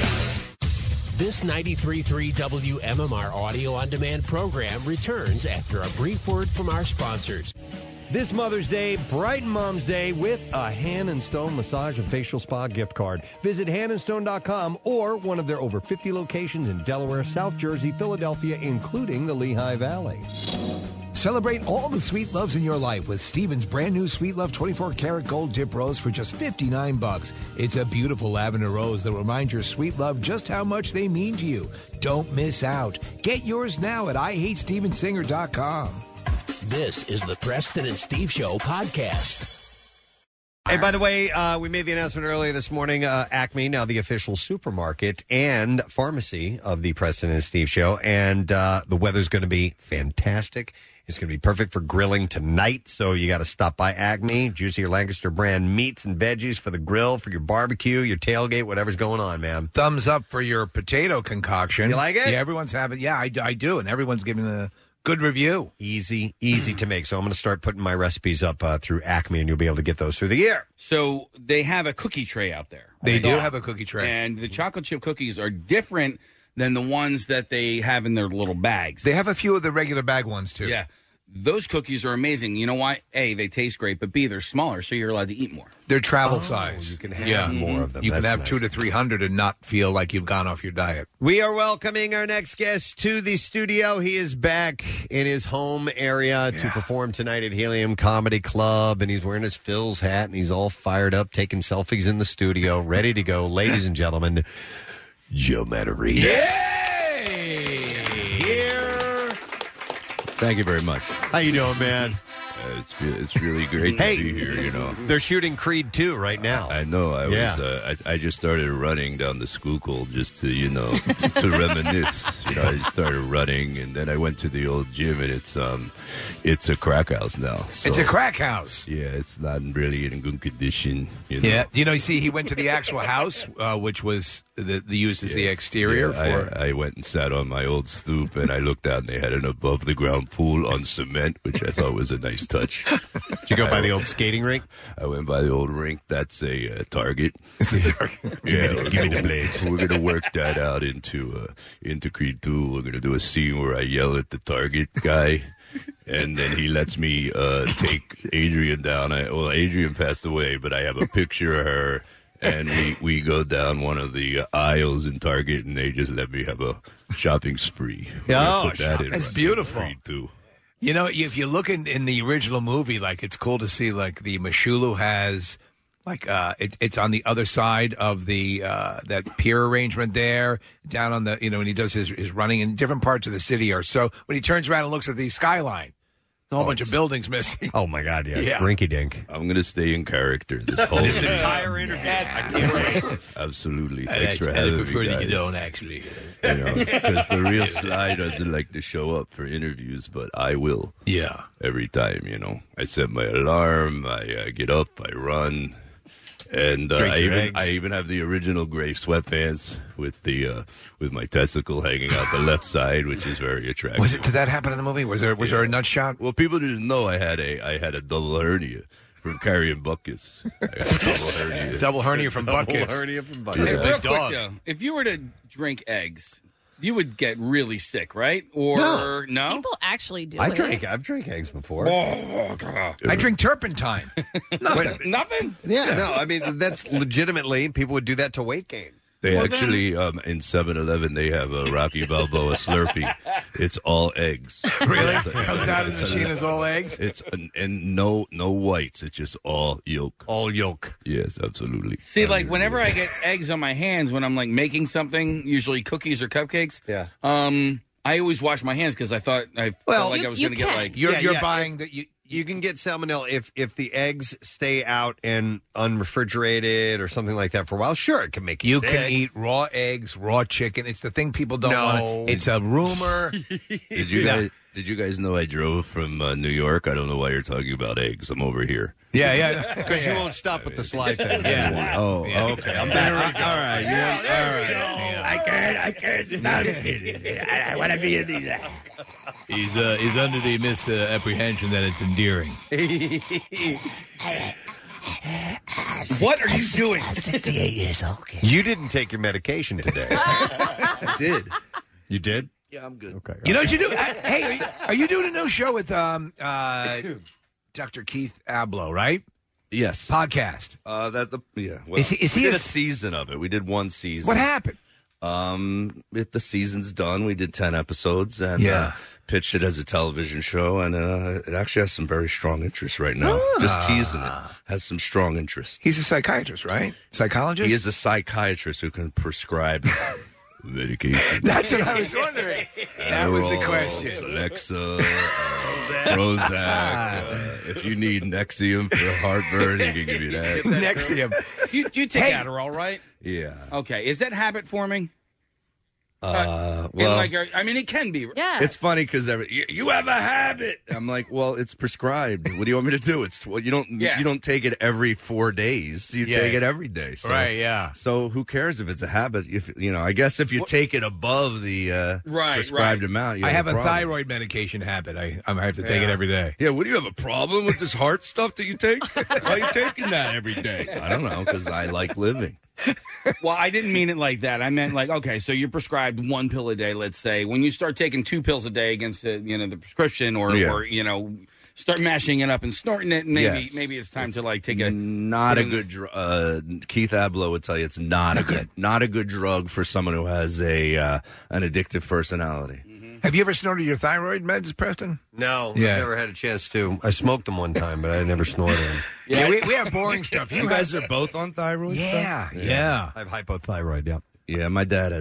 This 93.3 WMMR audio on demand program returns after a brief word from our sponsors. This Mother's Day, brighten Mom's Day with a Hand and Stone Massage and Facial Spa gift card. Visit handandstone.com or one of their over 50 locations in Delaware, South Jersey, Philadelphia, including the Lehigh Valley. Celebrate all the sweet loves in your life with Stevens' brand new Sweet Love 24 karat gold dip rose for just $59. It's a beautiful lavender rose that reminds your sweet love just how much they mean to you. Don't miss out. Get yours now at IHateStevensinger.com. This is the Preston and Steve Show podcast. Hey, by the way, we made the announcement earlier this morning. Acme, now the official supermarket and pharmacy of the Preston and Steve Show. And the weather's going to be fantastic. It's going to be perfect for grilling tonight. So you got to stop by Acme. Juicy Lancaster brand meats and veggies for the grill, for your barbecue, your tailgate, whatever's going on, man. Thumbs up for your potato concoction. You like it? Yeah, everyone's having. Yeah, I do, and everyone's giving a good review. Easy to make. So I'm going to start putting my recipes up through Acme, and you'll be able to get those through the year. So they have a cookie tray out there. They do have a cookie tray. And the chocolate chip cookies are different than the ones that they have in their little bags. They have a few of the regular bag ones, too. Yeah. Those cookies are amazing. You know why? A, they taste great, but B, they're smaller, so you're allowed to eat more. They're travel size. You can have more of them. You can That's have nice. 200 to 300 and not feel like you've gone off your diet. We are welcoming our next guest to the studio. He is back in his home area to perform tonight at Helium Comedy Club, and he's wearing his Phil's hat, and he's all fired up, taking selfies in the studio, ready to go. Ladies and gentlemen, Joe Matarese. Yay! Here Thank you very much. How you doing, man? It's really great Hey, to be here. You know, they're shooting Creed 2 right now. I know. I just started running down the Schuylkill just to to reminisce. I just started running, and then I went to the old gym, and it's a crack house now. So, It's a crack house. Yeah, it's not really in good condition. Yeah, you see, he went to the actual house, which was used as the exterior for. I went and sat on my old stoop, and I looked out, and they had an above the ground pool on cement, which I thought was a nice touch. Did you go by the old skating rink? I went by the old rink. That's a Target. It's a Target. Yeah, give me the blades. We're gonna work that out into Creed 2. We're gonna do a scene where I yell at the Target guy. And then he lets me take Adrian down. Adrian passed away, but I have a picture of her. And we go down one of the aisles in Target, and they just let me have a shopping spree. That's beautiful. Creed 2. If you look in the original movie, it's cool to see, the Mashulu has, it's on the other side of the that pier arrangement there, down on the, when he does his running in different parts of the city or so. When he turns around and looks at the skyline, a whole bunch of buildings missing. Oh, my God, yeah. It's rinky-dink. I'm going to stay in character this whole this entire interview. Absolutely. I Thanks for having me, prefer that you guys. don't, actually. Because the real Sly doesn't like to show up for interviews, but I will. Yeah. Every time, I set my alarm, I get up, I run. And I even have the original gray sweatpants with my testicle hanging out the left side, which is very attractive. Did that happen in the movie? Was there a nut shot? Well, people didn't know I had a double hernia from carrying buckets. I got a double hernia. Double hernia from buckets. Double hernia from buckets. Hey, real quick, though, if you were to drink eggs, you would get really sick, right? Or no? People actually do. I've drank eggs before. Oh, God. I drink turpentine. Nothing? Yeah, no, I mean, that's legitimately, people would do that to weight gain. They actually, in 7-Eleven, they have a Rocky Balboa Slurpee. It's all eggs. Really? Comes out of the machine as all eggs? It's and no whites. It's just all yolk. All yolk. Yes, absolutely. See, whenever I get eggs on my hands when I'm making something, usually cookies or cupcakes. Yeah. I always wash my hands because I felt like I was going to get You're buying that you can get salmonella if the eggs stay out and unrefrigerated or something like that for a while. Sure, it can make you You sick. can eat raw eggs, raw chicken. It's the thing people don't No. want. It's a rumor. Did you guys know I drove from New York? I don't know why you're talking about eggs. I'm over here. Yeah. Because you won't stop with the slide thing. Yeah. Oh, okay. I'm there. All right. I can't stop it. I want to be in these. He's under the misapprehension that it's endearing. What are you doing? I'm 68 years old. You didn't take your medication today. I did. You did? Yeah, I'm good. Okay. You know what you do? Hey, are you doing a new show with Dr. Keith Abloh, right? Yes. Podcast. Well, Is he we did a- a season of it. We did one season. What happened? The season's done. We did 10 episodes and Yeah. pitched it as a television show, and it actually has some very strong interest right now. Just teasing it. Has some strong interest. He's a psychiatrist, right? Psychologist? He is a psychiatrist who can prescribe medication. That's what I was wondering. That was the Adderall, question. Alexa, Prozac. If you need Nexium for heartburn, he can give you that. Nexium. You take Adderall, right? Yeah. Okay. Is that habit forming? Well, I mean, it can be. Yeah. it's funny because you have a habit. I'm like, well, it's prescribed. What do you want me to do? You don't take it every 4 days. You take it every day. So, Right, yeah. So who cares if it's a habit? I guess if you take it above the prescribed amount, you I have a problem. thyroid medication habit. I have to take it every day. Yeah, what do you have a problem with this heart stuff that you take? Why are you taking that every day? I don't know, because I like living. Well, I didn't mean it like that. I meant okay, so you're prescribed 1 pill a day, let's say. When you start taking 2 pills a day against the prescription or start mashing it up and snorting it, maybe it's time to take a not a good drug. Keith Abloh would tell you it's not a good drug for someone who has an addictive personality. Have you ever snorted your thyroid meds, Preston? No, Yeah. I've never had a chance to. I smoked them one time, but I never snorted them. Yeah, we have boring stuff. You guys are both on thyroid Yeah, stuff? yeah. I have hypothyroid, yeah. Yeah, my dad has that.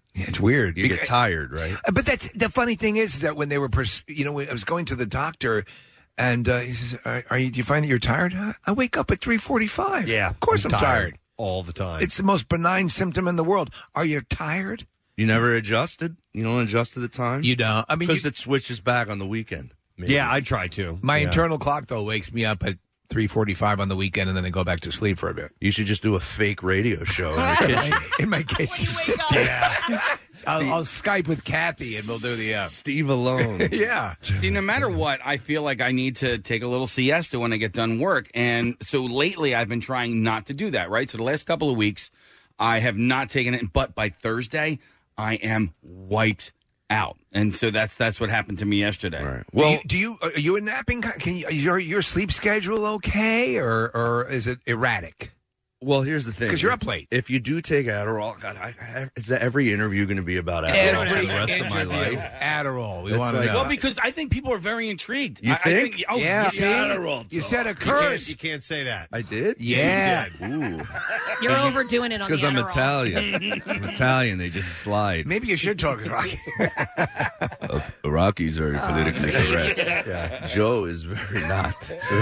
Yeah, it's weird. You get tired, right? But that's the funny thing is that when they were, when I was going to the doctor, and he says, "Do you find that you're tired?" I wake up at 3:45. Yeah, of course I'm tired all the time. It's the most benign symptom in the world. Are you tired? You never adjusted? You don't adjust to the time? You don't. I mean, because it switches back on the weekend. Maybe. Yeah, I try to. My Yeah. internal clock though wakes me up at 3:45 on the weekend, and then I go back to sleep for a bit. You should just do a fake radio show in the kitchen. In my kitchen. I'll Skype with Kathy, and we'll do the Steve alone. Yeah. See, no matter what, I feel like I need to take a little siesta when I get done work. And so lately I've been trying not to do that, right? So the last couple of weeks, I have not taken it. But by Thursday, I am wiped out. And so that's what happened to me yesterday. Right. Well, are you a napping? Is your sleep schedule okay, or is it erratic? Well, here's the thing. Because you're up late. If you do take Adderall, God, is every interview going to be about Adderall for the rest of my life? Adderall. We It's want to like- know. Well, because I think people are very intrigued. You I think? oh, Yeah, see? Adderall. You said a You curse. can't say that. I did? Yeah. Ooh. You're overdoing it on the Because I'm Adderall. Italian. I'm Italian. They just slide. Maybe you should talk to Rocky. Rocky's very politically Steve. correct. Yeah. Joe is very not.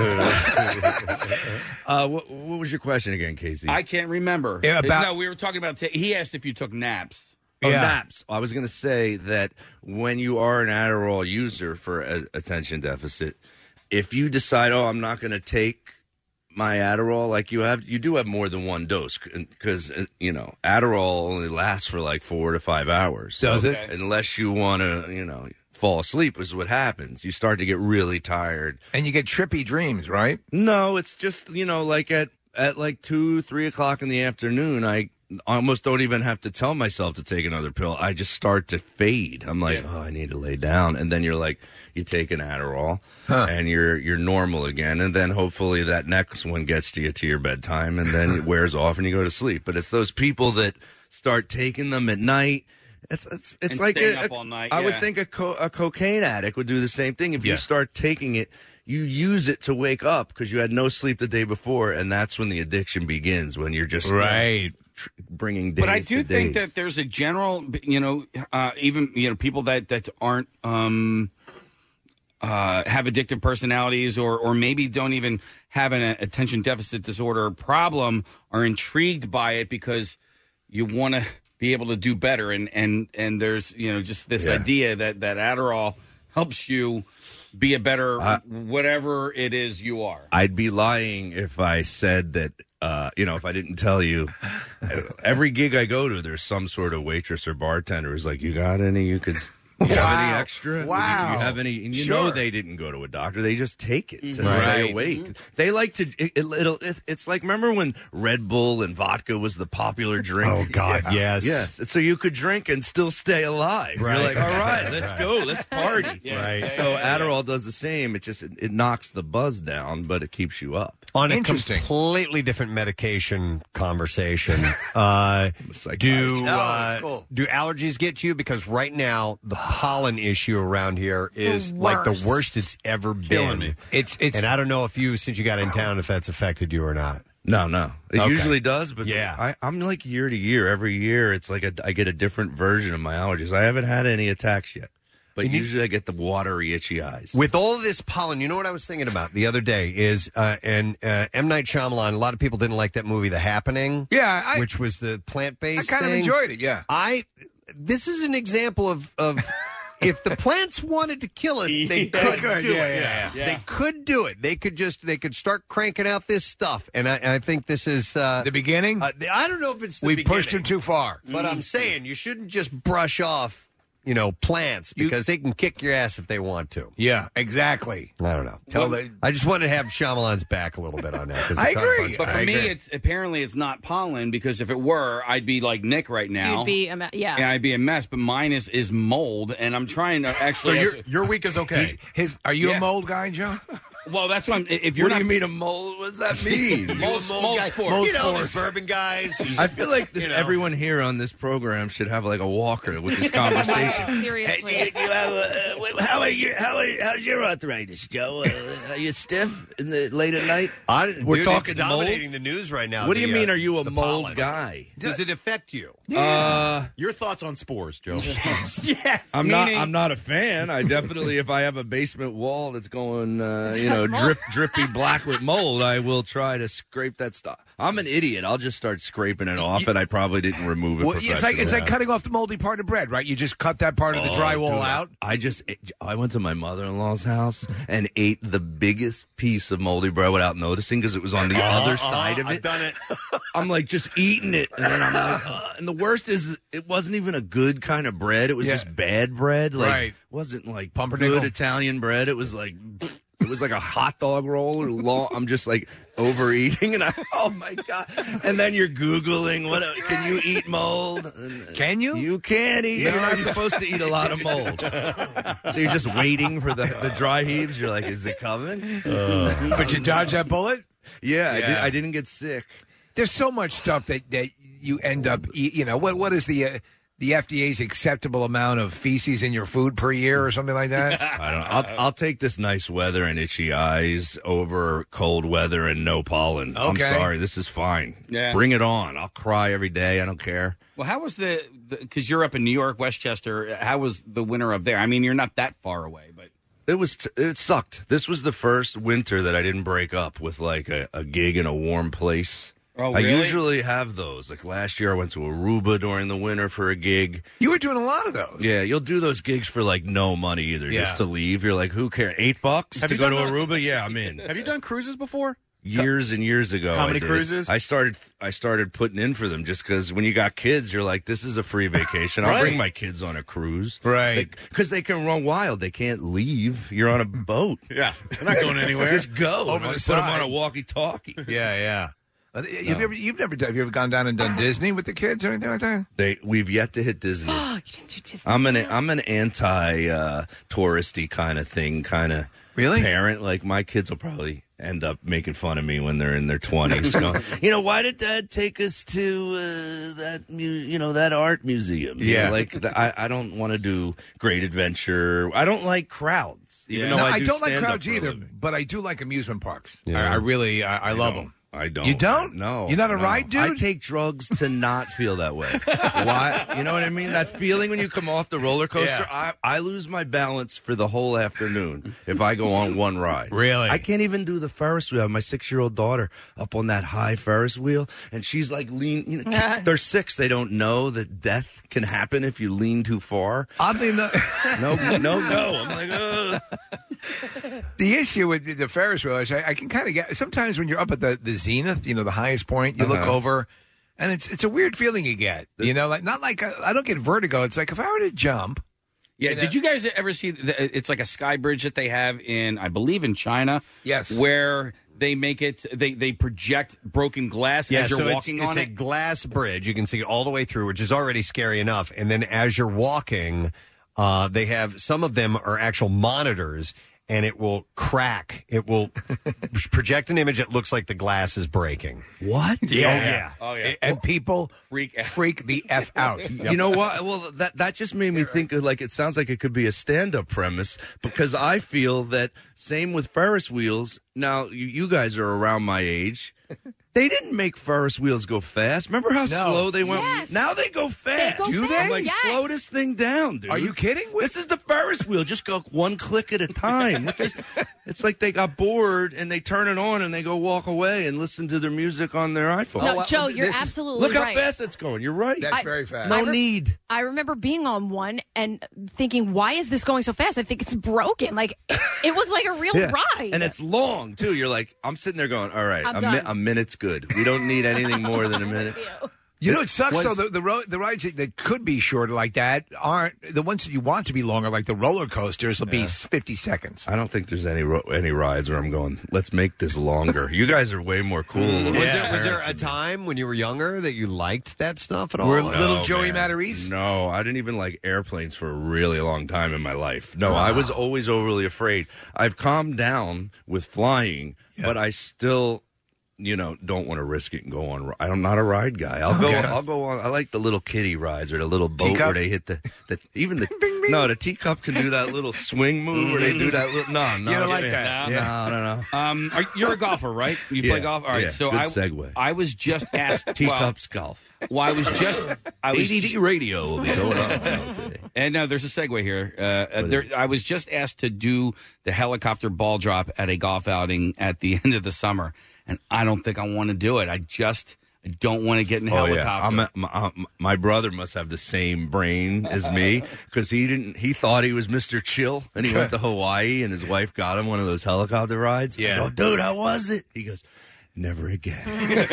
What was your question again, Casey? I can't remember. Yeah, about- No, we were talking about. He asked if you took naps. Oh, Yeah. naps. I was going to say that when you are an Adderall user for attention deficit, if you decide, I'm not going to take my Adderall, like you do have more than one dose because, Adderall only lasts for like 4 to 5 hours. Does it? Unless you want to, fall asleep is what happens. You start to get really tired. And you get trippy dreams, right? No, it's just, like at like 2, 3 o'clock in the afternoon, I almost don't even have to tell myself to take another pill. I just start to fade. I'm like, I need to lay down. And then you're like, you take an Adderall and you're normal again. And then hopefully that next one gets to your bedtime and then it wears off and you go to sleep. But it's those people that start taking them at night. It's And like staying up all night, I would yeah. think a cocaine addict would do the same thing. If you start taking it, you use it to wake up because you had no sleep the day before, and that's when the addiction begins. When you're just bringing days. But I do to think days. that there's a general, even people that aren't have addictive personalities or maybe don't even have an attention deficit disorder problem are intrigued by it because you want to be able to do better, and there's just this idea that Adderall helps you be a better whatever it is you are. I'd be lying if I said that. If I didn't tell you, every gig I go to, there's some sort of waitress or bartender who's like, "You got any? You have any extra? Wow. Do you have any?" And Sure. they didn't go to a doctor; they just take it to Right. stay awake. They like to. It's like remember when Red Bull and vodka was the popular drink? Oh, God, yes. yes. So you could drink and still stay alive. Right. You're like, all right, let's go, let's party. Right. So Adderall does the same. It just it knocks the buzz down, but it keeps you up. On a Interesting. completely different medication conversation, psychiatrist. do that's cool. do allergies get to you? Because right now the pollen issue around here is like the worst it's ever been. me. It's And I don't know if since you got in town, if that's affected you or not. No. It Okay. usually does, but Yeah. I'm like year to year. Every year, it's like I get a different version of my allergies. I haven't had any attacks yet, but usually I get the watery, itchy eyes. With all of this pollen, you know what I was thinking about the other day is, M. Night Shyamalan, a lot of people didn't like that movie, The Happening. Yeah, which was the plant-based I kind of thing. enjoyed it. Yeah. This is an example of if the plants wanted to kill us, they could do it. Yeah. They could do it. They could start cranking out this stuff, and I think this is The beginning. I don't know if it's the We beginning, pushed him too far. but I'm saying you shouldn't just brush off, plants because they can kick your ass if they want to. Yeah, exactly. I don't know. Tell I just wanted to have Shyamalan's back a little bit on that. 'cause I it's hard agree. punch. But for me, it's not pollen because if it were, I'd be like Nick right now. You'd be and I'd be a mess. But mine is mold, and I'm trying to So actually. your week is okay. Are you Yeah. a mold guy, Joe? Well, that's what if you're What do not you mean a mold? What does that mean? mold guy. sports. You know, those bourbon guys. I feel like everyone here on this program should have like a walker with this conversation. Seriously. Hey, do you have how's your arthritis, Joe? Are you stiff in the late at night? We're talking it's mold. dominating the news right now. What do you mean? Are you a the mold pollen. guy? Does it affect you? Your thoughts on spores, Joe? Yes. I'm not a fan. I definitely, if I have a basement wall that's going, drippy black with mold, I will try to scrape that stuff. I'm an idiot. I'll just start scraping it off, and I probably didn't remove it. Well, it's like cutting off the moldy part of bread, right? You just cut that part of the drywall out. I went to my mother-in-law's house and ate the biggest piece of moldy bread without noticing because it was on the other side of it. I've done it. I'm like just eating it, and then I'm like, and the worst is it wasn't even a good kind of bread. It was just bad bread. Like, Right. It wasn't like Pumpernickel? good Italian bread. It was like a hot dog roll or long. I'm just like overeating, and oh my God. And then you're Googling, can you eat mold? Can you? You can eat. You're not supposed to eat a lot of mold. So you're just waiting for the dry heaves. You're like, is it coming? But you dodged that bullet? Yeah. I didn't get sick. There's so much stuff that you end up, what is the FDA's acceptable amount of feces in your food per year or something like that? I don't know. I'll take this nice weather and itchy eyes over cold weather and no pollen. Okay. I'm sorry. This is fine. Yeah. Bring it on. I'll cry every day. I don't care. Well, how was because you're up in New York, Westchester, how was the winter up there? I mean, you're not that far away, but. It sucked. This was the first winter that I didn't break up with like a gig in a warm place. Oh, I really? usually have those. Like last year, I went to Aruba during the winter for a gig. You were doing a lot of those. Yeah, you'll do those gigs for like no money either, Yeah. just to leave. You're like, who cares? $8 Have to you go to done that? Aruba? Yeah, I'm in. Have you done cruises before? Years and years ago, Comedy I did. cruises? I started putting in for them just because when you got kids, you're like, this is a free vacation. I'll Right. bring my kids on a cruise, Right? Because they can run wild. They can't leave. You're on a boat. Yeah, they're not going anywhere. Just go Over the Put side. them on a walkie-talkie. Yeah. Have you ever gone down and done Disney with the kids or anything like that? We've yet to hit Disney. You didn't do Disney. I'm an anti-touristy kind of thing, kind of Really? parent. Like my kids will probably end up making fun of me when they're in their 20s. Going, why did Dad take us to that art museum? Yeah. I don't want to do Great Adventure. I don't like crowds. Even though No, I, I don't like stand-up crowds for a either, living. but I do like amusement parks. Yeah. I really love them. I don't. You don't? No. You're not a no. ride dude? I take drugs to not feel that way. Why? You know what I mean? That feeling when you come off the roller coaster, Yeah. I lose my balance for the whole afternoon if I go on one ride. Really? I can't even do the Ferris wheel. I have my 6-year-old daughter up on that high Ferris wheel, and she's like they're 6. They don't know that death can happen if you lean too far. Oddly enough, No. I'm like, ugh. the issue with the Ferris wheel is I can kind of get sometimes when you're up at the zenith, the highest point, you look over, and it's a weird feeling you get. Like not like I don't get vertigo. It's like if I were to jump. Yeah, did you guys ever see? It's like a sky bridge that they have I believe in China. Yes, where they make it. They project broken glass as you're walking on it's it. a glass bridge. You can see all the way through, which is already scary enough. And then as you're walking, they have some of them are actual monitors. And it will crack. It will project an image that looks like the glass is breaking. What? Yeah. Oh yeah. And people freak the F out. You know what? Well, that just made me think of it sounds like it could be a stand-up premise because I feel that same with Ferris wheels. Now, you guys are around my age. They didn't make Ferris wheels go fast. Remember how slow they went? Yes. Now they go fast. They go Do fast, I'm like, yes. slow this thing down, dude. Are you kidding? This is the Ferris wheel. Just go one click at a time. It's like they got bored and they turn it on and they go walk away and listen to their music on their iPhone. No, Joe, you're absolutely Look how right. fast it's going. You're right. That's very fast. No need. I remember being on one and thinking, why is this going so fast? I think it's broken. Like, it was like a real ride. And it's long, too. You're like, I'm sitting there going, all right, I'm done. a minute's good. We don't need anything more than a minute. You know, it sucks though. The rides that could be shorter like that aren't the ones that you want to be longer. Like the roller coasters will be 50 seconds. I don't think there's any rides where I'm going, let's make this longer. You guys are way more cool. Was there a time when you were younger that you liked that stuff at all? Were little Joey Matarese? No, I didn't even like airplanes for a really long time in my life. No, I was always overly afraid. I've calmed down with flying, but I still... don't want to risk it and go on. I'm not a ride guy. I'll go on. I like the little kiddie rides or the little boat teacup? where they hit the the teacup can do that little swing move where they do that little, no. You don't like that? No. You're a golfer, right? You play golf? All right. Yeah, so good segue. I was just asked. Teacups golf. Well, I was ADD radio will be going on today. And no, there's a segue here. I was just asked to do the helicopter ball drop at a golf outing at the end of the summer. And I don't think I want to do it. I don't want to get in a helicopter. My brother must have the same brain as me because he thought he was Mr. Chill and he went to Hawaii and his wife got him one of those helicopter rides. Yeah. I go, dude, how was it? He goes, never again.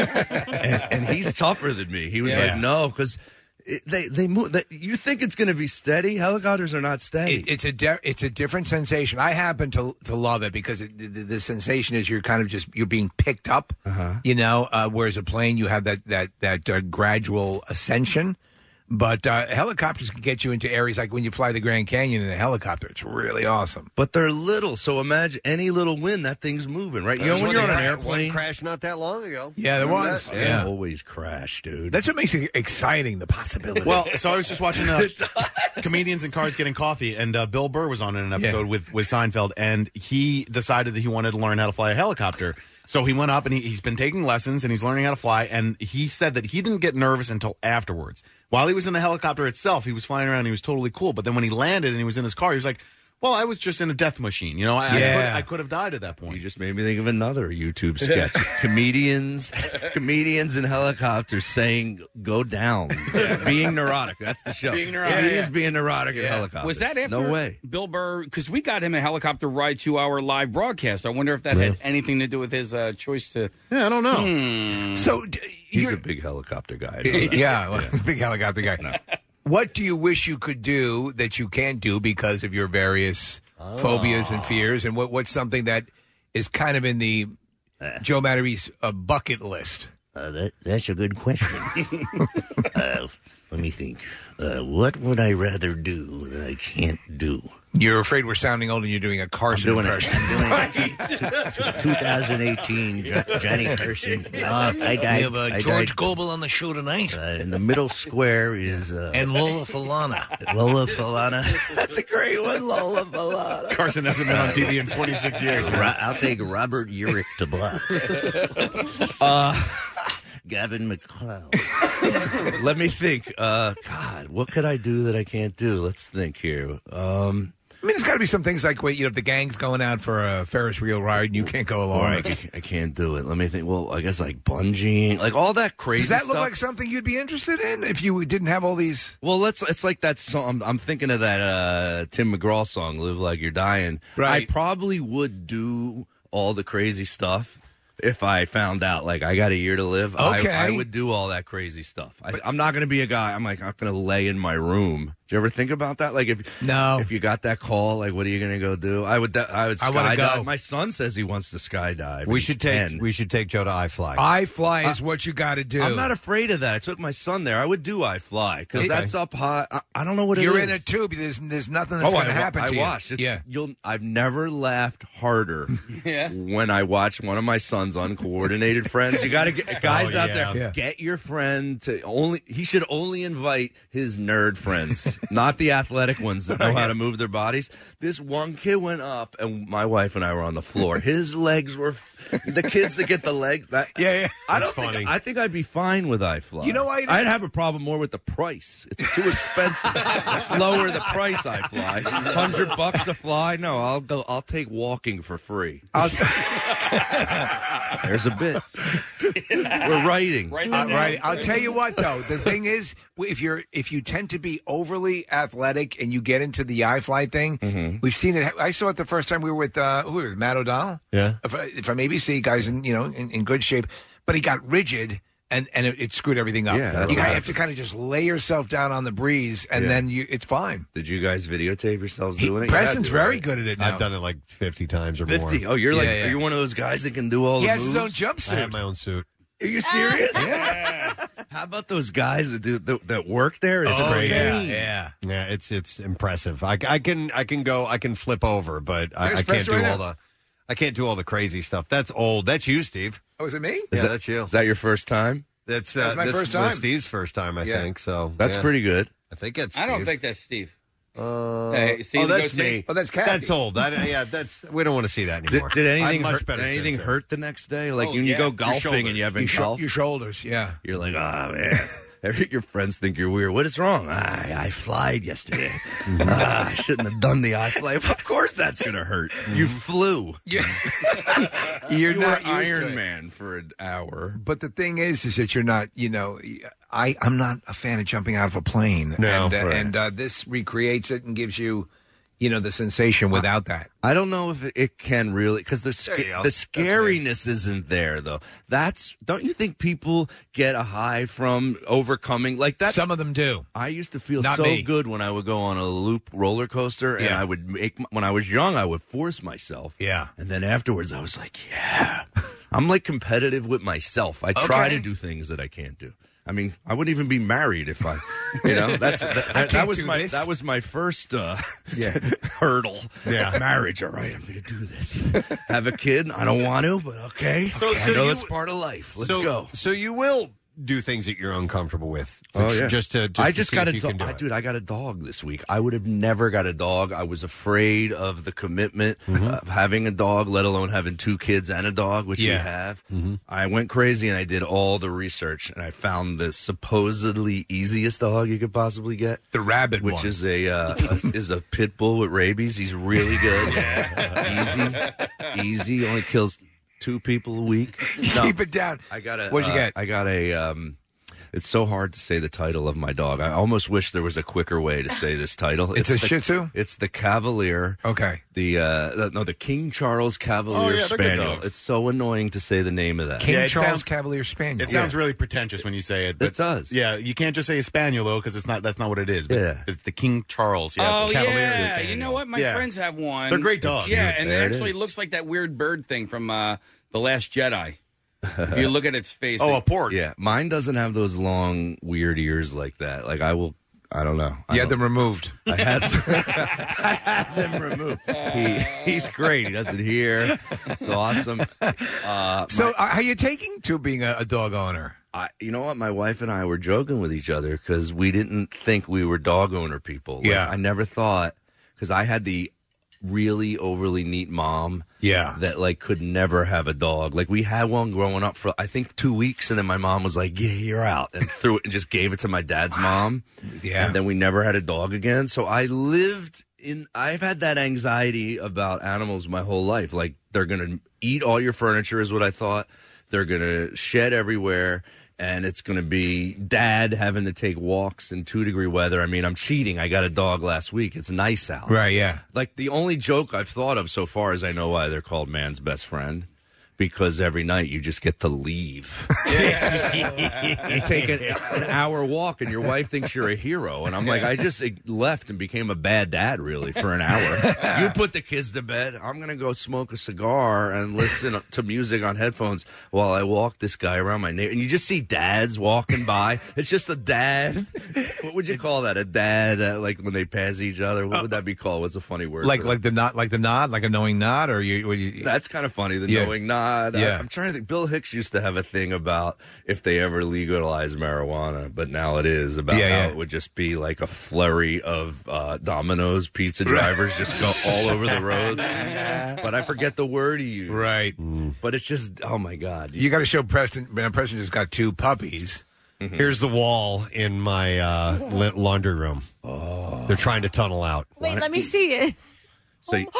and he's tougher than me. He was like, no, because they move. You think it's going to be steady? Helicopters are not steady. It's a different sensation. I happen to love it because the sensation is you're kind of you're being picked up. Whereas a plane you have that gradual ascension. But helicopters can get you into areas like when you fly the Grand Canyon in a helicopter. It's really awesome. But they're little, so imagine any little wind, that thing's moving, right? You know, when you're on an airplane. One crashed not that long ago. Yeah, there was. Yeah. Always crash, dude. That's what makes it exciting, the possibility. Well, so I was just watching Comedians in Cars Getting Coffee, and Bill Burr was on an episode with Seinfeld, and he decided that he wanted to learn how to fly a helicopter. So he went up and he's been taking lessons and he's learning how to fly. And he said that he didn't get nervous until afterwards. While he was in the helicopter itself, he was flying around and he was totally cool. But then when he landed and he was in his car, he was like, well, I was just in a death machine. I could have died at that point. You just made me think of another YouTube sketch. comedians in helicopters saying, go down. Being neurotic. That's the show. Being neurotic. Comedians being neurotic in helicopters. Was that after No way. Bill Burr? Because we got him a helicopter ride to our live broadcast. I wonder if that had anything to do with his choice to... Yeah, I don't know. So he's a big helicopter guy. Big helicopter guy. No. What do you wish you could do that you can't do because of your various phobias and fears? And what's something that is kind of in the Joe Matarese bucket list? That's a good question. Let me think. What would I rather do that I can't do? You're afraid we're sounding old and you're doing a Carson impression. I'm doing 2018 Johnny Carson. I died. We have George Gobel on the show tonight. In the middle square is... and Lola Falana. Lola Falana. That's a great one, Lola Falana. Carson hasn't been on TV in 26 years. I'll take Robert Urich to block. Gavin McLeod. Let me think. God, what could I do that I can't do? Let's think here. I mean, there's got to be some things like, if the gang's going out for a Ferris wheel ride and you can't go along. Right, I can't do it. Let me think. Well, I guess like bungeeing, like all that crazy Does that stuff. look like something you'd be interested in if you didn't have all these? Well, it's like that song. I'm thinking of that Tim McGraw song, Live Like You're Dying. Right. I probably would do all the crazy stuff if I found out, like, I got a year to live. Okay. I would do all that crazy stuff. I'm not going to be a guy, I'm not going to lay in my room. Did you ever think about that? Like, if you got that call, like, what are you going to go do? I would skydive. My son says he wants to skydive. We should take Joe to iFly. iFly is what you got to do. I'm not afraid of that. I took my son there. I would do iFly because that's up high. I don't know what You're it is. in a tube. There's nothing that's going to happen to you. I watched. I've never laughed harder when I watched one of my son's uncoordinated friends. You got to get guys out there. Yeah. Get your friend to he should only invite his nerd friends. Not the athletic ones that know how to move their bodies. This one kid went up, and my wife and I were on the floor. His legs were the kids that get the legs. I think I'd be fine with iFly. You know why? I'd have a problem more with the price. It's too expensive. Just lower the price. iFly. $100 to fly. No, I'll take walking for free. There's a bit. We're writing. Right. I'll tell you what, though. The thing is, if you tend to be overly athletic and you get into the iFly thing, we've seen it. I saw it the first time we were with Matt O'Donnell. Yeah. From ABC, guys in good shape, but he got rigid. and it screwed everything up. Yeah, You have to kind of just lay yourself down on the breeze, and then it's fine. Did you guys videotape yourselves doing it? Preston's very good at it now. I've done it like 50 times or 50. more. Oh, you're are you one of those guys that can do all He the has his moves? own jumpsuit. I have my own suit. Are you serious? Yeah. How about those guys that do that work there? It's crazy. Yeah, it's impressive. I can flip over, but I can't do I can't do all the crazy stuff. That's old. That's you, Steve. Oh, is it me? Yeah, that's you. Is that your first time? That's my this first time. was Steve's first time, I think. So That's pretty good. I think it's. I don't Steve. think that's Steve. Hey, see oh, the that's goatee? me. Oh, that's Kathy. That's old. That's we don't want to see that anymore. Did anything I'm much hurt? better Did anything since then. hurt the next day? Like Oh, when you yeah. go Your golfing shoulders. and you haven't Your golfed, your shoulders, yeah. you're like, oh man. Your friends think you're weird. What is wrong? I flied yesterday. I shouldn't have done the I fly. Of course that's going to hurt. You flew. You're You not were used to Iron it. Man for an hour. But the thing is that you're not, I'm not a fan of jumping out of a plane. No, and this recreates it and gives you, the sensation without that. I don't know if it can really, because the scariness isn't there, though. Don't you think people get a high from overcoming like that? Some of them do. I used to feel Not so me. good when I would go on a loop roller coaster, and Yeah. I would when I was young, I would force myself. Yeah. And then afterwards, I was like, yeah. I'm like competitive with myself. I try Okay. to do things that I can't do. I mean, I wouldn't even be married if I, that can't was do my this. that was my first hurdle. Yeah. Marriage. All right, I'm going to do this. Have a kid? I don't want to, but okay. So I know you- it's part of life. Let's so, go. So you will do things that you're uncomfortable with. Just to I just see got if a you can dog. do it. Dude, I got a dog this week. I would have never got a dog. I was afraid of the commitment of having a dog, let alone having two kids and a dog, which you Yeah. have. I went crazy and I did all the research, and I found the supposedly easiest dog you could possibly get. The rabbit which one. is a pit bull with rabies. He's really good. Easy. Only kills 2 people a week. Keep it down. I got a. What'd you get? I got a. It's so hard to say the title of my dog. I almost wish there was a quicker way to say this title. It's a Shih Tzu? It's the Cavalier. Okay. The King Charles Cavalier Oh, yeah, they're good Spaniel. dogs. It's so annoying to say the name of that. King it Charles sounds- Cavalier Spaniel. It sounds really pretentious when you say it. But It does. Yeah, you can't just say a spaniel though, because that's not what it is. But Yeah. it's the King Charles. Yeah, Oh the Cavalier yeah, Spaniel. you know what? My Yeah. friends have one. They're great dogs. Yeah, and There it it actually is. looks like that weird bird thing from The Last Jedi. If you look at its face, Oh, a pork. Yeah, mine doesn't have those long, weird ears like that. Like I don't know. You had them removed. I had them removed. He's great. He doesn't hear. It's awesome. So, are you taking to being a dog owner? You know what? My wife and I were joking with each other because we didn't think we were dog owner people. Like, Yeah. I never thought, because I had the really overly neat mom that like could never have a dog. Like we had one growing up for I think 2 weeks, and then my mom was like, yeah, you're out, and threw it and just gave it to my dad's mom. Yeah. And then we never had a dog again. So I've had that anxiety about animals my whole life. Like they're gonna eat all your furniture is what I thought. They're gonna shed everywhere. And it's going to be dad having to take walks in 2-degree weather. I mean, I'm cheating. I got a dog last week. It's nice out. Right, yeah. Like, the only joke I've thought of so far is I know why they're called man's best friend. Because every night you just get to leave. You take an hour walk and your wife thinks you're a hero. And I'm like, I just left and became a bad dad, really, for an hour. You put the kids to bed. I'm going to go smoke a cigar and listen to music on headphones while I walk this guy around my neighborhood. And you just see dads walking by. It's just a dad. What would you call that? A dad, like when they pass each other? What would that be called? What's a funny word? Like for that? the nod, like a knowing nod, or you That's kind of funny, the Yeah. knowing nod. Yeah. I'm trying to think. Bill Hicks used to have a thing about if they ever legalized marijuana, but now it is about how it would just be like a flurry of Domino's pizza drivers just go all over the roads. But I forget the word he used. Right. But it's just, oh my God. You got to show Preston. Preston just got 2 puppies. Here's the wall in my laundry room. They're trying to tunnel out. Wait, let me see it. So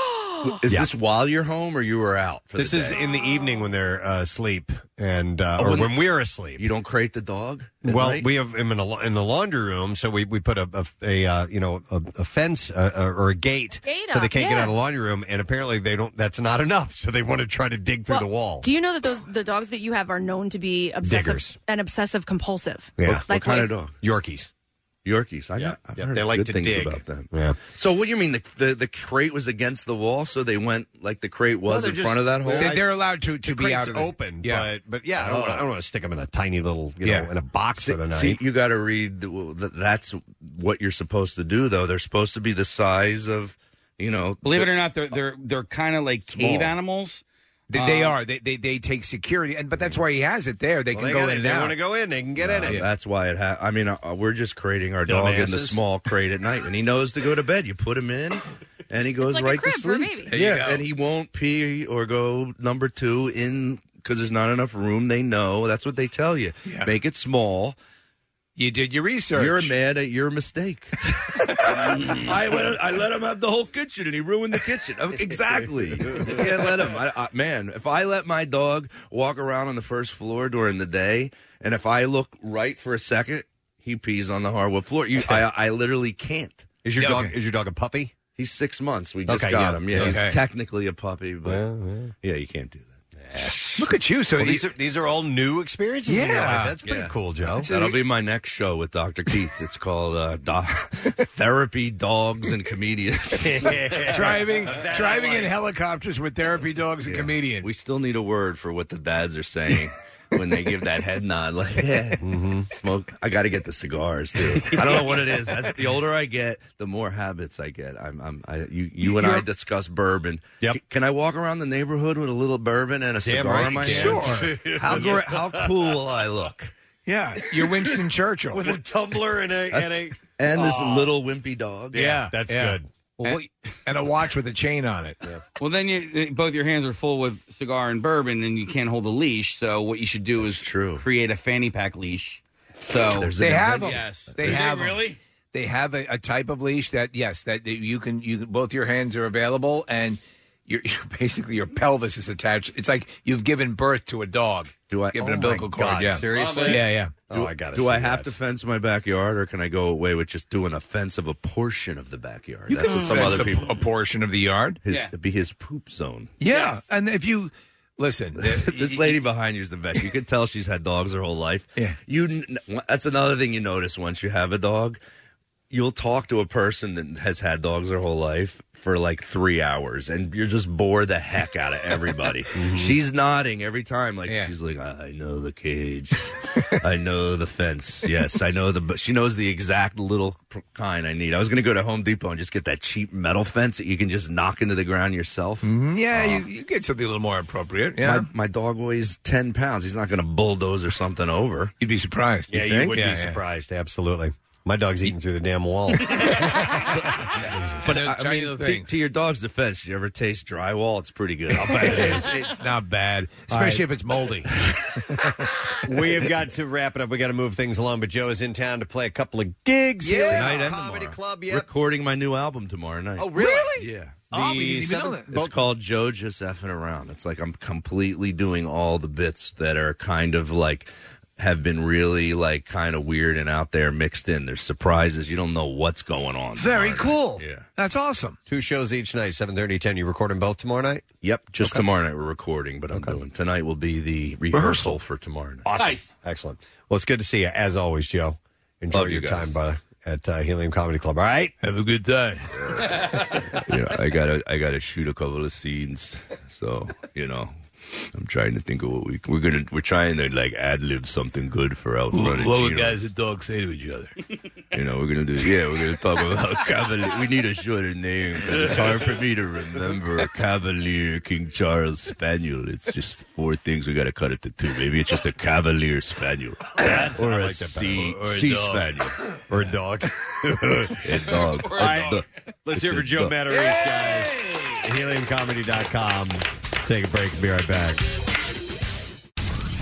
Is Yeah. this while you're home or you were out for This the is day? in the evening when they're asleep, and or when we're asleep. You don't crate the dog? at Well, night? we have him in the laundry room, so we put a fence or a gate so they can't get out of the laundry room, and apparently they don't. That's not enough, so they want to try to dig through the wall. Do you know that the dogs that you have are known to be Diggers. obsessive compulsive? Yeah. What kind of dog? Yorkies. Yorkies. I've heard They like good to things dig. about them. Yeah. So what do you mean the crate was against the wall, so they went like the crate was they're in just- front of that hole? They're allowed to The be out crate's of it. open, Yeah. but I don't want to stick them in a tiny little, Yeah. in a box for the night. See, you got to read. That's what you're supposed to do, though. They're supposed to be the size of, Believe it or not, they're kind of like cave Small. animals. They are. They take security, but that's why he has it there. They can go in and They out. want to go in. They can get in it. That's why it. I mean, we're just crating our dog in the Dumbasses. small crate at night, and he knows to go to bed. You put him in, and he goes like a right crib to for a sleep. baby. There you Yeah, go. and he won't pee or go number 2 in because there's not enough room. They know that's what they tell you. Yeah. Make it small. You did your research. You're mad at your mistake. I let him have the whole kitchen, and he ruined the kitchen. Exactly. You can't let him. Man, if I let my dog walk around on the first floor during the day, and if I look right for a second, he pees on the hardwood floor. I literally can't. Is your Okay. dog a puppy? He's 6 months. We just Okay, got yeah. him. Yeah, Okay. he's technically a puppy, but yeah, you can't do that. Look at you. So Well, these are all new experiences. in your Yeah. life. That's pretty Yeah. cool, Joe. That'll be my next show with Dr. Keith. It's called Therapy, Dogs, and Comedians. driving in helicopters with therapy dogs and comedians. We still need a word for what the dads are saying when they give that head nod. Like, yeah, smoke. I got to get the cigars too. I don't know what it is. As the older I get, the more habits I get. You and I discuss bourbon. Yep. Can I walk around the neighborhood with a little bourbon and a cigar right in my you hand? can. Sure. How cool will I look? Yeah, you're Winston Churchill. With a tumbler and a And this little wimpy dog. Yeah, that's yeah. good. Well, and a watch with a chain on it. Well, then both your hands are full with cigar and bourbon, and you can't hold a leash. So what you should do is create a fanny pack leash. So They have them. Yes, They Is it have 'em. really. They have a type of leash that you can both your hands are available, and you're basically your pelvis is attached. It's like you've given birth to a dog. Do I? Give an Oh umbilical my cord. God, Yeah, seriously? Yeah, yeah. Do I have to fence my backyard, or can I go away with just doing a fence of a portion of the backyard? You That's can what some fence other people. a portion of the yard. It'd be his poop zone. Yeah, and if you listen, This lady behind you is the best. You can tell she's had dogs her whole life. Yeah. That's another thing you notice once you have a dog. You'll talk to a person that has had dogs their whole life for like 3 hours, and you're just bore the heck out of everybody. She's nodding every time, like she's like, "I know the cage, I know the fence. Yes, I know the." She knows the exact little kind I need. I was going to go to Home Depot and just get that cheap metal fence that you can just knock into the ground yourself. Yeah, you get something a little more appropriate. Yeah, My dog weighs 10 pounds. He's not going to bulldoze or something over. You'd be surprised. Yeah, you would be surprised. Absolutely. My dog's eating through the damn wall. But I mean, to your dog's defense, did you ever taste drywall? It's pretty good. I'll bet it is. It's not bad, especially if it's moldy. We have got to wrap it up. We got to move things along. But Joe is in town to play a couple of gigs here Tonight at and Comedy tomorrow. Club. Yep. Recording my new album tomorrow night. Oh, really? Yeah. Oh, we didn't even know that. It's called Joe Just Effing Around. It's like I'm completely doing all the bits that are kind of like have been really like kind of weird and out there mixed in. There's surprises. You don't know what's going on. Very cool. Yeah. That's awesome. 2 shows each night, 7:30, 10. You recording both tomorrow night? Yep. Just tomorrow night we're recording, but I'm doing tonight will be the rehearsal for tomorrow night. Awesome. Nice. Excellent. Well, it's good to see you, as always, Joe. Enjoy Love you your guys. time, brother, at Helium Comedy Club. All right? Have a good time. I gotta shoot a couple of scenes, so I'm trying to think of what we're trying to like ad lib something good for out front. What would guys and dogs say to each other? We're gonna talk about Cavalier. We need a shorter name because it's hard for me to remember. Cavalier, King Charles Spaniel. It's just 4 things. We got to cut it to 2. Maybe it's just a Cavalier Spaniel or I a like that sea better. Or a sea dog. Spaniel Or a dog. a dog. All right. Let's hear for Joe Matter. Matarese, guys. Heliumcomedy.com. Take a break and be right back.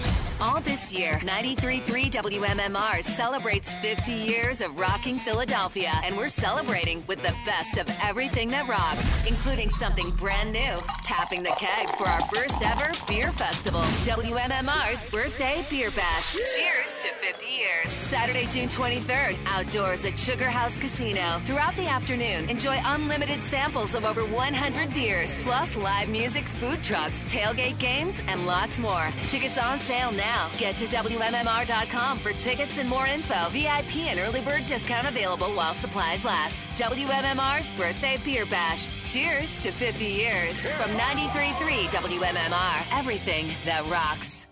All this year, 93.3 WMMR celebrates 50 years of rocking Philadelphia, and we're celebrating with the best of everything that rocks, including something brand new, tapping the keg for our first ever beer festival, WMMR's Birthday Beer Bash. Cheers to 50 years. Saturday, June 23rd, outdoors at Sugar House Casino. Throughout the afternoon, enjoy unlimited samples of over 100 beers, plus live music, food trucks, tailgate games, and lots more. Tickets on sale now. Get to WMMR.com for tickets and more info. VIP and early bird discount available while supplies last. WMMR's Birthday Beer Bash. Cheers to 50 years. From 93.3 WMMR. Everything that rocks.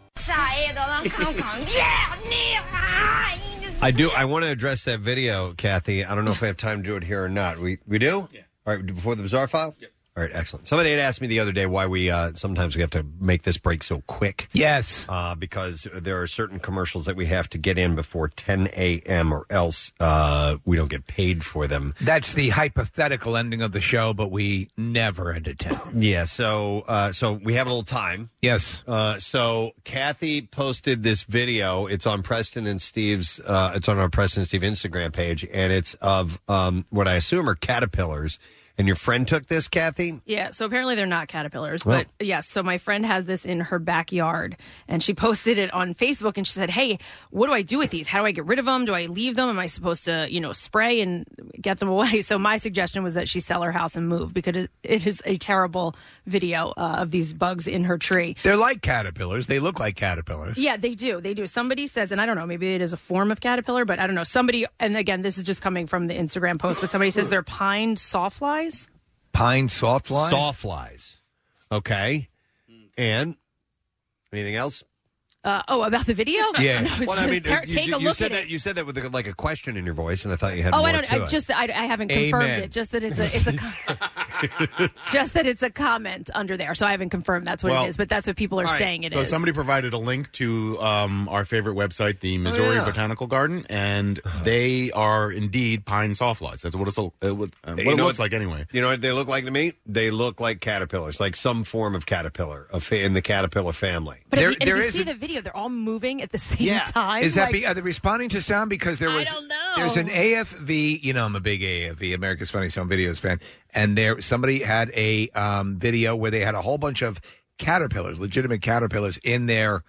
I want to address that video, Kathy. I don't know if I have time to do it here or not. We do? Yeah. All right, before the bizarre file? Yeah. All right, excellent. Somebody had asked me the other day why we sometimes we have to make this break so quick. Yes. Because there are certain commercials that we have to get in before 10 a.m. or else we don't get paid for them. That's the hypothetical ending of the show, but we never end at 10. Yeah, so we have a little time. Yes. So Kathy posted this video. It's on Preston and Steve's. It's on our Preston and Steve Instagram page, and it's of what I assume are caterpillars. And your friend took this, Kathy? Yeah, so apparently they're not caterpillars. But yes, so my friend has this in her backyard, and she posted it on Facebook, and she said, hey, what do I do with these? How do I get rid of them? Do I leave them? Am I supposed to, spray and get them away? So my suggestion was that she sell her house and move, because it is a terrible video of these bugs in her tree. They're like caterpillars. They look like caterpillars. Yeah, they do. They do. Somebody says, and I don't know, maybe it is a form of caterpillar, but I don't know. Somebody, and again, this is just coming from the Instagram post, but somebody says they're pine sawflies. Pine sawflies? Sawflies. Okay. And anything else? About the video? Yeah. No, take a look at it. You said that with like a question in your voice, and I thought you had Oh, more I don't. to it. I haven't confirmed Amen. it. Just that it's just that it's a comment under there. So I haven't confirmed that's what Well, it is, but that's what people are saying it is. So somebody provided a link to our favorite website, the Missouri Botanical Garden, and they are indeed pine sawflies. That's what it looks like anyway. You know what they look like to me? They look like caterpillars, like some form of caterpillar in the caterpillar family. But if you see the video, they're all moving at the same time. Is that like, are they responding to sound? Because there was, I don't know. There's an AFV. I'm a big AFV, America's Funniest Home Videos fan, and somebody had a video where they had a whole bunch of caterpillars, legitimate caterpillars, in their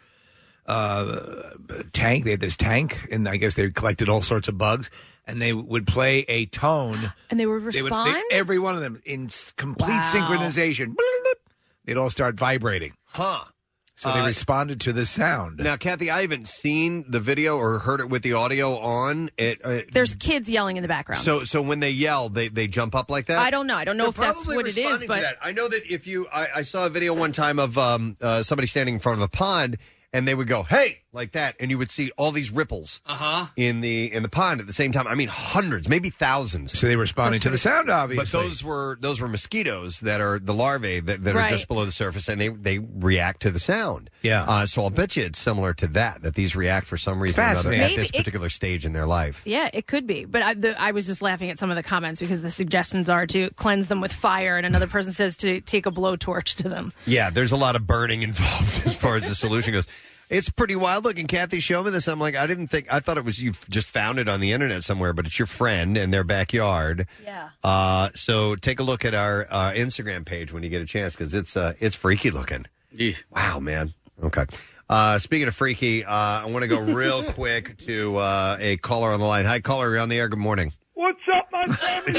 tank. They had this tank, and I guess they collected all sorts of bugs, and they would play a tone, and they would respond. Every one of them in complete synchronization. They'd all start vibrating. Huh. So they responded to the sound. Now, Kathy, I haven't seen the video or heard it with the audio on. There's kids yelling in the background. So when they yell, they jump up like that? I don't know. I don't know if that's probably what it is, responding to but that. I know that if you, I saw a video one time of somebody standing in front of a pond, and they would go, "Hey," like that, and you would see all these ripples in the pond at the same time. I mean, hundreds, maybe thousands. So they were responding to the sound, obviously. But those were mosquitoes that are the larvae that are just below the surface, and they react to the sound. Yeah. So I'll bet you it's similar to that these react for some reason or another at this particular stage in their life. Yeah, it could be. But I was just laughing at some of the comments because the suggestions are to cleanse them with fire, and another person says to take a blowtorch to them. Yeah, there's a lot of burning involved as far as the solution goes. It's pretty wild looking. Kathy showed me this. I'm like, I thought it was you just found it on the internet somewhere, but it's your friend in their backyard. Yeah. So take a look at our Instagram page when you get a chance, because it's freaky looking. Wow, man. Okay. Speaking of freaky, I want to go real quick to a caller on the line. Hi, caller. You're on the air. Good morning. What's up, my family?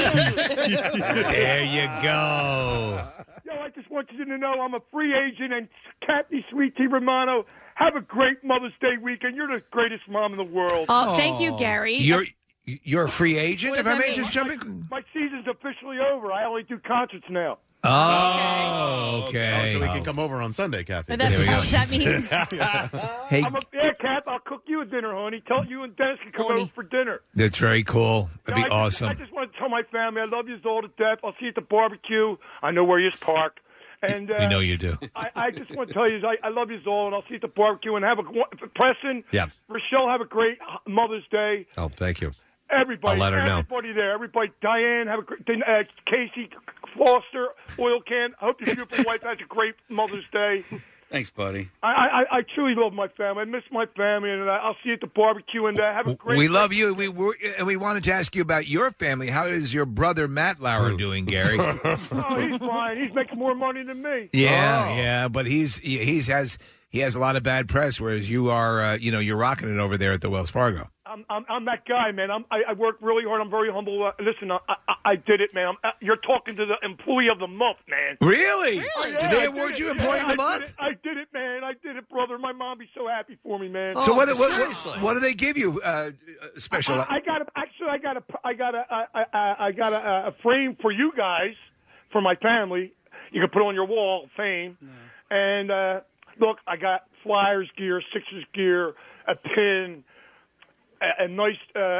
There you go. Yo, I just want you to know I'm a free agent, and Kathy Sweet Tea Romano, have a great Mother's Day weekend. You're the greatest mom in the world. Oh, thank you, Gary. You're a free agent? What If does I that may mean? just jump in. My season's officially over. I only do concerts now. Oh, okay. So we can come over on Sunday, Kathy. But that's not what that means. Hey, Kath, I'll cook you a dinner, honey. Tell you and Dennis can come over for dinner. that's very cool. That'd be awesome. I just want to tell my family I love you all to death. I'll see you at the barbecue. I know where you park. And we know you do. I just want to tell you I love you all, and I'll see you at the barbecue. And Preston, Rochelle, have a great Mother's Day. Oh, thank you. Everybody, I'll let her know. everybody there, everybody. Diane, have a great. Casey Foster, Oil Can. I hope your beautiful wife has a great Mother's Day. Thanks, buddy. I truly love my family. I miss my family, and I'll see you at the barbecue. And have a great. We love you. We wanted to ask you about your family. How is your brother Matt Lauer doing, Gary? Oh, he's fine. He's making more money than me. Yeah, but he has a lot of bad press, whereas you are, you're rocking it over there at the Wells Fargo. I'm that guy, man. I work really hard. I'm very humble. Listen, I did it, man. You're talking to the employee of the month, man. Really? Oh, yeah, Did they I award did you it. employee of the I month? did it. I did it, man. I did it, brother. My mom be so happy for me, man. So what do they give you? Special? I got a frame for you guys, for my family. You can put on your wall of fame. And look, I got Flyers gear, Sixers gear, a pin, a nice.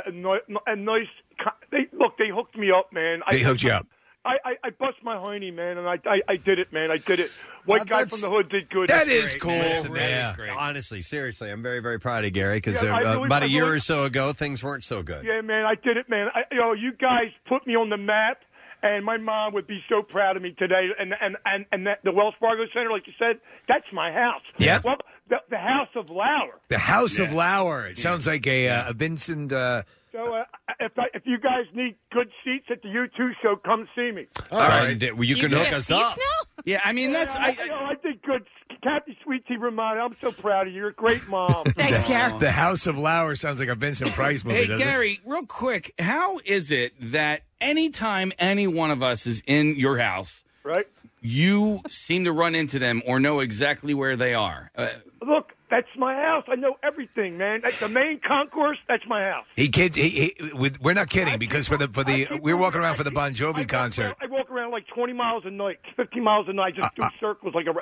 They hooked me up, man. They hooked you up. I bust my hiney, man, and I did it, man. I did it. White guy from the hood did good. That is cool. That's great. Honestly, seriously, I'm very, very proud of Gary because Yeah, I really- about I a year really- or so ago, things weren't so good. Yeah, man, I did it, man. You guys put me on the map, and my mom would be so proud of me today. And that, the Wells Fargo Center, like you said, that's my house. Yeah. Well, the House of Lauer. The House of Lauer. It sounds like a Vincent. So if you guys need good seats at the U2 show, come see me. All right. You can hook us up. Yeah, I mean, that's. I did good. Kathy Sweet Tea Romano, I'm so proud of you. You're a great mom. Thanks, Gary. The House of Lauer sounds like a Vincent Price movie, Hey, doesn't Gary, real quick, how is it that anytime any one of us is in your house, right, you seem to run into them or know exactly where they are? Look, that's my house. I know everything, man. That's the main concourse. That's my house. We're not kidding because we're walking around for the Bon Jovi concert. I walk around like 20 miles a night, 15 miles a night, just do circles like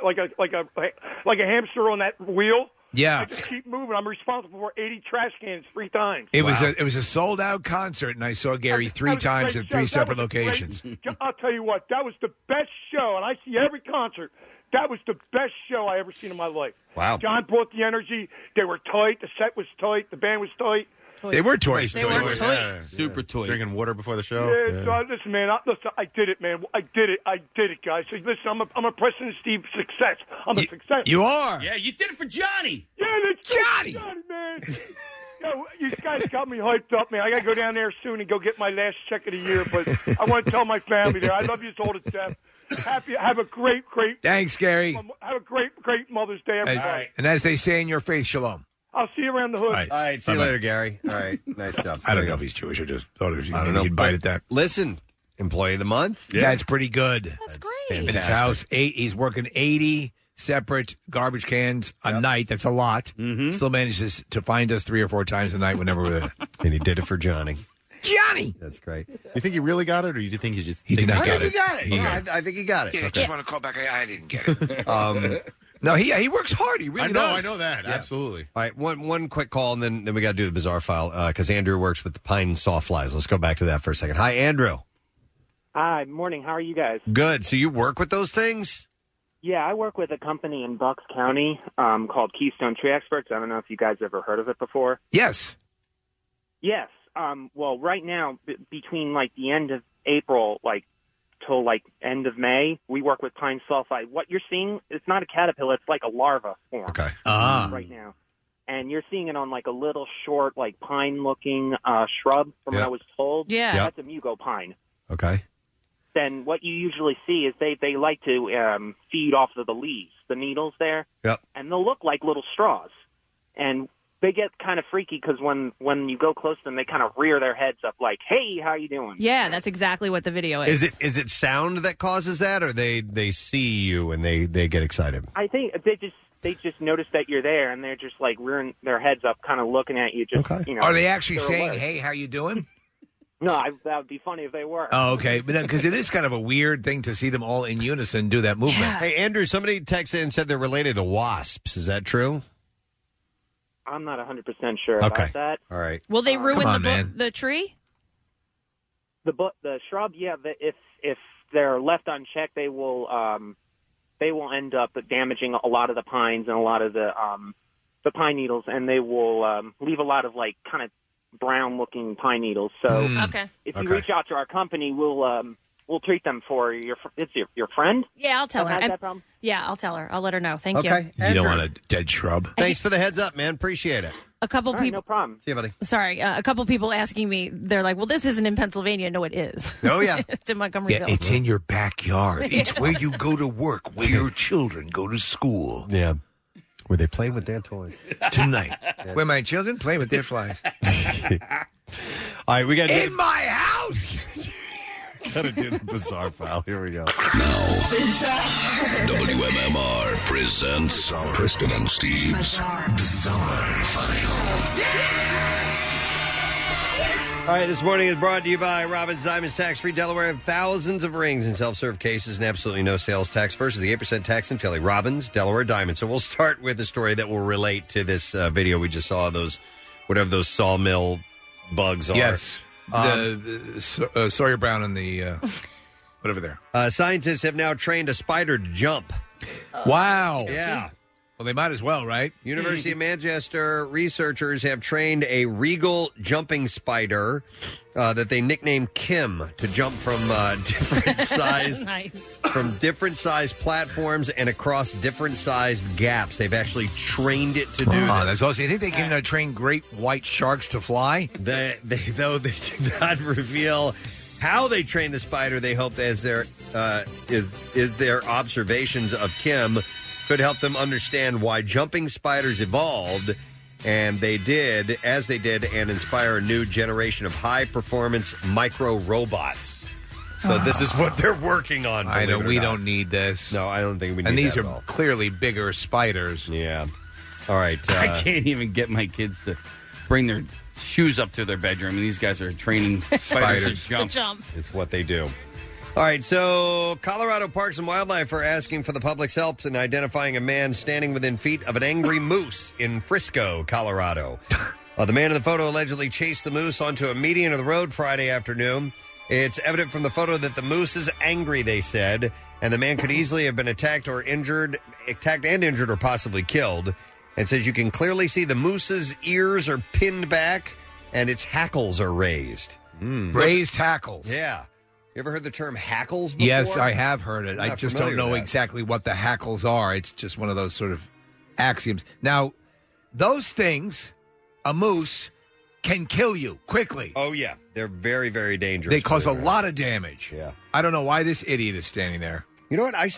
a hamster on that wheel. Yeah. I just keep moving. I'm responsible for 80 trash cans 3 times. It was a sold out concert, and I saw Gary 3 times at 3 separate locations. I'll tell you what, that was the best show, and I see every concert. That was the best show I ever seen in my life. Wow. John brought the energy. They were tight. The set was tight. The band was tight. They were tight. Super toy. Drinking water before the show. Yeah, so listen, man. I did it, man. I did it, guys. So listen, I'm a President Steve success. I'm a success. You are. Yeah, you did it for Johnny. Yeah, that's Johnny, man. Yo, you guys got me hyped up, man. I got to go down there soon and go get my last check of the year. But I want to tell my family there, I love you all to death. Have a great. Thanks, Gary. Have a great Mother's Day, everybody. And as they say in your faith, shalom. I'll see you around the hood. All right, see you Bye-bye. later, Gary. All right, nice job. I don't know if he's Jewish. I just thought I don't know. he'd bite at that. Listen, employee of the month. That's pretty good. That's great. In his house, he's working 80 separate garbage cans a night. That's a lot. Still manages to find us 3 or 4 times a night whenever we're. And he did it for Johnny. Johnny! That's great. You think he really got it, or you think he just... He did not I get think it. he got it. He got I think he got it. Yeah, Okay. just want to call back. I didn't get it. No, he works hard. He really does. I know that. Yeah. Absolutely. All right, one quick call, and then we got to do the bizarre file because Andrew works with the Pine Sawflies. Let's go back to that for a second. Hi, Andrew. Hi, morning. How are you guys? Good. So you work with those things? Yeah, I work with a company in Bucks County called Keystone Tree Experts. I don't know if you guys ever heard of it before. Yes. Yes. Well, right now, between like the end of April, till end of May, we work with pine sulfide. What you're seeing, it's not a caterpillar; it's like a larva form. Okay. Right now, and you're seeing it on like a little short, like pine-looking shrub. From what I was told, that's a mugo pine. Okay. Then what you usually see is they like to feed off of the leaves, the needles there, and they'll look like little straws, and they get kind of freaky because when you go close to them, they kind of rear their heads up like, "Hey, how you doing?" Yeah, that's exactly what the video is. Is it sound that causes that, or they see you and they get excited? I think they just notice that you're there, and they're just like rearing their heads up, kind of looking at you. Just Are they actually they're saying, alert. "Hey, how you doing"? No, that would be funny if they were. Oh, okay. But because it is kind of a weird thing to see them all in unison do that movement. Hey, Andrew, somebody texted in and said they're related to wasps. Is that true? I'm not 100% sure about that. All right. Will they ruin on, the man. the tree? The shrub, yeah. If they're left unchecked, they will end up damaging a lot of the pines and a lot of the pine needles, and they will leave a lot of like kind of brown looking pine needles. So if you reach out to our company, we'll we'll treat them for it's your friend. Yeah, I'll tell that her. has And- that problem? Yeah, I'll tell her. I'll let her know. Thank Okay. you. You don't want a dead shrub. Thanks for the heads up, man. Appreciate it. A couple people. No problem. See you, buddy. Sorry, a couple people asking me. They're like, "Well, this isn't in Pennsylvania." No, it is. Oh yeah, it's in Montgomeryville. Yeah, it's in your backyard. It's where you go to work, where your children go to school. Yeah. Where they play with their toys. Tonight, where my children play with their flies. All right, we got in my house. Gotta do the bizarre file. Here we go. WMMR presents Preston and Steve's Bizarre File. All right, this morning is brought to you by Robbins Diamonds Tax-Free Delaware. Thousands of rings in self-serve cases and absolutely no sales tax versus the 8% tax in Philly. Robbins, Delaware Diamonds. So we'll start with a story that will relate to this video we just saw, whatever those sawmill bugs are. Yes. The Sawyer Brown and the whatever there. Scientists have now trained a spider to jump. Wow. Yeah. Well, they might as well, right? University of Manchester researchers have trained a regal jumping spider that they nicknamed Kim to jump from different sized platforms and across different sized gaps. They've actually trained it to do this. That's awesome. You think they can train great white sharks to fly? They did not reveal how they trained the spider. They hope that is their observations of Kim could help them understand why jumping spiders evolved, and they did, and inspire a new generation of high-performance micro-robots. So this is what they're working on. I know, believe it or we not. don't need this. No, I don't think we need And these that are at all. clearly bigger spiders. Yeah. All right. I can't even get my kids to bring their shoes up to their bedroom, and these guys are training spiders to jump. It's what they do. All right, so Colorado Parks and Wildlife are asking for the public's help in identifying a man standing within feet of an angry moose in Frisco, Colorado. The man in the photo allegedly chased the moose onto a median of the road Friday afternoon. It's evident from the photo that the moose is angry, they said, and the man could easily have been attacked and injured or possibly killed. And says you can clearly see the moose's ears are pinned back and its hackles are raised. Raised hackles. Yeah. You ever heard the term hackles before? Yes, I have heard it. I'm I not just don't familiar know with that. exactly what the hackles are. It's just one of those sort of axioms. Now, those things, a moose, can kill you quickly. Oh, yeah. They're very, very dangerous. They cause a lot of damage. Yeah. I don't know why this idiot is standing there. You know what? I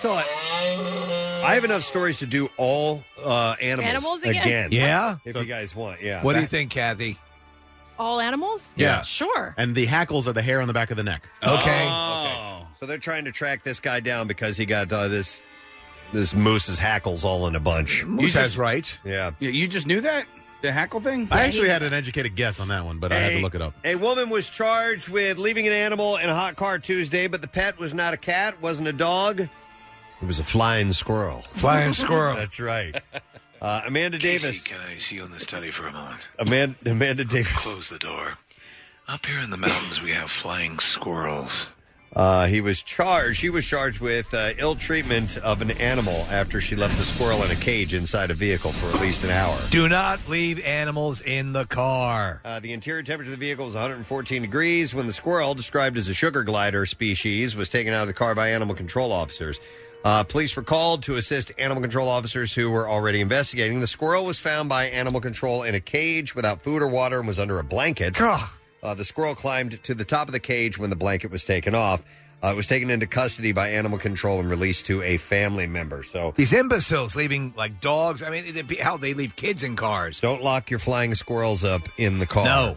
have enough stories to do all animals again. Yeah? If you guys want, yeah. What do you think, Kathy? All animals? Yeah. Sure. And the hackles are the hair on the back of the neck. Okay. Okay. So they're trying to track this guy down because he got this moose's hackles all in a bunch. Moose has rights. Yeah. You just knew that? The hackle thing? I actually had an educated guess on that one, but I had to look it up. A woman was charged with leaving an animal in a hot car Tuesday, but the pet was not a cat, wasn't a dog. It was a flying squirrel. Flying squirrel. That's right. Amanda Davis. Can I see you in the study for a moment? Amanda Davis. Close the door. Up here in the mountains, we have flying squirrels. She was charged with ill treatment of an animal after she left the squirrel in a cage inside a vehicle for at least an hour. Do not leave animals in the car. The interior temperature of the vehicle was 114 degrees when the squirrel, described as a sugar glider species, was taken out of the car by animal control officers. Police were called to assist animal control officers who were already investigating. The squirrel was found by animal control in a cage without food or water and was under a blanket. The squirrel climbed to the top of the cage when the blanket was taken off. It was taken into custody by animal control and released to a family member. So These imbeciles leaving like dogs. I mean, how they leave kids in cars. Don't lock your flying squirrels up in the car. No.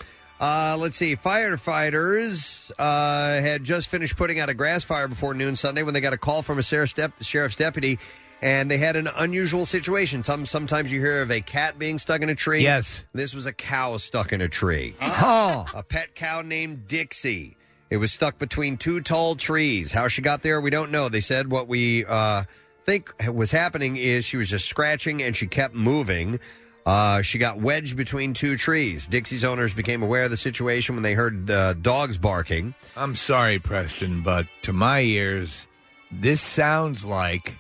Let's see. Firefighters had just finished putting out a grass fire before noon Sunday when they got a call from a sheriff's deputy, and they had an unusual situation. Sometimes you hear of a cat being stuck in a tree. Yes. This was a cow stuck in a tree. Oh. A pet cow named Dixie. It was stuck between two tall trees. How she got there, we don't know. They said what we think was happening is she was just scratching and she kept moving. She got wedged between two trees. Dixie's owners became aware of the situation when they heard dogs barking. I'm sorry, Preston, but to my ears, this sounds like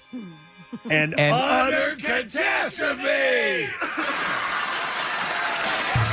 an utter catastrophe.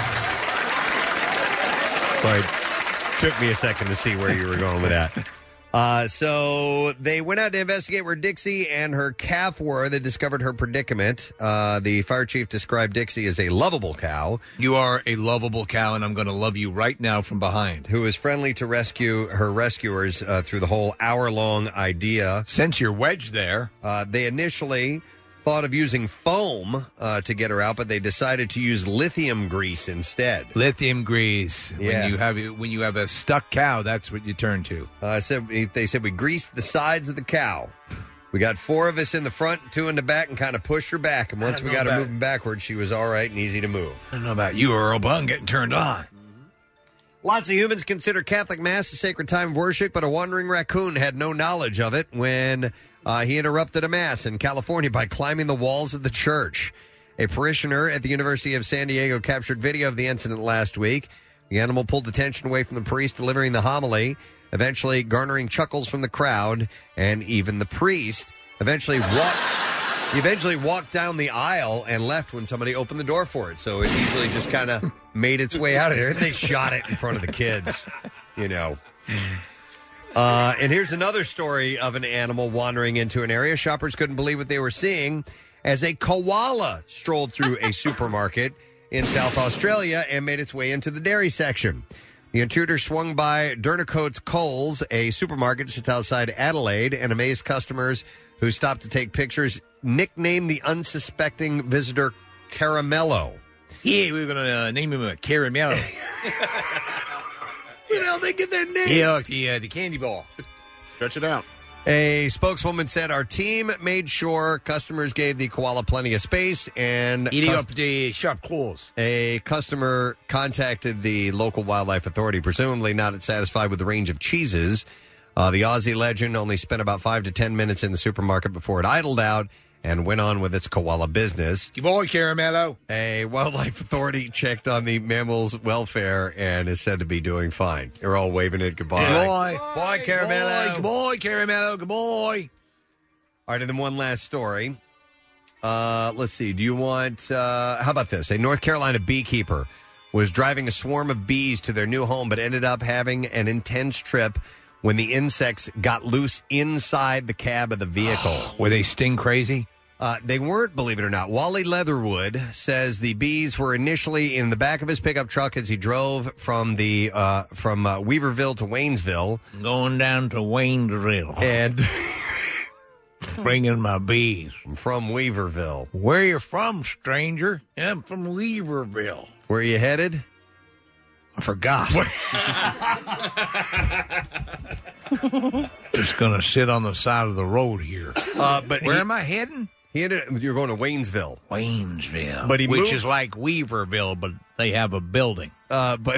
Sorry, took me a second to see where you were going with that. So they went out to investigate where Dixie and her calf were. They discovered her predicament. The fire chief described Dixie as a lovable cow. You are a lovable cow, and I'm going to love you right now from behind. Who is friendly to rescue her rescuers through the whole hour-long idea. Since you're wedged there. They initially thought of using foam to get her out, but they decided to use lithium grease instead. Lithium grease. Yeah. When you have a stuck cow, that's what you turn to. They said we greased the sides of the cow. We got 4 of us in the front, 2 in the back, and kind of pushed her back. And once we got her moving backwards, she was all right and easy to move. I don't know about you, Earl, but I'm getting turned on. Lots of humans consider Catholic Mass a sacred time of worship, but a wandering raccoon had no knowledge of it when he interrupted a Mass in California by climbing the walls of the church. A parishioner at the University of San Diego captured video of the incident last week. The animal pulled attention away from the priest delivering the homily, eventually garnering chuckles from the crowd and even the priest. He eventually walked down the aisle and left when somebody opened the door for it. So it easily just kind of made its way out of there. They shot it in front of the kids, you know. And here's another story of an animal wandering into an area. Shoppers couldn't believe what they were seeing as a koala strolled through a supermarket in South Australia and made its way into the dairy section. The intruder swung by Dernicoats Coles, a supermarket just outside Adelaide, and amazed customers who stopped to take pictures, nicknamed the unsuspecting visitor Caramello. Yeah, we're going to name him a Caramello. Where the hell they get their name? Yeah, the candy ball. Stretch it out. A spokeswoman said, our team made sure customers gave the koala plenty of space and eating up the sharp claws. A customer contacted the local wildlife authority, presumably not satisfied with the range of cheeses. The Aussie legend only spent about 5 to 10 minutes in the supermarket before it idled out and went on with its koala business. Good boy, Caramello. A wildlife authority checked on the mammal's welfare and is said to be doing fine. They're all waving it goodbye. Good boy. Boy, Caramello. Good boy, Caramello. Good boy. All right, and then one last story. Let's see. Do you want, how about this? A North Carolina beekeeper was driving a swarm of bees to their new home, but ended up having an intense trip when the insects got loose inside the cab of the vehicle. Were they sting crazy? They weren't, believe it or not. Wally Leatherwood says the bees were initially in the back of his pickup truck as he drove from Weaverville to Waynesville. Going down to Waynesville. And bringing my bees. From Weaverville. Where you from, stranger? I'm from Weaverville. Where are you headed? I forgot. Just going to sit on the side of the road here. But where am I heading? You're going to Waynesville. Waynesville. But which is like Weaverville, but they have a building. But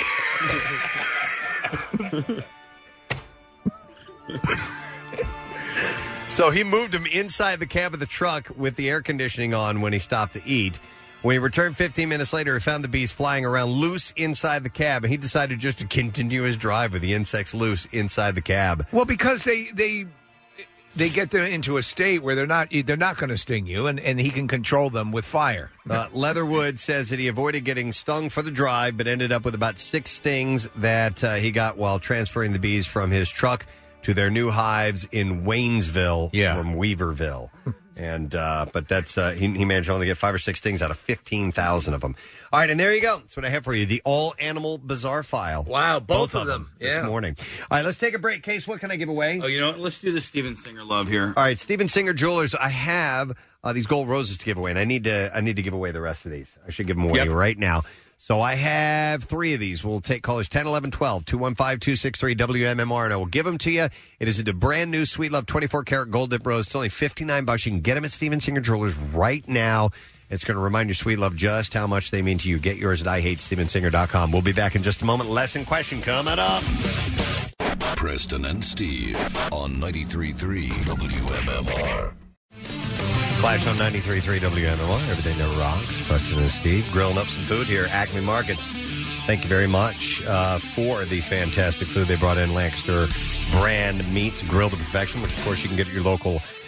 so he moved him inside the cab of the truck with the air conditioning on when he stopped to eat. When he returned 15 minutes later, he found the bees flying around loose inside the cab, and he decided just to continue his drive with the insects loose inside the cab. Well, because they get them into a state where they're not going to sting you, and he can control them with fire. Leatherwood says that he avoided getting stung for the drive, but ended up with about 6 stings that he got while transferring the bees from his truck to their new hives in Waynesville from Weaverville. And but that's he managed to only get 5 or 6 stings out of 15,000 of them. All right, and there you go. That's what I have for you. The all animal bizarre file. Wow, both of them this morning. All right, let's take a break. Case, what can I give away? Oh, you know what? Let's do the Steven Singer love here. All right, Steven Singer Jewelers. I have these gold roses to give away, and I need to give away the rest of these. I should give them away right now. So I have 3 of these. We'll take callers 10, 11, 12, 215-263 WMMR, and I will give them to you. It is a brand new Sweet Love 24-karat gold dip rose. It's only $59. You can get them at Steven Singer Jewelers right now. It's going to remind your Sweet Love just how much they mean to you. Get yours at IHateStevenSinger.com. We'll be back in just a moment. Lesson question coming up. Preston and Steve on 93.3 WMMR. Flash on 93.3 WMMR. Everything that rocks. Preston and Steve grilling up some food here at Acme Markets. Thank you very much for the fantastic food they brought in. Lancaster brand meats grilled to perfection, which, of course, you can get at your local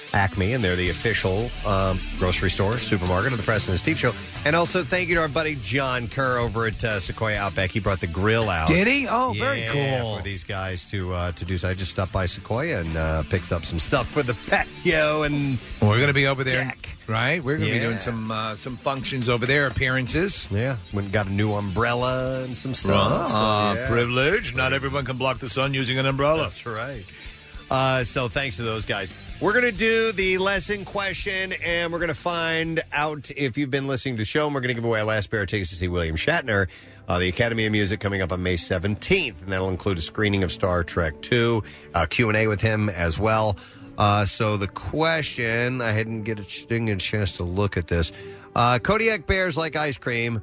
Acme, and they're the official grocery store, supermarket of the Preston and Steve Show. And also, thank you to our buddy John Kerr over at Sequoia Outback. He brought the grill out. Did he? Oh, very Yeah, cool. for these guys to do so. I just stopped by Sequoia and picked up some stuff for the patio. And We're going to be over there, right? We're going to be Yeah. doing some functions over there, appearances. Yeah, went and got a new umbrella and some stuff. So, yeah. Privilege. Not everyone can block the sun using an umbrella. That's right. So thanks to those guys. We're going to do the lesson question, and we're going to find out if you've been listening to the show, and we're going to give away our last pair of tickets to see William Shatner, the Academy of Music, coming up on May 17th, and that'll include a screening of Star Trek II, Q&A with him as well. So the question, I didn't get a chance to look at this. Kodiak bears like ice cream.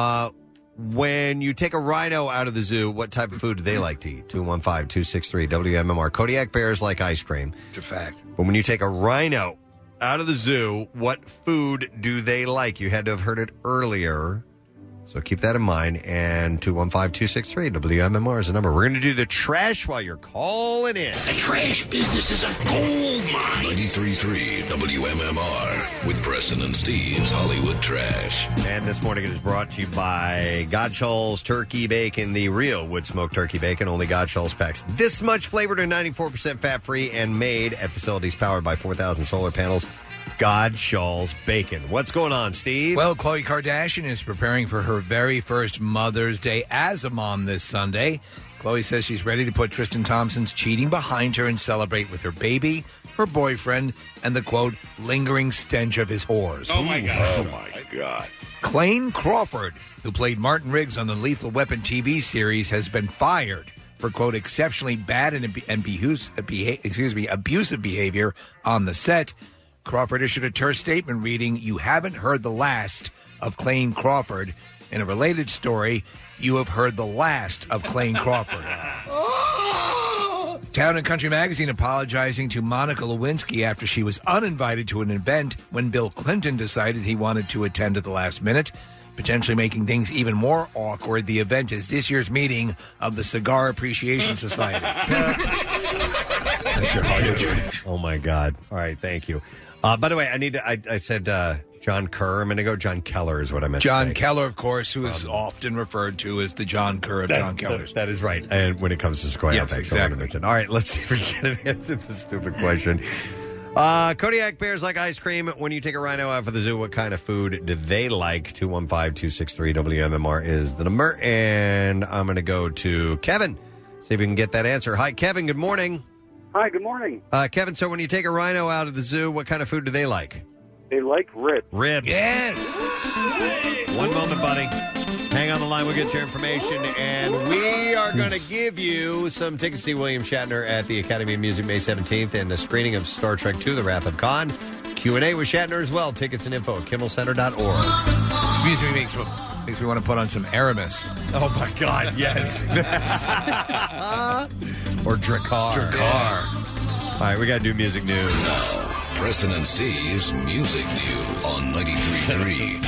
When you take a rhino out of the zoo, what type of food do they like to eat? 215-263-WMMR. Kodiak bears like ice cream. It's a fact. But when you take a rhino out of the zoo, what food do they like? You had to have heard it earlier. So keep that in mind. And 215-263-WMMR is the number. We're going to do the trash while you're calling in. The trash business is a gold mine. 93.3 WMMR with Preston and Steve's Hollywood Trash. And this morning it is brought to you by Godshall's Turkey Bacon, the real wood-smoked turkey bacon. Only Godshall's packs this much flavored and 94% fat-free and made at facilities powered by 4,000 solar panels. Godshall's Bacon. What's going on, Steve? Well, Khloe Kardashian is preparing for her very first Mother's Day as a mom this Sunday. Khloe says she's ready to put Tristan Thompson's cheating behind her and celebrate with her baby, her boyfriend, and the, quote, lingering stench of his whores. Oh, my God. Oh, my God. Clayne Crawford, who played Martin Riggs on the Lethal Weapon TV series, has been fired for, quote, exceptionally bad and abusive behavior on the set. Crawford issued a terse statement reading, "You haven't heard the last of Clayne Crawford." In a related story, you have heard the last of Clayne Crawford. Town and Country Magazine apologizing to Monica Lewinsky after she was uninvited to an event when Bill Clinton decided he wanted to attend at the last minute, potentially making things even more awkward. The event is this year's meeting of the Cigar Appreciation Society. That's your heart. Oh, my God. All right, thank you. By the way, I said John Kerr a minute ago. John Keller is what I meant to John say. Keller, of course, who is often referred to as the John Kerr of John Kellers. That is right. And when it comes to Sequoia, Yes, Outback, so I wanted to exactly. mention. All right, let's see if we can get an answer to this stupid question. Kodiak bears like ice cream. When you take a rhino out for the zoo, what kind of food do they like? 215-263-WMMR is the number. And I'm going to go to Kevin, see if we can get that answer. Hi, Kevin. Good morning. Hi, good morning. Kevin, so when you take a rhino out of the zoo, what kind of food do they like? They like ribs. Ribs. Yes. One moment, buddy. Hang on the line. We'll get your information. And we are going to give you some tickets to see William Shatner at the Academy of Music May 17th and the screening of Star Trek II, The Wrath of Khan. Q&A with Shatner as well. Tickets and info at KimmelCenter.org. This music makes me want to put on some Aramis. Oh, my God, yes. Or Drakkar. All right, we got to do music news. Preston and Steve's Music News on 93.3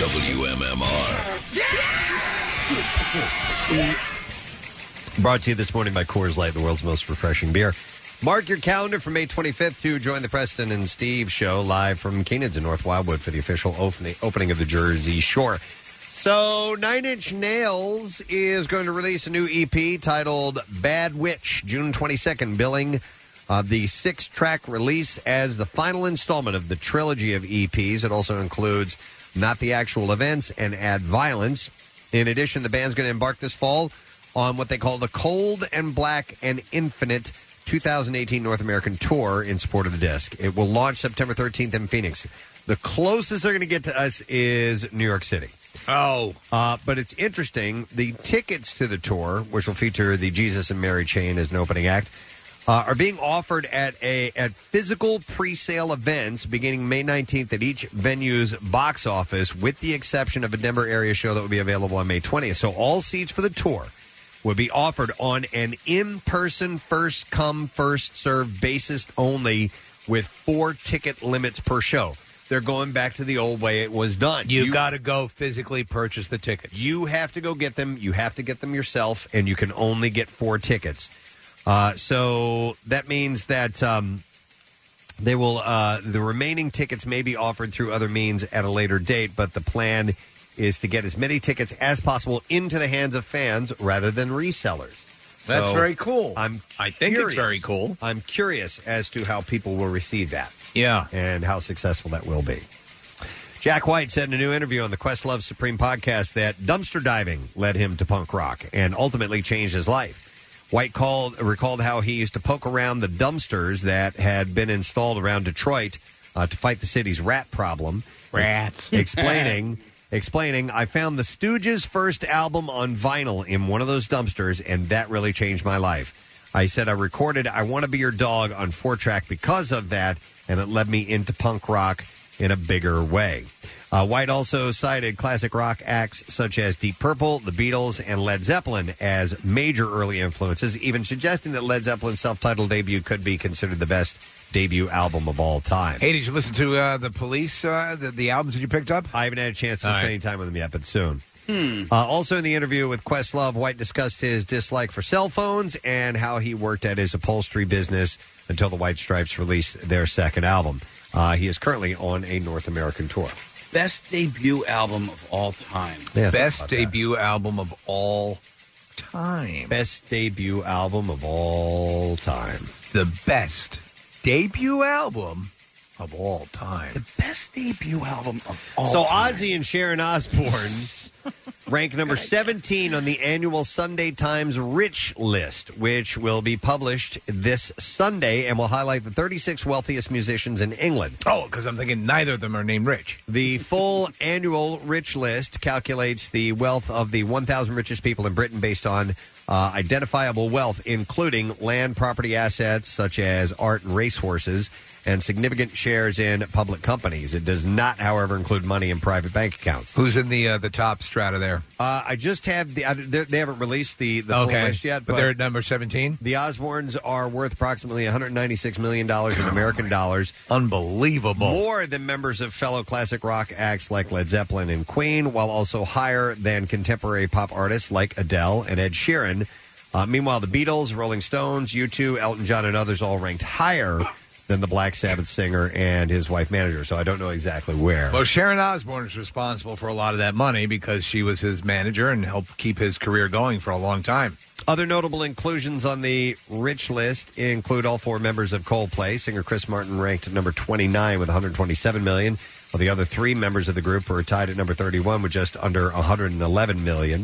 WMMR. Brought to you this morning by Coors Light, the world's most refreshing beer. Mark your calendar for May 25th to join the Preston and Steve show live from Keenan's in North Wildwood for the official opening of the Jersey Shore. So, Nine Inch Nails is going to release a new EP titled Bad Witch, June 22nd, billing the 6-track release as the final installment of the trilogy of EPs. It also includes Not the Actual Events and Add Violence. In addition, the band's going to embark this fall on what they call the Cold and Black and Infinite 2018 North American Tour in support of the disc. It will launch September 13th in Phoenix. The closest they're going to get to us is New York City. Oh. But it's interesting. The tickets to the tour, which will feature the Jesus and Mary Chain as an opening act, are being offered at physical pre-sale events beginning May 19th at each venue's box office, with the exception of a Denver area show that will be available on May 20th. So all seats for the tour will be offered on an in-person, first-come, first-served basis only, with 4 ticket limits per show. They're going back to the old way it was done. You got to go physically purchase the tickets. You have to go get them. You have to get them yourself, and you can only get 4 tickets. So that means that They will. The remaining tickets may be offered through other means at a later date, but the plan is to get as many tickets as possible into the hands of fans rather than resellers. That's So very cool. I think it's curious. very cool. I'm curious as to how people will receive that. Yeah. And how successful that will be. Jack White said in a new interview on the Questlove Supreme podcast that dumpster diving led him to punk rock and ultimately changed his life. White recalled how he used to poke around the dumpsters that had been installed around Detroit to fight the city's rat problem. Rats. Explaining, I found the Stooges' first album on vinyl in one of those dumpsters, and that really changed my life. I said I recorded I Want to Be Your Dog on 4-track because of that, and it led me into punk rock in a bigger way. White also cited classic rock acts such as Deep Purple, the Beatles, and Led Zeppelin as major early influences, even suggesting that Led Zeppelin's self-titled debut could be considered the best debut album of all time. Hey, did you listen to the Police, the albums that you picked up? I haven't had a chance to All spend right. any time with them yet, but soon. Also in the interview with Questlove, White discussed his dislike for cell phones and how he worked at his upholstery business until the White Stripes released their second album. He is currently on a North American tour. Best debut album of all time. Yeah, Best debut album of all time. Best debut album of all time. The best debut album of all time. The best debut album of all So time. Ozzy and Sharon Osbourne rank number 17 on the annual Sunday Times Rich List, which will be published this Sunday and will highlight the 36 wealthiest musicians in England. Oh, because I'm thinking neither of them are named Rich. The full annual Rich List calculates the wealth of the 1,000 richest people in Britain based on identifiable wealth, including land, property, assets such as art and racehorses, and significant shares in public companies. It does not, however, include money in private bank accounts. Who's in the top strata there? I just have they haven't released the full list yet, but they're at number 17. The Osbournes are worth approximately $196 million in American dollars. Unbelievable. More than members of fellow classic rock acts like Led Zeppelin and Queen, while also higher than contemporary pop artists like Adele and Ed Sheeran. Meanwhile, the Beatles, Rolling Stones, U2, Elton John, and others all ranked higher than the Black Sabbath singer and his wife manager, so I don't know exactly where. Well, Sharon Osbourne is responsible for a lot of that money because she was his manager and helped keep his career going for a long time. Other notable inclusions on the Rich List include all four members of Coldplay. Singer Chris Martin ranked at number 29 with $127 million, while the other three members of the group were tied at number 31 with just under $111 million.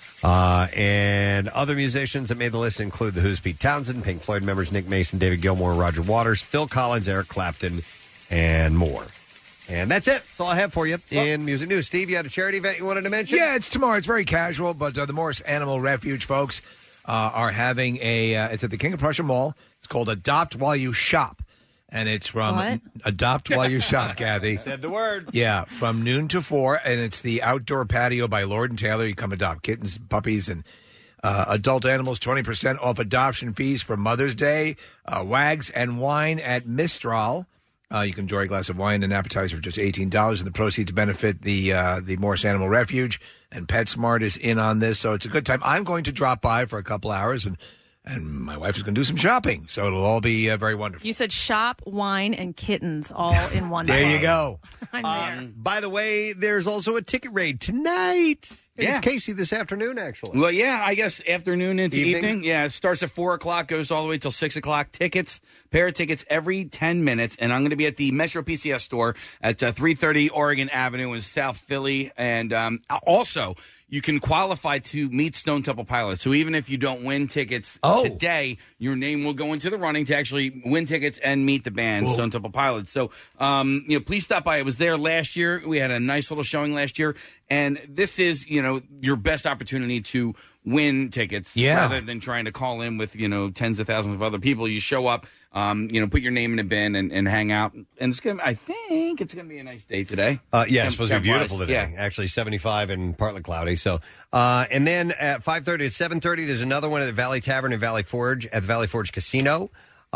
And other musicians that made the list include The Who's, Pete Townsend, Pink Floyd members Nick Mason, David Gilmour, Roger Waters, Phil Collins, Eric Clapton, and more. And that's it. That's all I have for you in music news. Steve, you had a charity event you wanted to mention? Yeah, it's tomorrow. It's very casual, but the Morris Animal Refuge folks are having it's at the King of Prussia Mall. It's called Adopt While You Shop. And it's from What? Adopt While You Shop, Kathy. Said the word. Yeah, from noon to 4, and it's the outdoor patio by Lord & Taylor. You come adopt kittens, puppies, and adult animals, 20% off adoption fees for Mother's Day, Wags and Wine at Mistral. You can enjoy a glass of wine and appetizer for just $18, and the proceeds benefit the Morris Animal Refuge, and PetSmart is in on this, so it's a good time. I'm going to drop by for a couple hours, and my wife is going to do some shopping, so it'll all be very wonderful. You said shop, wine, and kittens all in one. There day. you go. I'm there. By the way, there's also a ticket raid tonight. Yeah. It's Casey this afternoon, actually. Well, yeah, I guess afternoon into Evening? evening. Yeah, it starts at 4 o'clock, goes all the way till 6 o'clock. Pair of tickets every 10 minutes. And I'm going to be at the Metro PCS store at 330 Oregon Avenue in South Philly. And also, you can qualify to meet Stone Temple Pilots. So even if you don't win tickets today, your name will go into the running to actually win tickets and meet the band, Stone Temple Pilots. So, please stop by. I was there last year. We had a nice little showing last year. And this is, your best opportunity to win tickets rather than trying to call in with, tens of thousands of other people. You show up, put your name in a bin and hang out. And I think it's going to be a nice day today. Yeah, it's supposed to be beautiful today. Yeah. Actually, 75 and partly cloudy. So, and then at 5:30 at 7:30, there's another one at the Valley Tavern in Valley Forge at the Valley Forge Casino.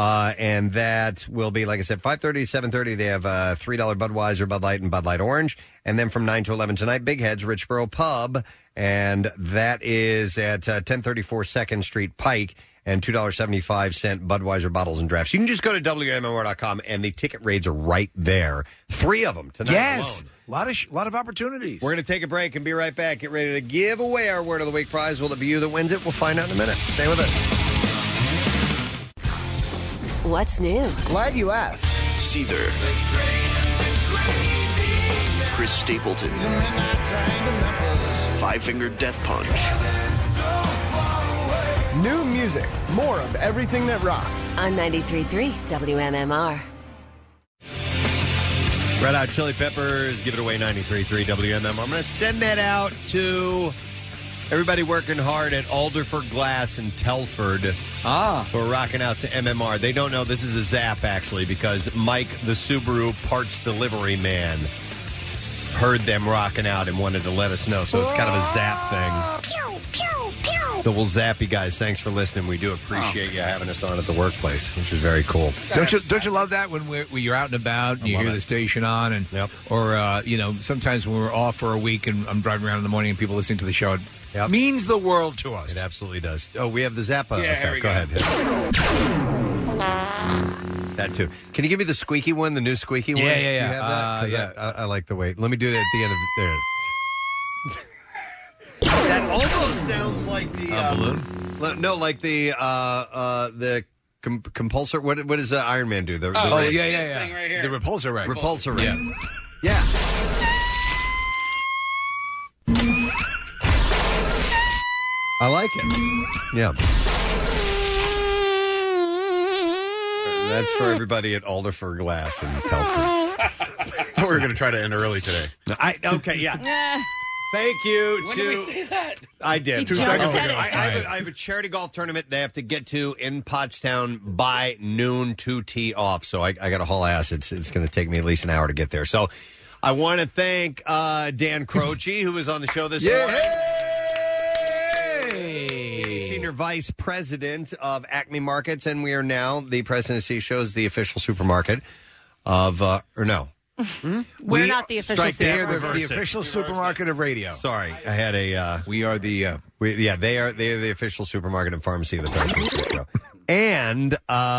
And that will be, like I said, 5:30 to 7:30. They have $3 Budweiser, Bud Light, and Bud Light Orange. And then from 9 to 11 tonight, Big Heads, Richboro Pub. And that is at 1034 2nd Street Pike. and $2.75 Budweiser bottles and drafts. You can just go to WMMR.com, and the ticket rates are right there. 3 of them tonight Yes. alone. lot of opportunities. We're going to take a break and be right back. Get ready to give away our Word of the Week prize. Will it be you that wins it? We'll find out in a minute. Stay with us. What's new? Glad you asked. Seether. Chris Stapleton. Five Finger Death Punch. New music. More of everything that rocks. On 93.3 WMMR. Red Hot Chili Peppers, give it away 93.3 WMMR. I'm going to send that out to everybody working hard at Alderford Glass in Telford. Who are rocking out to MMR. They don't know this is a zap, actually, because Mike, the Subaru parts delivery man, heard them rocking out and wanted to let us know. So it's kind of a zap thing. So we'll zap you guys. Thanks for listening. We do appreciate you having us on at the workplace, which is very cool. Don't you love that when you're out and about and you hear the station on, and or sometimes when we're off for a week and I'm driving around in the morning and people listening to the show, it means the world to us. It absolutely does. Oh, we have the Zappa effect. here we Go go. ahead. That too. Can you give me the squeaky one, the new squeaky one? Yeah. Do you have that? 'Cause I like the way. Let me do it at the end of there. That almost sounds like the balloon. No, like the compulsor. What does Iron Man do? The race? Thing right here. The repulsor rack. Repulsor rack. Yeah. I like it. Yeah. That's for everybody at Alderford Glass in Telford. We were going to try to end early today. Okay, yeah. Thank you. When did we say that? I did. He 2 seconds ago. I have a charity golf tournament they have to get to in Pottstown by noon to tee off. So I got to haul ass. It's going to take me at least an hour to get there. So I want to thank Dan Croce, who was on the show this morning. Senior Vice President of Acme Markets, and we are now the President of C Show's the official supermarket of or no. We're not the official They're the official supermarket of radio. Sorry, I had a. We are the. They are the official supermarket and pharmacy of the President Show. And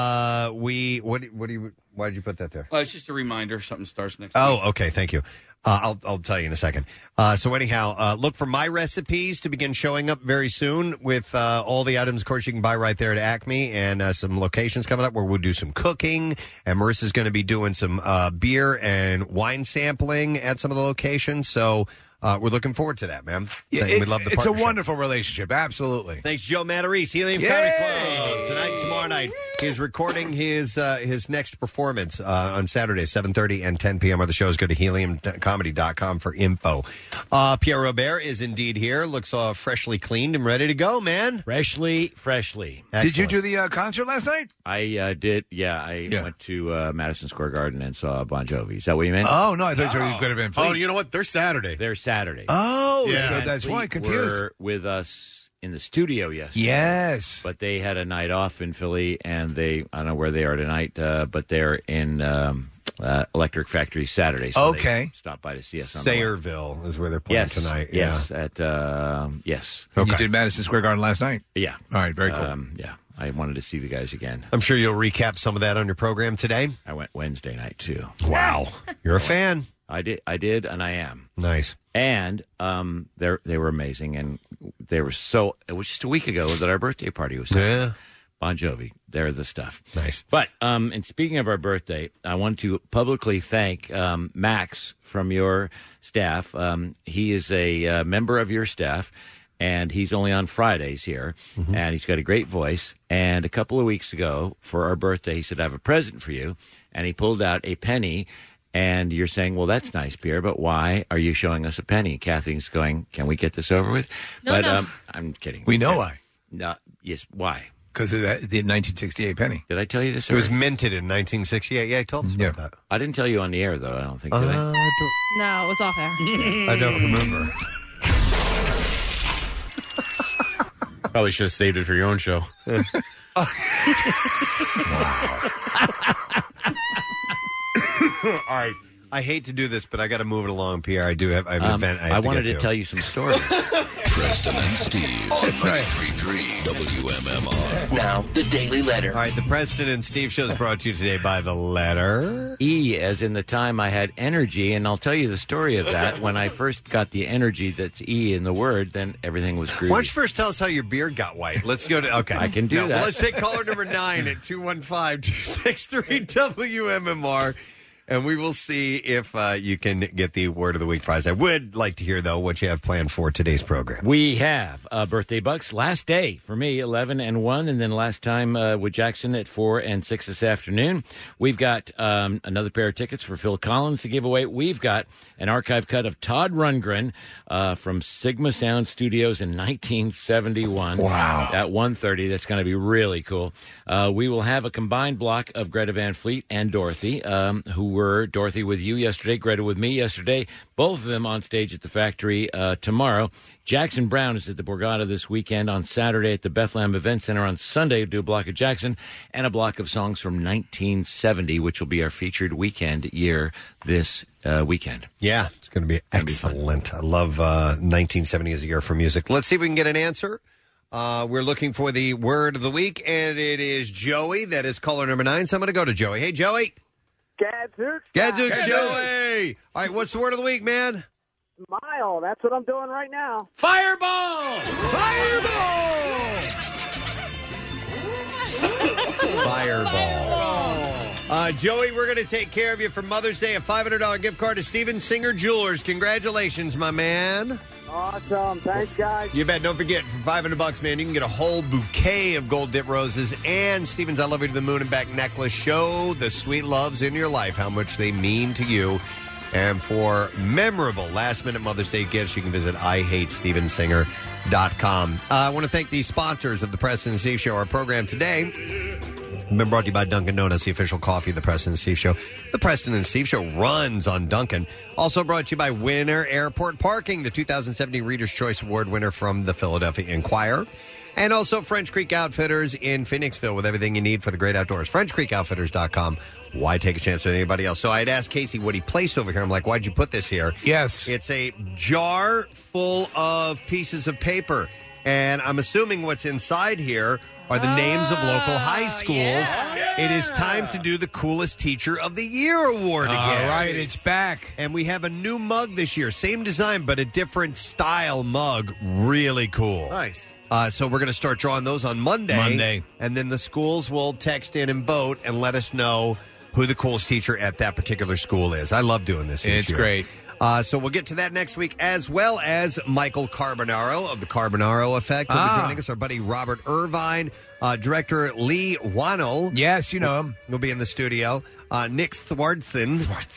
why did you put that there? Well, it's just a reminder. Something starts next week. Oh, okay. Thank you. I'll tell you in a second. So anyhow, look for my recipes to begin showing up very soon with all the items, of course, you can buy right there at Acme, and some locations coming up where we'll do some cooking. And Marissa's going to be doing some beer and wine sampling at some of the locations. So we're looking forward to that, man. Yeah, we love the it's a partnership. wonderful relationship. Absolutely. Thanks, Joe Matarese, Helium Comedy Club. Tonight and tomorrow night. He's recording his next performance on Saturday, 7:30 and 10 p.m. Where the shows, go to heliumcomedy.com for info. Pierre Robert is indeed here. Looks freshly cleaned and ready to go, man. Freshly. Did you do the concert last night? I did, yeah. I went to Madison Square Garden and saw Bon Jovi. Is that what you meant? Oh, no, I thought you could have been. Oh, you know what? They're Saturday. They're Saturday. Oh, Yeah. so that's why I'm confused. Were with us in the studio yesterday. Yes. But they had a night off in Philly, and I don't know where they are tonight, but they're in Electric Factory Saturday. So Okay. They stopped by to see us on the way. Sayreville is where they're playing tonight. Yes, Yeah. yes. And you did Madison Square Garden last night? Yeah. All right, very cool. Yeah, I wanted to see the guys again. I'm sure you'll recap some of that on your program today. I went Wednesday night, too. Wow. You're a fan. I did, and I am. Nice. And they were amazing, and they were so. It was just a week ago that our birthday party was. Yeah. Bon Jovi, they're the stuff. Nice. But and speaking of our birthday, I want to publicly thank Max from your staff. He is a member of your staff, and he's only on Fridays here, and he's got a great voice. And a couple of weeks ago, for our birthday, he said, "I have a present for you," and he pulled out a penny. And you're saying, well, that's nice, Pierre, but why are you showing us a penny? Kathy's going, can we get this over with? No, no. I'm kidding. We know why. No, yes, why? Because of the 1968 penny. Did I tell you this? It was minted in 1968. Yeah, I told us about that. I didn't tell you on the air, though, I don't think, did I? No, it was off air. I don't remember. Probably should have saved it for your own show. All right. I hate to do this, but I got to move it along, Pierre. I have an event I have to wanted get to tell you some stories. Preston and Steve. That's right. 93.3 WMMR. Now, the Daily Letter. All right, the Preston and Steve show is brought to you today by the letter E, as in the time I had energy, and I'll tell you the story of that. When I first got the energy that's E in the word, then everything was groovy. Why don't you first tell us how your beard got white? Let's go to, okay. I can do that. Well, let's take caller number 9 at 215-263-WMMR, and we will see if you can get the Word of the Week prize. I would like to hear, though, what you have planned for today's program. We have Birthday Bucks. Last day for me, 11 and 1, and then last time with Jackson at 4 and 6 this afternoon. We've got another pair of tickets for Phil Collins to give away. We've got an archive cut of Todd Rundgren from Sigma Sound Studios in 1971. Wow. At 1:30. That's going to be really cool. We will have a combined block of Greta Van Fleet and Dorothy, who were Dorothy with you yesterday, Greta with me yesterday. Both of them on stage at the Factory tomorrow. Jackson Brown is at the Borgata this weekend. On Saturday at the Bethlehem Event Center. On Sunday, we'll do a block of Jackson and a block of songs from 1970, which will be our featured weekend year this weekend. Yeah, it's going to be excellent. I love 1970 as a year for music. Let's see if we can get an answer. We're looking for the Word of the Week, and it is Joey. That is caller number 9, so I'm going to go to Joey. Hey, Joey. Gadzooks, Joey. All right, what's the Word of the Week, man? Smile. That's what I'm doing right now. Fireball! Fireball. Joey, we're going to take care of you for Mother's Day. A $500 gift card to Steven Singer Jewelers. Congratulations, my man. Awesome. Thanks, guys. You bet. Don't forget, for $500, man, you can get a whole bouquet of gold dip roses and Steven's I Love You to the Moon and Back necklace. Show the sweet loves in your life how much they mean to you. And for memorable last-minute Mother's Day gifts, you can visit IHateStevenSinger.com. I want to thank the sponsors of the Preston and Steve Show. Our program today has been brought to you by Dunkin' Donuts, the official coffee of the Preston and Steve Show. The Preston and Steve Show runs on Dunkin'. Also brought to you by Winter Airport Parking, the 2017 Reader's Choice Award winner from the Philadelphia Inquirer. And also French Creek Outfitters in Phoenixville with everything you need for the great outdoors. FrenchCreekOutfitters.com. Why take a chance on anybody else? So I had asked Casey what he placed over here. I'm like, why'd you put this here? Yes. It's a jar full of pieces of paper. And I'm assuming what's inside here are the names of local high schools. Yeah. It is time to do the Coolest Teacher of the Year award again. All right, it's back. And we have a new mug this year. Same design, but a different style mug. Really cool. Nice. So we're going to start drawing those on Monday. And then the schools will text in and vote and let us know who the coolest teacher at that particular school is. I love doing this each It's year. great. So we'll get to that next week, as well as Michael Carbonaro of the Carbonaro Effect will be joining us. Our buddy Robert Irvine, director Lee Wannell. Yes, you know him. Will be in the studio. Nick Thwardson.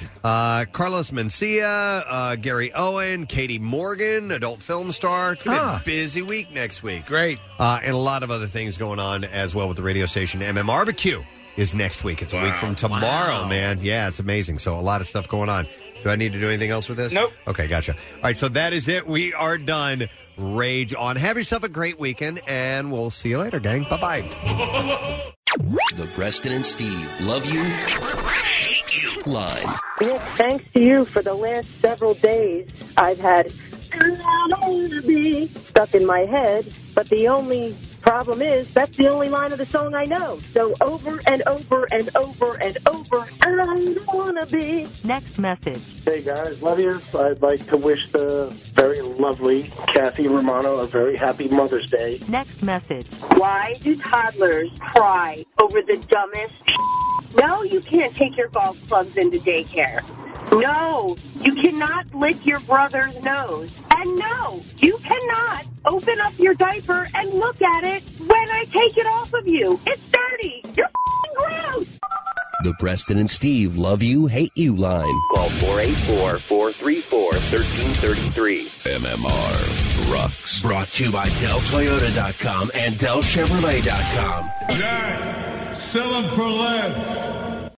Carlos Mencia, Gary Owen, Katie Morgan, adult film star. It's going to be a busy week next week. Great. And a lot of other things going on as well with the radio station. MMRBQ is next week. It's a week from tomorrow, man. Yeah, it's amazing. So a lot of stuff going on. Do I need to do anything else with this? Nope. Okay, gotcha. All right, so that is it. We are done. Rage on. Have yourself a great weekend, and we'll see you later, gang. Bye-bye. The Preston and Steve Love You, Hate You line. Yes, thanks to you for the last several days, I've had stuck in my head, but the only problem is that's the only line of the song I know. So over and over and over and over, I don't wanna be. Next message. Hey guys, love you. I'd like to wish the very lovely Kathy Romano a very happy Mother's Day. Next message. Why do toddlers cry over the dumbest? No, you can't take your golf clubs into daycare. No, you cannot lick your brother's nose. And no, you cannot open up your diaper and look at it when I take it off of you. It's dirty. You're gross. The Preston and Steve Love You, Hate You line. Call 484-434-1333. MMR rocks. Brought to you by DellToyota.com and DellChevrolet.com. Jack, sell them for less.